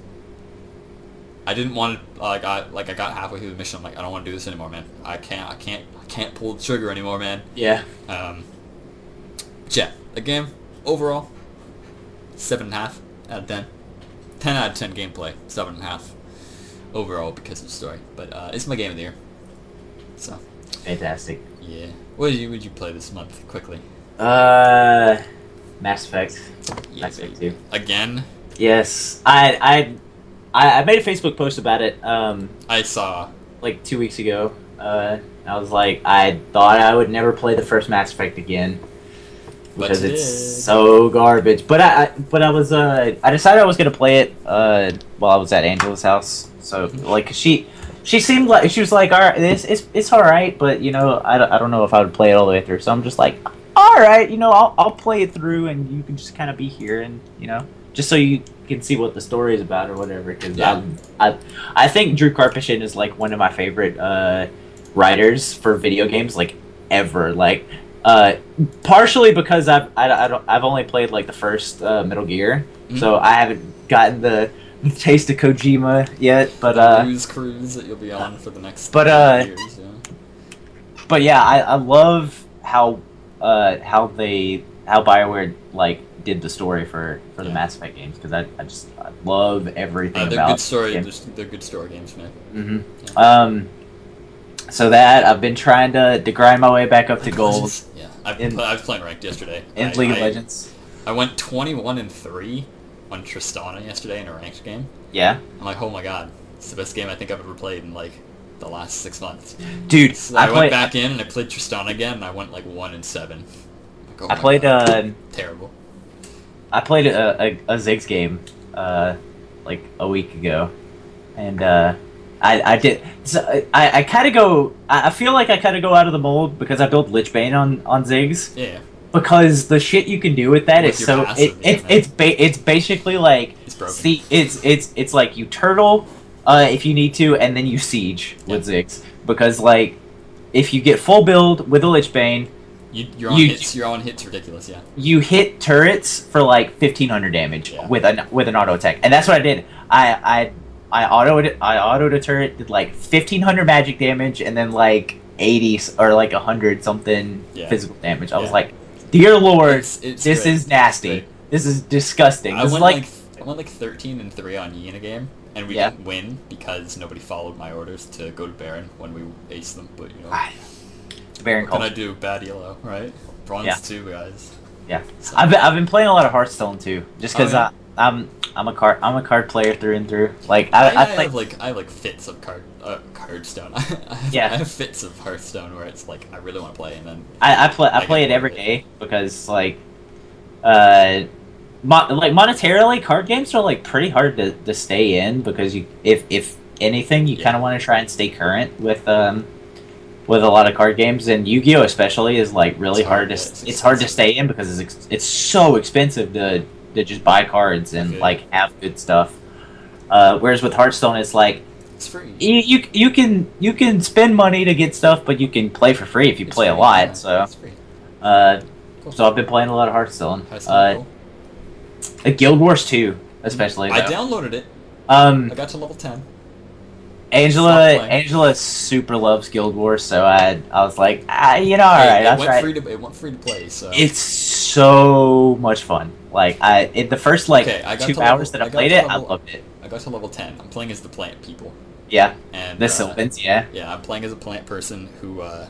I didn't want to, like I like I got halfway through the mission. I'm like, I don't want to do this anymore, man. I can't, I can't, I can't pull the trigger anymore, man.
Yeah.
Um, but yeah, the game overall, seven and a half out of ten. Ten out of ten gameplay, seven and a half overall because of the story. But uh, it's my game of the year. So
Fantastic.
yeah, what did you would you play this month quickly?
Uh, Mass Effect.
Yeah,
Mass Effect
baby.
two.
Again,
Yes, I I I I made a Facebook post about it. Um,
I saw.
like two weeks ago. Uh, I was like, I thought I would never play the first Mass Effect again. because
you
it's
did.
so garbage. But I, I but I was uh I decided I was gonna play it uh while I was at Angela's house. So like she she seemed like she was like, all right, it's it's it's all right, but you know I, don't- I don't know if I would play it all the way through. So I'm just like, all right, you know I'll I'll play it through and you can just kind of be here and you know just so you can see what the story is about or whatever. Because
Yeah.
I I I think Drew Karpyshyn is like one of my favorite uh writers for video games like ever. Like uh, partially because I've I, I don't I've only played like the first uh, Metal Gear,
Mhm.
so I haven't gotten the, the taste of Kojima yet. But uh,
Cruise cruise that you'll be on for the next
but, uh,
years. Yeah.
but yeah, I, I love how uh, how they how Bioware like did the story for, for the
Yeah.
Mass Effect games because I, I just I love everything
Uh, they're
about
good story.
them.
They're, they're good story games, man.
Mm-hmm. Um, so that I've been trying to, to grind my way back up to gold
Yeah, I've,
In-
pl- I was playing ranked yesterday.
in
I,
League of
I-
Legends.
I went twenty-one and three on Tristana yesterday in a ranked game.
Yeah,
I'm like, oh my god, it's the best game I think I've ever played in like the last six months.
dude,
So
I
I,
played
went back in and I played Tristana again, and I went like one and seven. Like, oh
I
my
played
God,
uh
terrible.
I played a, a, a Ziggs game, uh, like a week ago, and uh, I I did. So I I kind of go. I I feel like I kind of go out of the mold because I built Lich Bane on on Ziggs
Yeah,
because the shit you can do with that
With
is
your
so
passive,
it,
yeah,
it's
man.
it's ba- it's basically like
it's broken.
see it's it's it's like you turtle, uh, if you need to, and then you siege with Ziggs because like if you get full build with a Lich Bane.
You, your on
you-
hits, your on hits ridiculous. Yeah.
You hit turrets for like fifteen hundred damage
Yeah.
with an with an auto attack, and that's what I did. I I I autoed I autoed a turret, did like fifteen hundred magic damage, and then like eighty s- or like a hundred something
Yeah.
physical damage. I was
Yeah.
like, dear lord,
It's, it's
this
great.
is nasty.
It's
This is disgusting.
I
This is
went
like,
like, I went like thirteen and three on Yi in a game, and we
Yeah.
didn't win because nobody followed my orders to go to Baron when we aced them. But you know,
Ah, Baron
what can I
Cult.
do? Bad yellow, right? Bronze
Yeah.
two guys.
Yeah.
So,
I've been, I've been playing a lot of Hearthstone too, just
Oh,
because
yeah?
I I'm I'm a card I'm a card player through and through. Like
I,
I
I,
I, play.
have like I have like fits of card uh, cardstone. I have,
Yeah.
I have fits of Hearthstone where it's like I really want to play, and then
I, I play I
I
play
get
it every
bored of
day because like, uh, mo- like monetarily, card games are like pretty hard to, to stay in because you if if anything you
Yeah.
kind of want to try and stay current with um with a lot of card games, and Yu-Gi-Oh especially is like really
It's
hard,
hard,
to
yeah, it's
it's hard to
expensive.
stay in because it's ex- it's so expensive to to just buy cards and
Okay.
like have good stuff. Uh, whereas with Hearthstone, it's like
it's free.
you, you you can you can spend money to get stuff, but you can play for free if you
It's
play a
free,
lot.
yeah,
So.
it's free.
Uh,
Cool.
so I've been playing a lot of Hearthstone.
Hearthstone,
Uh,
cool.
uh, Guild Wars two, especially.
I
though.
downloaded it.
Um,
I got to level ten.
Angela,
Stop playing.
Angela super loves Guild Wars, so I, I was like, ah, you know, all
Hey,
right,
it
I'll
went
try.
free to it went free to play. So
It's so much fun. Like I, in the first like
Okay, I got
two
to level-
hours that I,
I got
played
to
it, I
level-
loved it.
I got to level ten. I'm playing as the plant people,
Yeah,
and
the
uh,
Sylvans, yeah,
Yeah, I'm playing as a plant person who uh,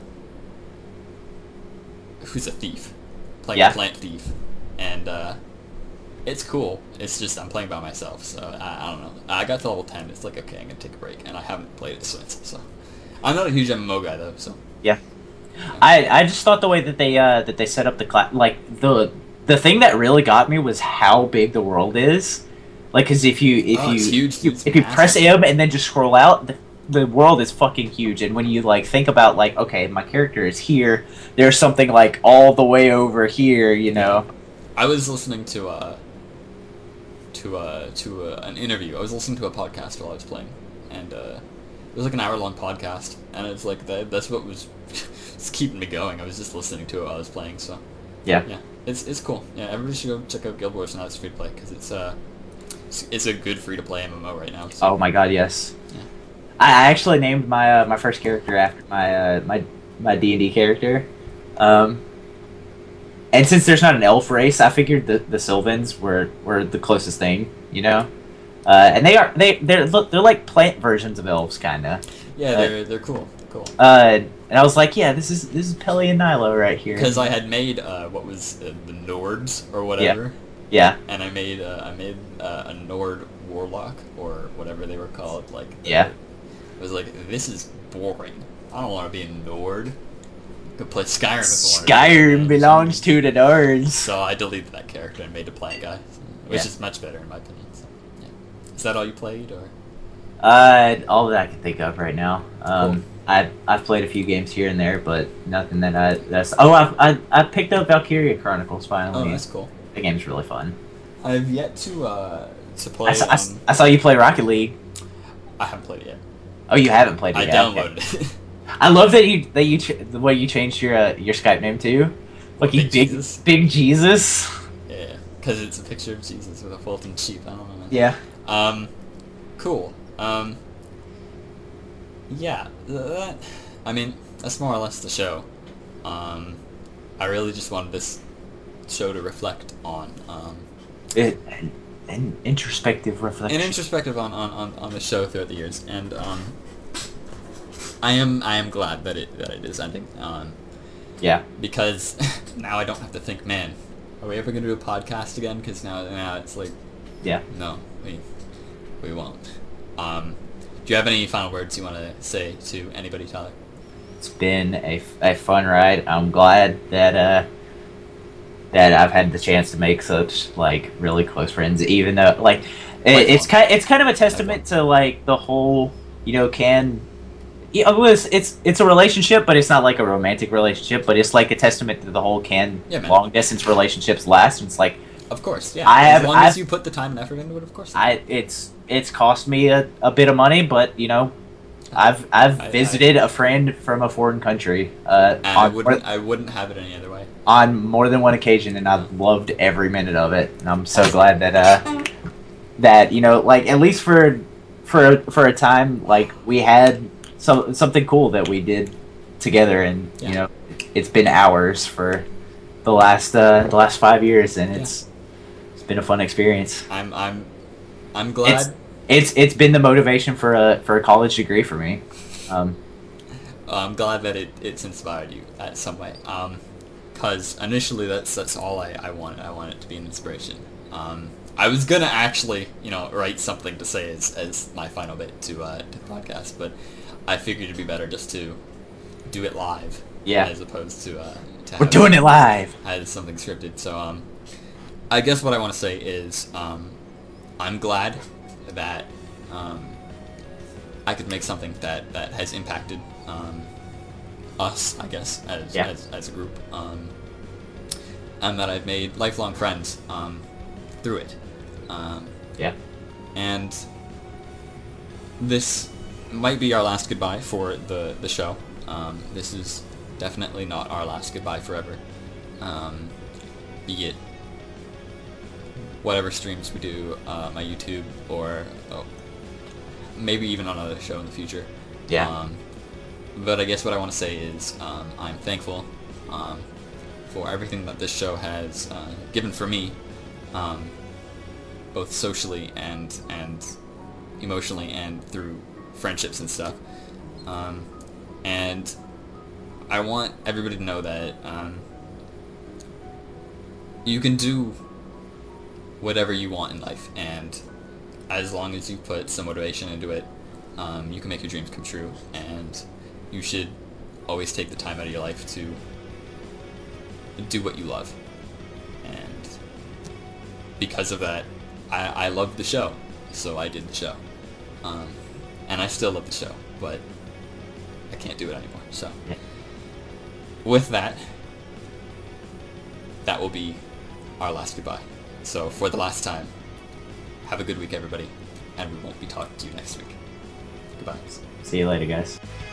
who's a thief, playing
Yeah.
a plant thief, and uh, it's cool. It's just I'm playing by myself, so I, I don't know. I got to level ten. It's like okay, I'm gonna take a break, and I haven't played it since. So I'm not a huge M M O guy though. So
yeah. I, I just thought the way that they uh that they set up the class, like the the thing that really got me was how big the world is. Like, because if you if
Oh,
you
it's huge,
if you,
it's
if you press
massive.
M and then just scroll out, the, the world is fucking huge. And when you like think about like, okay, my character is here, there's something like all the way over here, you know.
I was listening to uh to uh to uh, an interview. I was listening to a podcast while I was playing, and uh, it was like an hour long podcast, and it's like that. That's what was it's keeping me going. I was just listening to it while I was playing. So
Yeah.
yeah, it's it's cool. Yeah, everybody should go check out Guild Wars now. It's free to play because it's uh it's, it's a good free to play M M O right now. So.
Oh my god, yes.
Yeah.
I I actually named my uh, my first character after my uh, my my D and D character. Um, and since there's not an elf race, I figured the the Sylvans were, were the closest thing, you know. Uh, and they are they they're they're like plant versions of elves, kind of.
Yeah,
Uh,
they're they're cool. They're cool.
Uh, and I was like, yeah, this is this is Peli and Nilo right here.
Because I had made uh, what was uh, the Nords or whatever.
Yeah,
And I made uh, I made uh, a Nord warlock or whatever they were called. Like
Yeah.
it was like this is boring. I don't want to be a Nord. could play Skyrim if I wanted.
Skyrim belongs to the nerds.
So I deleted that character and made a plant guy, which
Yeah.
is much better in my opinion. So, yeah. Is that all you played, or?
Uh, all that I can think of right now. Um,
Cool.
I I've played a few games here and there, but nothing that I that's. Oh, I I I picked up Valkyria Chronicles
Oh,
finally.
that's cool.
The game's really fun.
I've yet to uh to play.
I saw, I, s-
um,
I saw you play Rocket League.
I haven't played it yet.
Oh, you haven't played it
I
yet.
downloaded
Okay.
it.
I love that you that you ch- the way you changed your uh, your Skype name to, like you
Big
big
Jesus?
big Jesus.
Yeah, because it's a picture of Jesus with a Fulton sheep. I don't know. Man.
Yeah.
Um, cool. Um, yeah. That. I mean, that's more or less the show. Um, I really just wanted this show to reflect on um,
It, an, an introspective reflection.
an introspective on, on, on, on the show throughout the years, and um, I am I am glad that it that it is ending. Um,
Yeah.
because now I don't have to think, man, are we ever gonna do a podcast again? Because now now it's like,
Yeah.
no, we we won't. Um, do you have any final words you want to say to anybody, Tyler?
It's been a, a fun ride. I'm glad that uh that I've had the chance to make such like really close friends. Even though like it,
Lifelong.
it's kind it's kind of a testament to like the whole you know can. Yeah, it was, it's it's a relationship, but it's not like a romantic relationship. But it's like a testament to the whole can
Yeah, man.
long distance relationships last. And it's like
Of course, yeah.
I
as
have-
long as
I've-
you put the time and effort into it, of course.
I it's it's cost me a, a bit of money, but you know, I've I've
I-
visited a friend from a foreign country uh,
and I
on
wouldn't
more,
I wouldn't have it any other way.
on more than one occasion, and I've loved every minute of it. And I'm so glad that uh that you know like at least for for for a time like we had some something cool that we did together, and
Yeah.
you know it's been hours for the last uh the last five years, and
Yeah.
it's it's been a fun experience.
I'm I'm I'm glad.
It's it's it's been the motivation for a for a college degree for me. Um,
I'm glad that it, it's inspired you at some way. Um, cause initially that's that's all I, I wanted. I wanted it to be an inspiration. Um, I was gonna actually, you know, write something to say as, as my final bit to uh, to the podcast, but I figured it'd be better just to do it live,
Yeah.
as opposed to uh, to
we're
have
doing it live.
as something scripted. So um, I guess what I want to say is um, I'm glad that um, I could make something that, that has impacted um, us, I guess, as,
Yeah.
as, as a group, um, and that I've made lifelong friends um, through it. Um,
Yeah.
and this might be our last goodbye for the, the show. Um, this is definitely not our last goodbye forever. Um, be it whatever streams we do, uh, my YouTube, or oh, maybe even on another show in the future.
Yeah.
Um, but I guess what I want to say is um, I'm thankful um, for everything that this show has uh, given for me, um, both socially and and emotionally and through friendships and stuff. Um, and I want everybody to know that um, you can do whatever you want in life, and as long as you put some motivation into it, um, you can make your dreams come true. And you should always take the time out of your life to do what you love. And because of that, I, I loved the show, so I did the show. Um, and I still love the show, but I can't do it anymore. So,
Yeah.
with that, that will be our last goodbye. So, for the last time, have a good week, everybody, and we won't be talking to you next week. Goodbye.
See you later, guys.